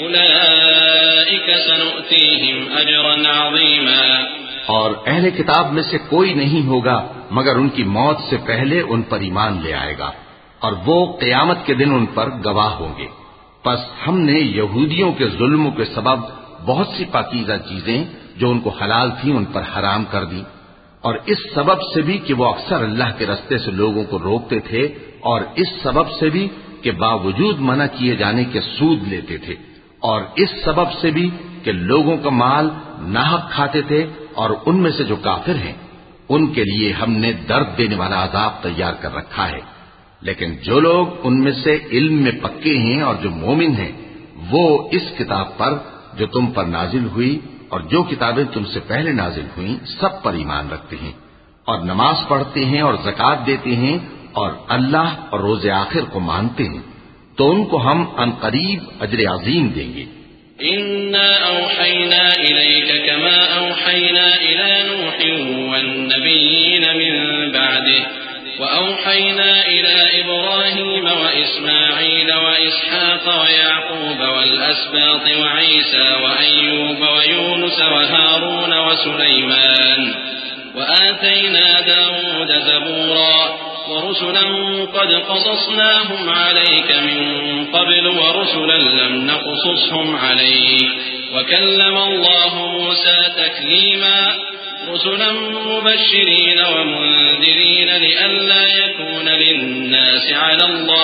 أولئك سنؤتيهم أجرا عظيما۔ اور اہل کتاب میں سے کوئی نہیں ہوگا مگر ان کی موت سے پہلے ان پر ایمان لے آئے گا، اور وہ قیامت کے دن ان پر گواہ ہوں گے۔ پس ہم نے یہودیوں کے ظلموں کے سبب بہت سی پاکیزہ چیزیں جو ان کو حلال تھیں ان پر حرام کر دی، اور اس سبب سے بھی کہ وہ اکثر اللہ کے رستے سے لوگوں کو روکتے تھے، اور اس سبب سے بھی کہ باوجود منع کیے جانے کے سود لیتے تھے، اور اس سبب سے بھی کہ لوگوں کا مال ناحق کھاتے تھے، اور ان میں سے جو کافر ہیں ان کے لیے ہم نے درد دینے والا عذاب تیار کر رکھا ہے۔ لیکن جو لوگ ان میں سے علم میں پکے ہیں اور جو مومن ہیں وہ اس کتاب پر جو تم پر نازل ہوئی اور جو کتابیں تم سے پہلے نازل ہوئیں سب پر ایمان رکھتے ہیں، اور نماز پڑھتے ہیں اور زکوٰۃ دیتے ہیں اور اللہ اور روز آخر کو مانتے ہیں، تو ان کو ہم عنقریب اجر عظیم دیں گے۔ إِنَّا أَوْحَيْنَا إِلَيْكَ كَمَا أَوْحَيْنَا إِلَى نُوحٍ وَالنَّبِيِّينَ مِن بَعْدِهِ وَأَوْحَيْنَا إِلَى إِبْرَاهِيمَ وَإِسْمَاعِيلَ وَإِسْحَاقَ وَيَعْقُوبَ وَالْأَسْبَاطِ وَعِيسَى وَأَيُّوبَ وَيُونُسَ وَهَارُونَ وَسُلَيْمَانَ وَآتَيْنَا دَاوُودَ زَبُورًا وَرُسُلًا قَدْ قَصَصْنَاهُمْ عَلَيْكَ مِن قَبْلُ وَرُسُلًا لَّمْ نَقْصُصْهُمْ عَلَيْكَ وَكَلَّمَ اللَّهُ مُوسَىٰ تَكْلِيمًا رُسُلًا مُبَشِّرِينَ وَمُنذِرِينَ لِئَلَّا يَكُونَ لِلنَّاسِ عَلَى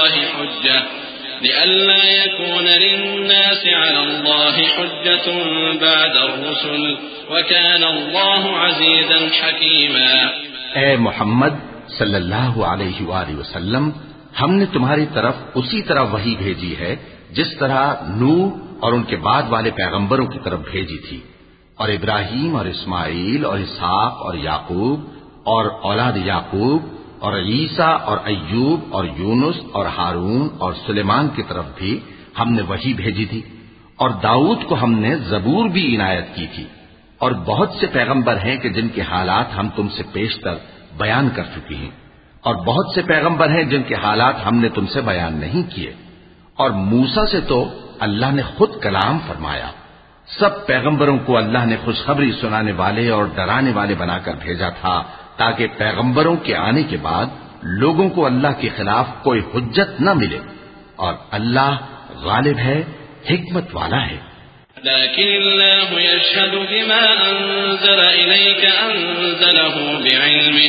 اللَّهِ حُجَّةٌ بَعْدَ الرُّسُلِ وَكَانَ اللَّهُ عَزِيزًا حَكِيمًا۔ اے محمد صلی اللہ علیہ وآلہ وسلم، ہم نے تمہاری طرف اسی طرح وحی بھیجی ہے جس طرح نوح اور ان کے بعد والے پیغمبروں کی طرف بھیجی تھی، اور ابراہیم اور اسماعیل اور اسحاق اور یعقوب اور اولاد یعقوب اور عیسیٰ اور ایوب اور یونس اور ہارون اور سلیمان کی طرف بھی ہم نے وحی بھیجی تھی، اور داؤد کو ہم نے زبور بھی عنایت کی تھی، اور بہت سے پیغمبر ہیں کہ جن کے حالات ہم تم سے پیشتر بیان کر چکی ہیں، اور بہت سے پیغمبر ہیں جن کے حالات ہم نے تم سے بیان نہیں کیے، اور موسیٰ سے تو اللہ نے خود کلام فرمایا۔ سب پیغمبروں کو اللہ نے خوشخبری سنانے والے اور ڈرانے والے بنا کر بھیجا تھا تاکہ پیغمبروں کے آنے کے بعد لوگوں کو اللہ کے خلاف کوئی حجت نہ ملے، اور اللہ غالب ہے، حکمت والا ہے۔ لكن الله يشهد بما أنزل إليك أنزله بعلمه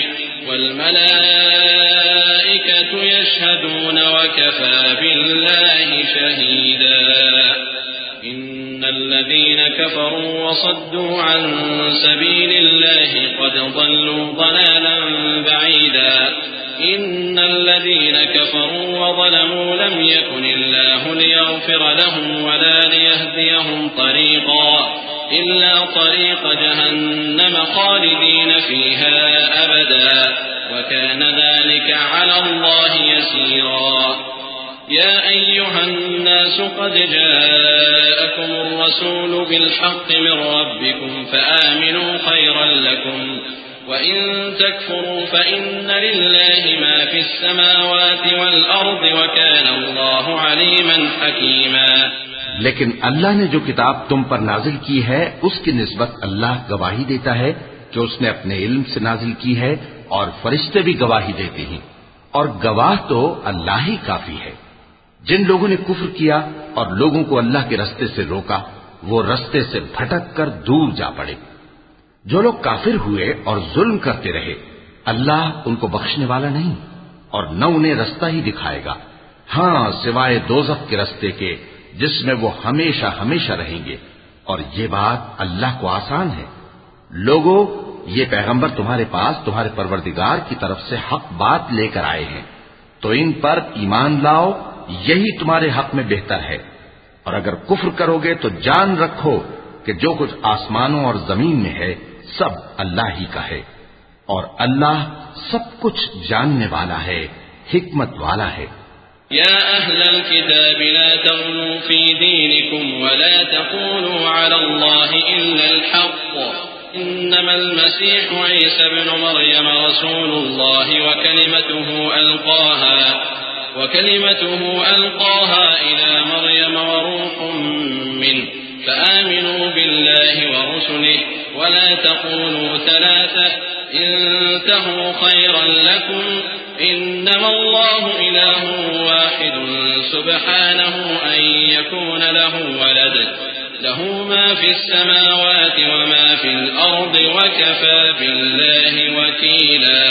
والملائكة يشهدون وكفى بالله شهيدا إن الذين كفروا وصدوا عن سبيل الله قد ضلوا ضلالا بعيدا إن الذين كفروا وظلموا لم يكن الله ليغفر لهم ولا ليهديهم طريقا إلا طريق جهنم خالدين فيها أبدا وكان ذلك على الله يسيرا يا أيها الناس قد جاءكم الرسول بالحق من ربكم فآمنوا خيرا لكم وَإِن تَكْفُرُوا فَإِنَّ لِلَّهِ مَا فِي السَّمَاوَاتِ وَالْأَرْضِ وَكَانَ اللَّهُ عَلِيمًا حَكِيمًا۔ لیکن اللہ نے جو کتاب تم پر نازل کی ہے اس کی نسبت اللہ گواہی دیتا ہے کہ اس نے اپنے علم سے نازل کی ہے، اور فرشتے بھی گواہی دیتے ہیں، اور گواہ تو اللہ ہی کافی ہے۔ جن لوگوں نے کفر کیا اور لوگوں کو اللہ کے رستے سے روکا، وہ رستے سے بھٹک کر دور جا پڑے۔ جو لوگ کافر ہوئے اور ظلم کرتے رہے، اللہ ان کو بخشنے والا نہیں اور نہ انہیں رستہ ہی دکھائے گا، ہاں سوائے دوزخ کے رستے کے جس میں وہ ہمیشہ ہمیشہ رہیں گے، اور یہ بات اللہ کو آسان ہے۔ لوگوں، یہ پیغمبر تمہارے پاس تمہارے پروردگار کی طرف سے حق بات لے کر آئے ہیں، تو ان پر ایمان لاؤ، یہی تمہارے حق میں بہتر ہے، اور اگر کفر کرو گے تو جان رکھو کہ جو کچھ آسمانوں اور زمین میں ہے سب اللہ ہی کا ہے، اور اللہ سب کچھ جاننے والا ہے، حکمت والا ہے۔ يا أهل الكتاب لا تغلوا في دينكم ولا تقولوا على الله إلا الحق، إنما المسيح عيسى ابن مريم رسول الله وكلمته ألقاها إلى مريم وروح منه، فآمنوا بالله ورسله ولا تقولوا ثلاثة، انتهوا خيرا لكم، إنما الله إله واحد سبحانه أن يكون له ولد، له ما في السماوات وما في الأرض وكفى بالله وكيلا۔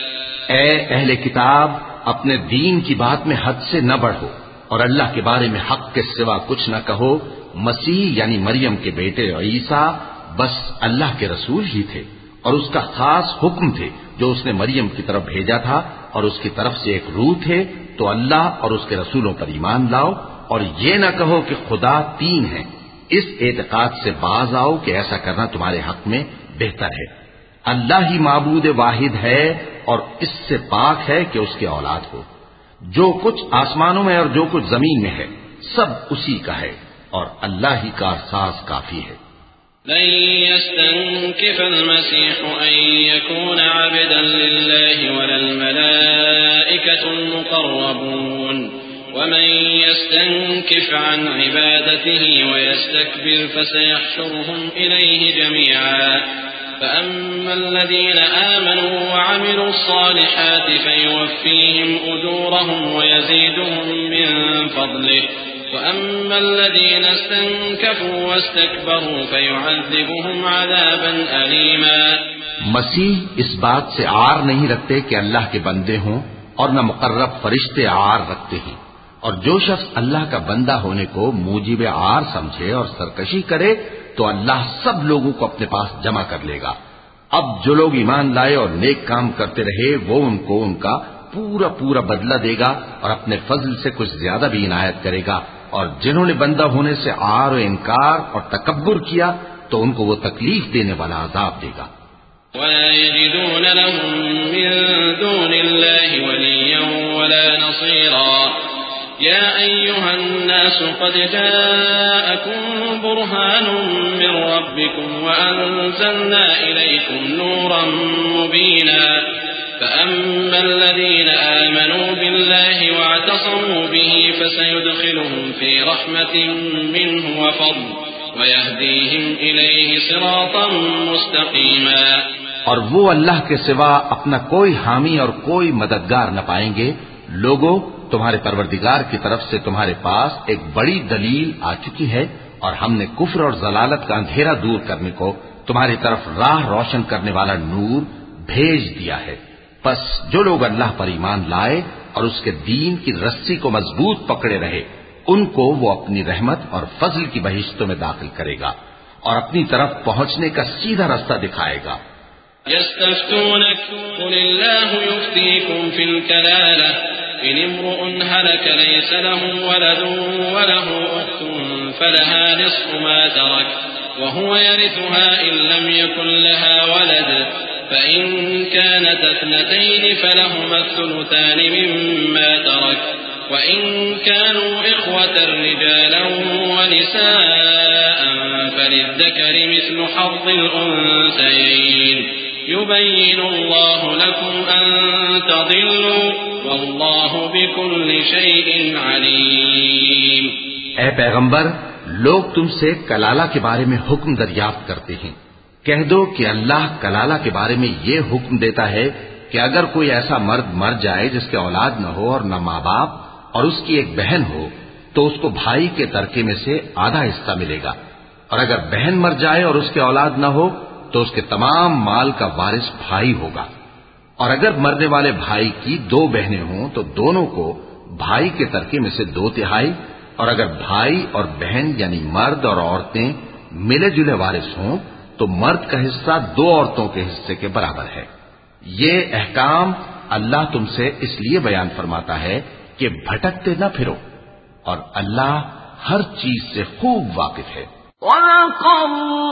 اے اہل کتاب، اپنے دین کی بات میں حد سے نہ بڑھو اور اللہ کے بارے میں حق کے سوا کچھ نہ کہو۔ مسیح یعنی مریم کے بیٹے عیسیٰ بس اللہ کے رسول ہی تھے اور اس کا خاص حکم تھے جو اس نے مریم کی طرف بھیجا تھا، اور اس کی طرف سے ایک روح تھے، تو اللہ اور اس کے رسولوں پر ایمان لاؤ، اور یہ نہ کہو کہ خدا تین ہیں۔ اس اعتقاد سے باز آؤ کہ ایسا کرنا تمہارے حق میں بہتر ہے۔ اللہ ہی معبود واحد ہے اور اس سے پاک ہے کہ اس کے اولاد ہو۔ جو کچھ آسمانوں میں اور جو کچھ زمین میں ہے سب اسی کا ہے، اور اللہ ہی کا ساز کافی ہے۔ لن يستنكف المسيح أن يكون عبدا لله ولا الملائكة المقربون، ومن يستنكف عن عبادته ويستكبر فسيحشرهم إليه جميعا، فأما الذين آمنوا وعملوا الصالحات فيوفيهم أجورهم ويزيدهم من فضله، وأما الذين استنكفوا واستكبروا فيعذبهم عذابا أليما۔ مسیح اس بات سے عار نہیں رکھتے کہ اللہ کے بندے ہوں، اور نہ مقرب فرشتے عار رکھتے ہیں، اور جو شخص اللہ کا بندہ ہونے کو موجب عار سمجھے اور سرکشی کرے تو اللہ سب لوگوں کو اپنے پاس جمع کر لے گا۔ اب جو لوگ ایمان لائے اور نیک کام کرتے رہے وہ ان کو ان کا پورا پورا بدلہ دے گا اور اپنے فضل سے کچھ زیادہ بھی عنایت کرے گا، اور جنہوں نے بندہ ہونے سے عار و انکار اور تکبر کیا تو ان کو وہ تکلیف دینے والا عذاب دے گا۔ ولا يجدون لهم من دون الله وليا ولا نصيرا۔ يا أيها الناس قد جاءكم برهان من ربكم وأنزلنا إليكم نورا مبينا، فأما الذين آمنوا بالله واعتصموا به فسيدخلهم في رحمة منه وفضل ويهديهم إليه صراطا مستقيما۔ اور وہ اللہ کے سوا اپنا کوئی حامی اور کوئی مددگار نہ پائیں گے۔ لوگوں، تمہارے پروردگار کی طرف سے تمہارے پاس ایک بڑی دلیل آ چکی ہے، اور ہم نے کفر اور ضلالت کا اندھیرا دور کرنے کو تمہاری طرف راہ روشن کرنے والا نور بھیج دیا ہے۔ پس جو لوگ اللہ پر ایمان لائے اور اس کے دین کی رسی کو مضبوط پکڑے رہے، ان کو وہ اپنی رحمت اور فضل کی بہشتوں میں داخل کرے گا اور اپنی طرف پہنچنے کا سیدھا رستہ دکھائے گا۔ يستفتونك قل الله يفتيكم في الكلالة، إن امرؤ هلك ليس له ولد وله أخت فلها نصف ما ترك وهو يرثها إن لم يكن لها ولد، فإن كانت اثنتين فلهما الثلثان مما ترك، وإن كانوا إخوة رجالا ونساء فللذكر مثل حظ الأنثيين، يبين الله لكم أن تضلوا والله بكل شيء عليم. اے پیغمبر، لوگ تم سے کلالہ کے بارے میں حکم دریافت کرتے ہیں. کہہ دو کہ اللہ کلالہ کے بارے میں یہ حکم دیتا ہے کہ اگر کوئی ایسا مرد مر جائے جس کے اولاد نہ ہو اور نہ ماں باپ اور اس کی ایک بہن ہو تو اس کو بھائی کے ترکے میں سے آدھا حصہ ملے گا، اور اگر بہن مر جائے اور اس کے اولاد نہ ہو تو اس کے تمام مال کا وارث بھائی ہوگا. اور اگر مرنے والے بھائی کی 2 بہنیں ہوں تو دونوں کو بھائی کے ترکے میں سے 2/3، اور اگر بھائی اور بہن یعنی مرد اور عورتیں ملے جلے وارث ہوں تو مرد کا حصہ 2 عورتوں کے حصے کے برابر ہے. یہ احکام اللہ تم سے اس لیے بیان فرماتا ہے کہ بھٹکتے نہ پھرو، اور اللہ ہر چیز سے خوب واقف ہے. وَلَقَدْ